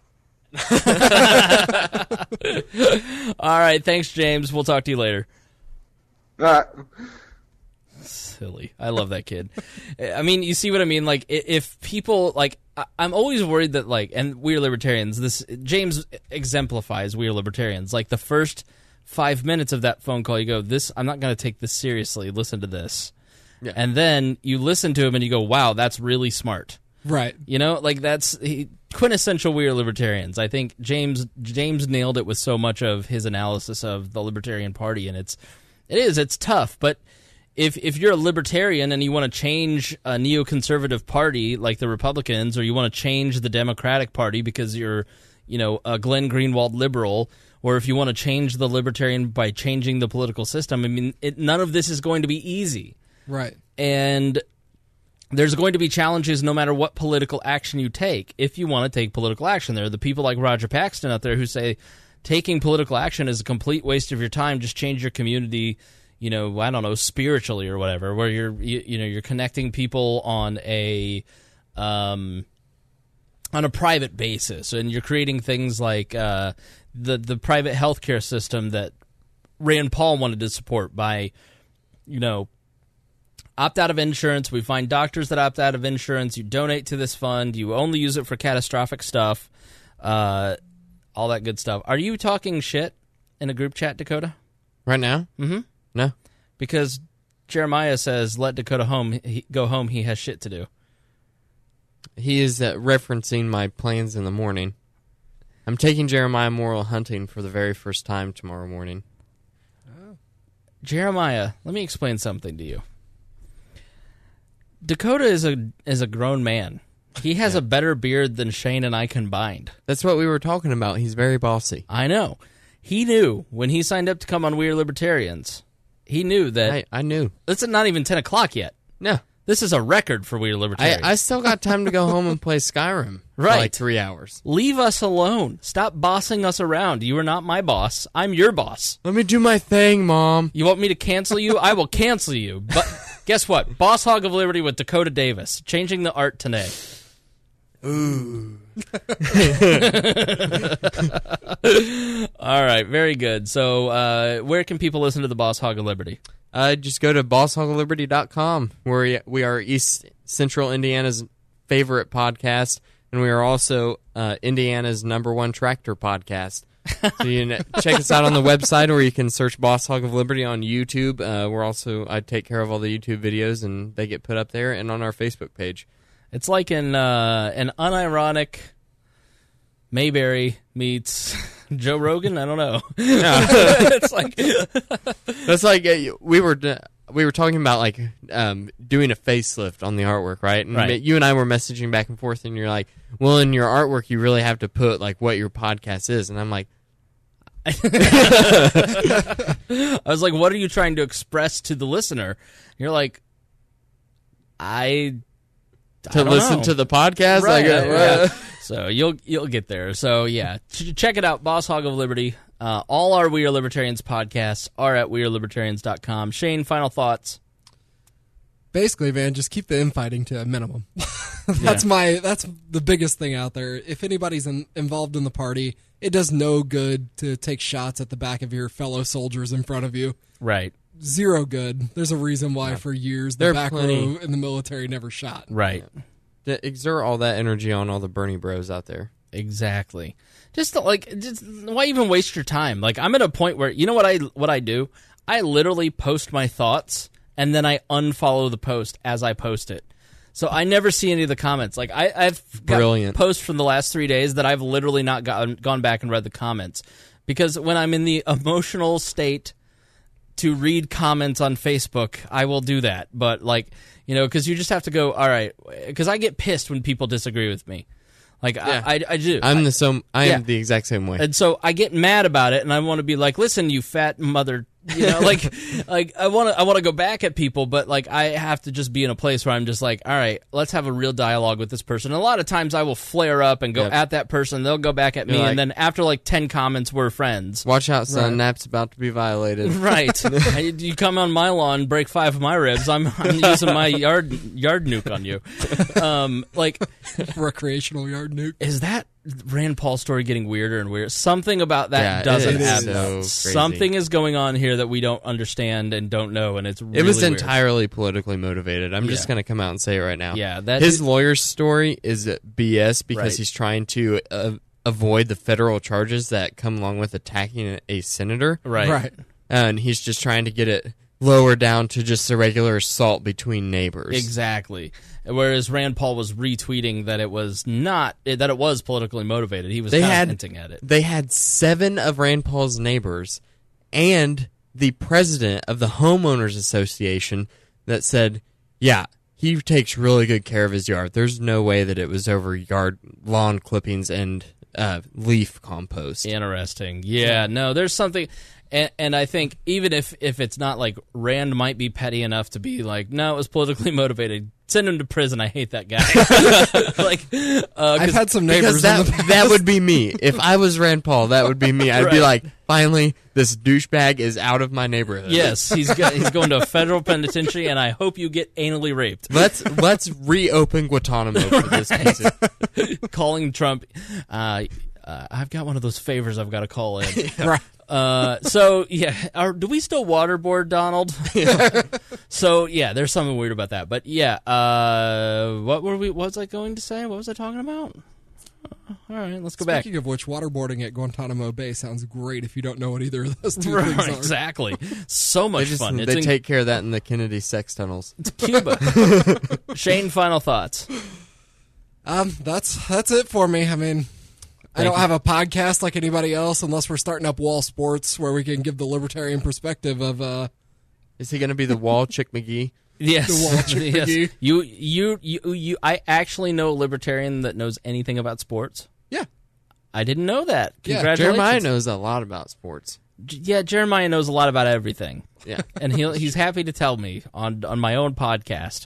All right, thanks, James. We'll talk to you later. All right. Silly. I love that kid. I mean, you see what I mean? Like, if people, like, I'm always worried that, like, and we are libertarians, James exemplifies we are libertarians. Like, the first 5 minutes of that phone call, you go, I'm not going to take this seriously. Listen to this. Yeah. And then you listen to him and you go, wow, that's really smart. Right. You know, like that's quintessential we are libertarians. I think James nailed it with so much of his analysis of the Libertarian Party, and it's tough, but if you're a libertarian and you want to change a neoconservative party like the Republicans, or you want to change the Democratic Party because you're, you know, a Glenn Greenwald liberal, or if you want to change the libertarian by changing the political system, I mean, none of this is going to be easy. Right. And there's going to be challenges no matter what political action you take. If you want to take political action, there are the people like Roger Paxton out there who say taking political action is a complete waste of your time. Just change your community, you know, I don't know, spiritually or whatever, where you're connecting people on a private basis, and you're creating things like the private healthcare system that Rand Paul wanted to support by, you know, opt out of insurance. We find doctors that opt out of insurance. You donate to this fund. You only use it for catastrophic stuff. All that good stuff. Are you talking shit in a group chat, Dakota? Right now? Mm-hmm. No. Because Jeremiah says, let Dakota go home. He has shit to do. He is referencing my plans in the morning. I'm taking Jeremiah Morrill hunting for the very first time tomorrow morning. Oh. Jeremiah, let me explain something to you. Dakota is a grown man. He has a better beard than Shane and I combined. That's what we were talking about. He's very bossy. I know. He knew when he signed up to come on We Are Libertarians. He knew that. I knew. It's not even 10 o'clock yet. No. This is a record for We Are Libertarians. I still got time to go home and play Skyrim for Right. like 3 hours. Leave us alone. Stop bossing us around. You are not my boss. I'm your boss. Let me do my thing, Mom. You want me to cancel you? I will cancel you. But guess what? Boss Hog of Liberty with Dakota Davis. Changing the art today. Ooh. All right, very good. So where can people listen to the Boss Hog of Liberty? Just go to bosshogliberty.com, where we are East Central Indiana's favorite podcast, and we are also Indiana's #1 tractor podcast. So you can check us out on the website, or you can search Boss Hog of Liberty on YouTube. I take care of all the YouTube videos, and they get put up there, and on our Facebook page. It's like an unironic Mayberry meets Joe Rogan. I don't know. It's like that's like we were talking about like doing a facelift on the artwork, right? And Right. you and I were messaging back and forth, and you're like, "Well, in your artwork, you really have to put like what your podcast is," and I'm like. I was like, what are you trying to express to the listener? You're like, I To don't listen know. to the podcast? Right. Like, Yeah. So you'll get there. So yeah, check it out, Boss Hog of Liberty. All our We Are Libertarians podcasts are at wearelibertarians.com. Shane, final thoughts? Basically, man, just keep the infighting to a minimum. That's the biggest thing out there. If anybody's involved in the party, it does no good to take shots at the back of your fellow soldiers in front of you. Right. Zero good. There's a reason why for years the There are back plenty. row in the military never shot. Right. To exert all that energy on all the Bernie bros out there. Exactly. Just why even waste your time? Like, I'm at a point where, you know what I do? I literally post my thoughts and then I unfollow the post as I post it. So I never see any of the comments. Like, I've got Brilliant. posts from the last 3 days that I've literally not gone back and read the comments. Because when I'm in the emotional state to read comments on Facebook, I will do that. But, like, you know, because you just have to go, all right, because I get pissed when people disagree with me. Like, Yeah. I do. I am Yeah. the exact same way. And so I get mad about it, and I want to be like, "Listen, you fat mother," you know, like I want to go back at people, but like I have to just be in a place where I'm just like, "All right, let's have a real dialogue with this person." And a lot of times I will flare up and go Yep. at that person. They'll go back at me, You're like- and then after like 10 comments, we're friends. Watch out, son. Right. Nap's about to be violated. Right? You come on my lawn, break 5 of my ribs. I'm using my yard nuke on you. Like, Recreational yard nuke. is that Rand Paul story getting weirder and weirder? Something about that Yeah, doesn't it add is. up. So crazy. Something is going on here that we don't understand and don't know, and it's really It was weird. entirely politically motivated. I'm Yeah. just going to come out and say it right now. Yeah, that His lawyer's story is BS because Right. he's trying to avoid the federal charges that come along with attacking a senator. right. And he's just trying to get it lower down to just a regular assault between neighbors. Exactly. Whereas Rand Paul was retweeting that it was not that it was politically motivated. He was They kind of had- hinting at it. They had 7 of Rand Paul's neighbors and the president of the homeowners association that said, yeah, he takes really good care of his yard. There's no way that it was over lawn clippings and leaf compost. Interesting. Yeah. No, there's something. And I think even if it's not like Rand might be petty enough to be like, no, it was politically motivated. Send him to prison. I hate that guy. Like, I've had some neighbors Because in the past. that would be me. If I was Rand Paul, that would be me. I'd be Right. like, finally, this douchebag is out of my neighborhood. yes, he's going to a federal penitentiary, and I hope you get anally raped. Let's reopen Guantanamo for this piece of Calling Trump. I've got one of those favors I've got to call in. Right. So yeah, do we still waterboard Donald? So yeah, there's something weird about that. But yeah, what was I going to say? What was I talking about? All right, let's go back. Speaking of which, waterboarding at Guantanamo Bay sounds great if you don't know what either of those two Right, things are. exactly. So much fun. It's They in take care of that in the Kennedy sex tunnels. Cuba. Shane, final thoughts. That's it for me. I mean, I don't have a podcast like anybody else unless we're starting up Wall Sports where we can give the libertarian perspective of Is he going to be the wall Chick McGee? Yes. The Walter Yes. McGee. You. I actually know a libertarian that knows anything about sports. yeah. I didn't know that. Yeah, Congratulations. Jeremiah knows a lot about sports. Yeah, Jeremiah knows a lot about everything. Yeah. And he's happy to tell me on my own podcast.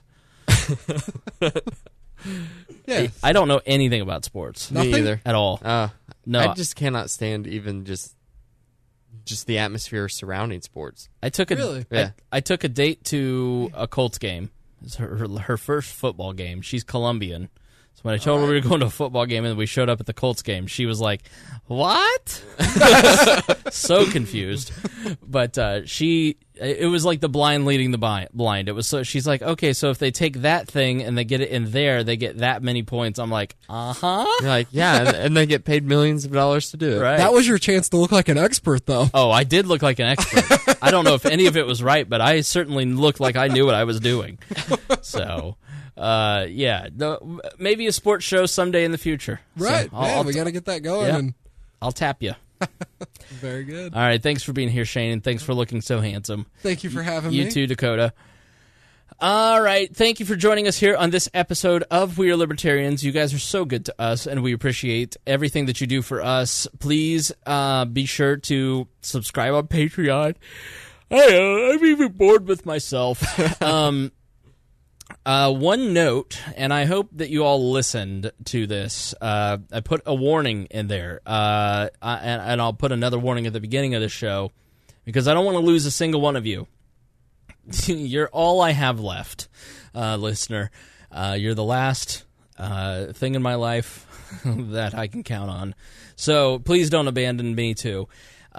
Yeah. I don't know anything about sports Nothing? Me either. at all. No. I just cannot stand even just the atmosphere surrounding sports. I took a Really? Yeah. I took a date to a Colts game. It's her first football game. She's Colombian. So when I told her we were going to a football game and we showed up at the Colts game, she was like, "What?" So confused. But it was like the blind leading the blind. It was she's like, "Okay, so if they take that thing and they get it in there, they get that many points." I'm like, "Uh-huh." You're like, yeah, and they get paid millions of dollars to do it. Right. That was your chance to look like an expert, though. Oh, I did look like an expert. I don't know if any of it was right, but I certainly looked like I knew what I was doing. So, yeah, maybe a sports show someday in the future. Right. So Yeah, we got to get that going. Yeah. And I'll tap you. very good. All right, thanks for being here, Shane, and thanks for looking so handsome. Thank you for having You me. too, Dakota. All right, thank you for joining us here on this episode of We Are Libertarians. You guys are so good to us, and we appreciate everything that you do for us. Please be sure to subscribe on Patreon. I'm even bored with myself. One note, and I hope that you all listened to this. I put a warning in there, and I'll put another warning at the beginning of the show, because I don't want to lose a single one of you. You're all I have left, listener. You're the last thing in my life that I can count on. So please don't abandon me, too.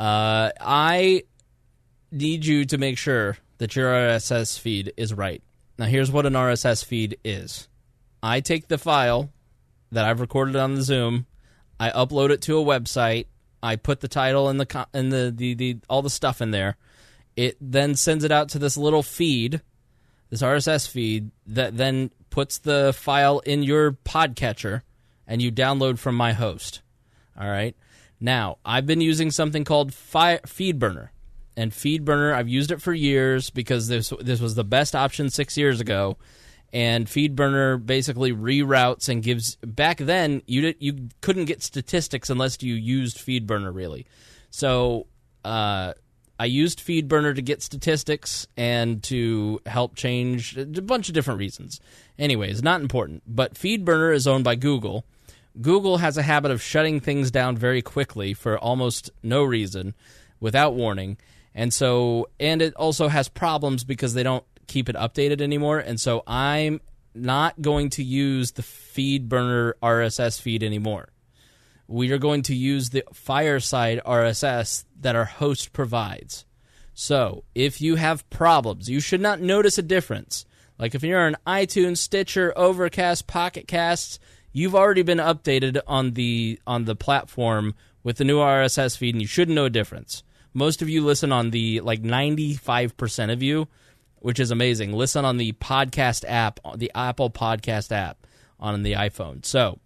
I need you to make sure that your RSS feed is right. Now, here's what an RSS feed is. I take the file that I've recorded on the Zoom, I upload it to a website, I put the title and the all the stuff in there. It then sends it out to this little feed, this RSS feed, that then puts the file in your podcatcher, and you download from my host. All right? Now, I've been using something called FeedBurner. And FeedBurner, I've used it for years because this was the best option 6 years ago. And FeedBurner basically reroutes and gives... Back then, you couldn't get statistics unless you used FeedBurner, really. So I used FeedBurner to get statistics and to help change a bunch of different reasons. Anyways, not important. But FeedBurner is owned by Google. Google has a habit of shutting things down very quickly for almost no reason, without warning. And it also has problems because they don't keep it updated anymore. And so I'm not going to use the FeedBurner RSS feed anymore. We are going to use the Fireside RSS that our host provides. So if you have problems, you should not notice a difference. Like if you're on iTunes, Stitcher, Overcast, Pocket Casts, you've already been updated on the platform with the new RSS feed, and you shouldn't know a difference. Most of you listen on the, 95% of you, which is amazing, listen on the podcast app, the Apple Podcast app on the iPhone. So,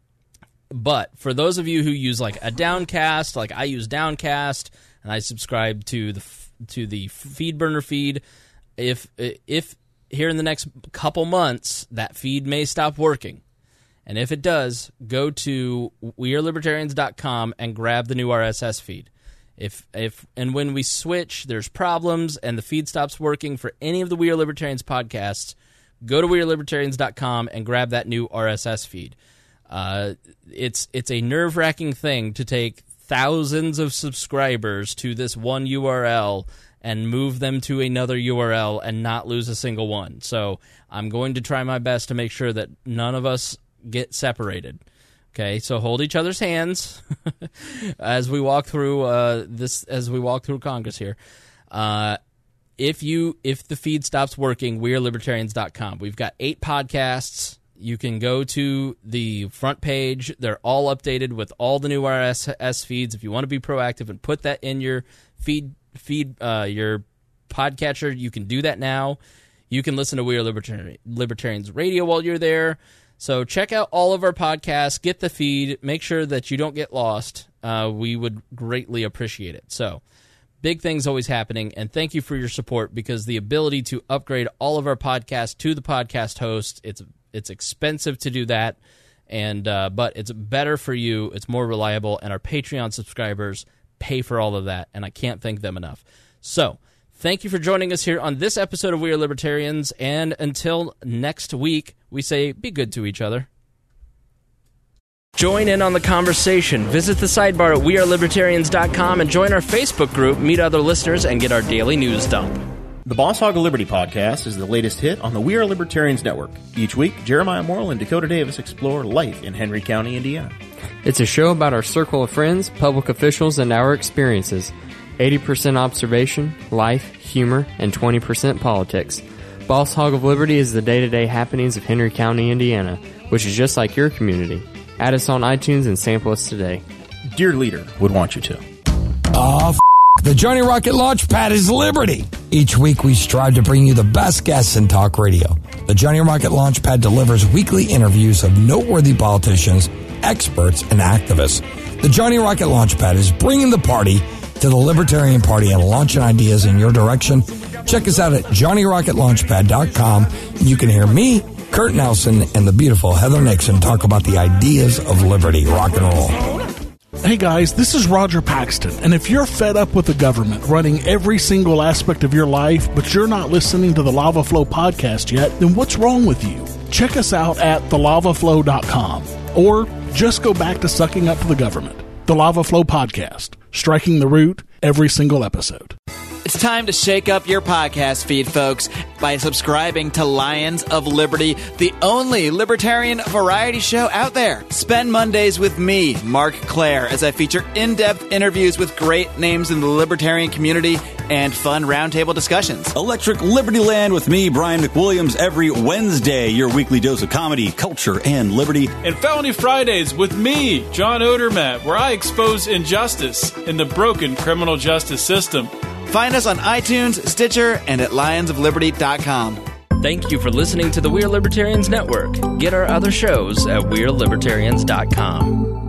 but for those of you who use a Downcast, like I use Downcast, and I subscribe to the FeedBurner feed, if here in the next couple months that feed may stop working, and if it does, go to wearelibertarians.com and grab the new RSS feed. And when we switch, there's problems and the feed stops working for any of the We Are Libertarians podcasts, go to wearelibertarians.com and grab that new RSS feed. It's a nerve-wracking thing to take thousands of subscribers to this one URL and move them to another URL and not lose a single one. So I'm going to try my best to make sure that none of us get separated. Okay, so hold each other's hands as we walk through Congress here. If the feed stops working, wearelibertarians.com. We've got 8 podcasts. You can go to the front page. They're all updated with all the new RSS feeds. If you want to be proactive and put that in your feed your podcatcher, you can do that now. You can listen to We Are Libertarians Radio while you're there. So check out all of our podcasts, get the feed, make sure that you don't get lost. We would greatly appreciate it. So big things always happening, and thank you for your support, because the ability to upgrade all of our podcasts to the podcast host, it's expensive to do that, and but it's better for you, it's more reliable, and our Patreon subscribers pay for all of that, and I can't thank them enough. So thank you for joining us here on this episode of We Are Libertarians, and until next week, we say be good to each other. Join in on the conversation. Visit the sidebar at wearelibertarians.com and join our Facebook group, meet other listeners, and get our daily news dump. The Boss Hog of Liberty podcast is the latest hit on the We Are Libertarians network. Each week, Jeremiah Morrill and Dakota Davis explore life in Henry County, Indiana. It's a show about our circle of friends, public officials, and our experiences. 80% observation, life, humor, and 20% politics. Boss Hog of Liberty is the day-to-day happenings of Henry County, Indiana, which is just like your community. Add us on iTunes and sample us today. Dear Leader would want you to. The Johnny Rocket Launchpad is Liberty. Each week we strive to bring you the best guests in talk radio. The Johnny Rocket Launchpad delivers weekly interviews of noteworthy politicians, experts, and activists. The Johnny Rocket Launchpad is bringing the party to the Libertarian Party and launching ideas in your direction. Check us out at johnnyrocketlaunchpad.com. You can hear me, Kurt Nelson, and the beautiful Heather Nixon talk about the ideas of liberty. Rock and roll. Hey guys, this is Roger Paxton, and if you're fed up with the government running every single aspect of your life, but you're not listening to the Lava Flow podcast yet, then what's wrong with you? Check us out at thelavaflow.com, or just go back to sucking up to the government. The Lava Flow podcast, striking the root every single episode. It's time to shake up your podcast feed, folks, by subscribing to Lions of Liberty, the only libertarian variety show out there. Spend Mondays with me, Mark Claire, as I feature in-depth interviews with great names in the libertarian community and fun roundtable discussions. Electric Liberty Land with me, Brian McWilliams, every Wednesday, your weekly dose of comedy, culture, and liberty. And Felony Fridays with me, John Odermatt, where I expose injustice in the broken criminal justice system. Find us on iTunes, Stitcher, and at lionsofliberty.com. Thank you for listening to the We Are Libertarians Network. Get our other shows at WeareLibertarians.com.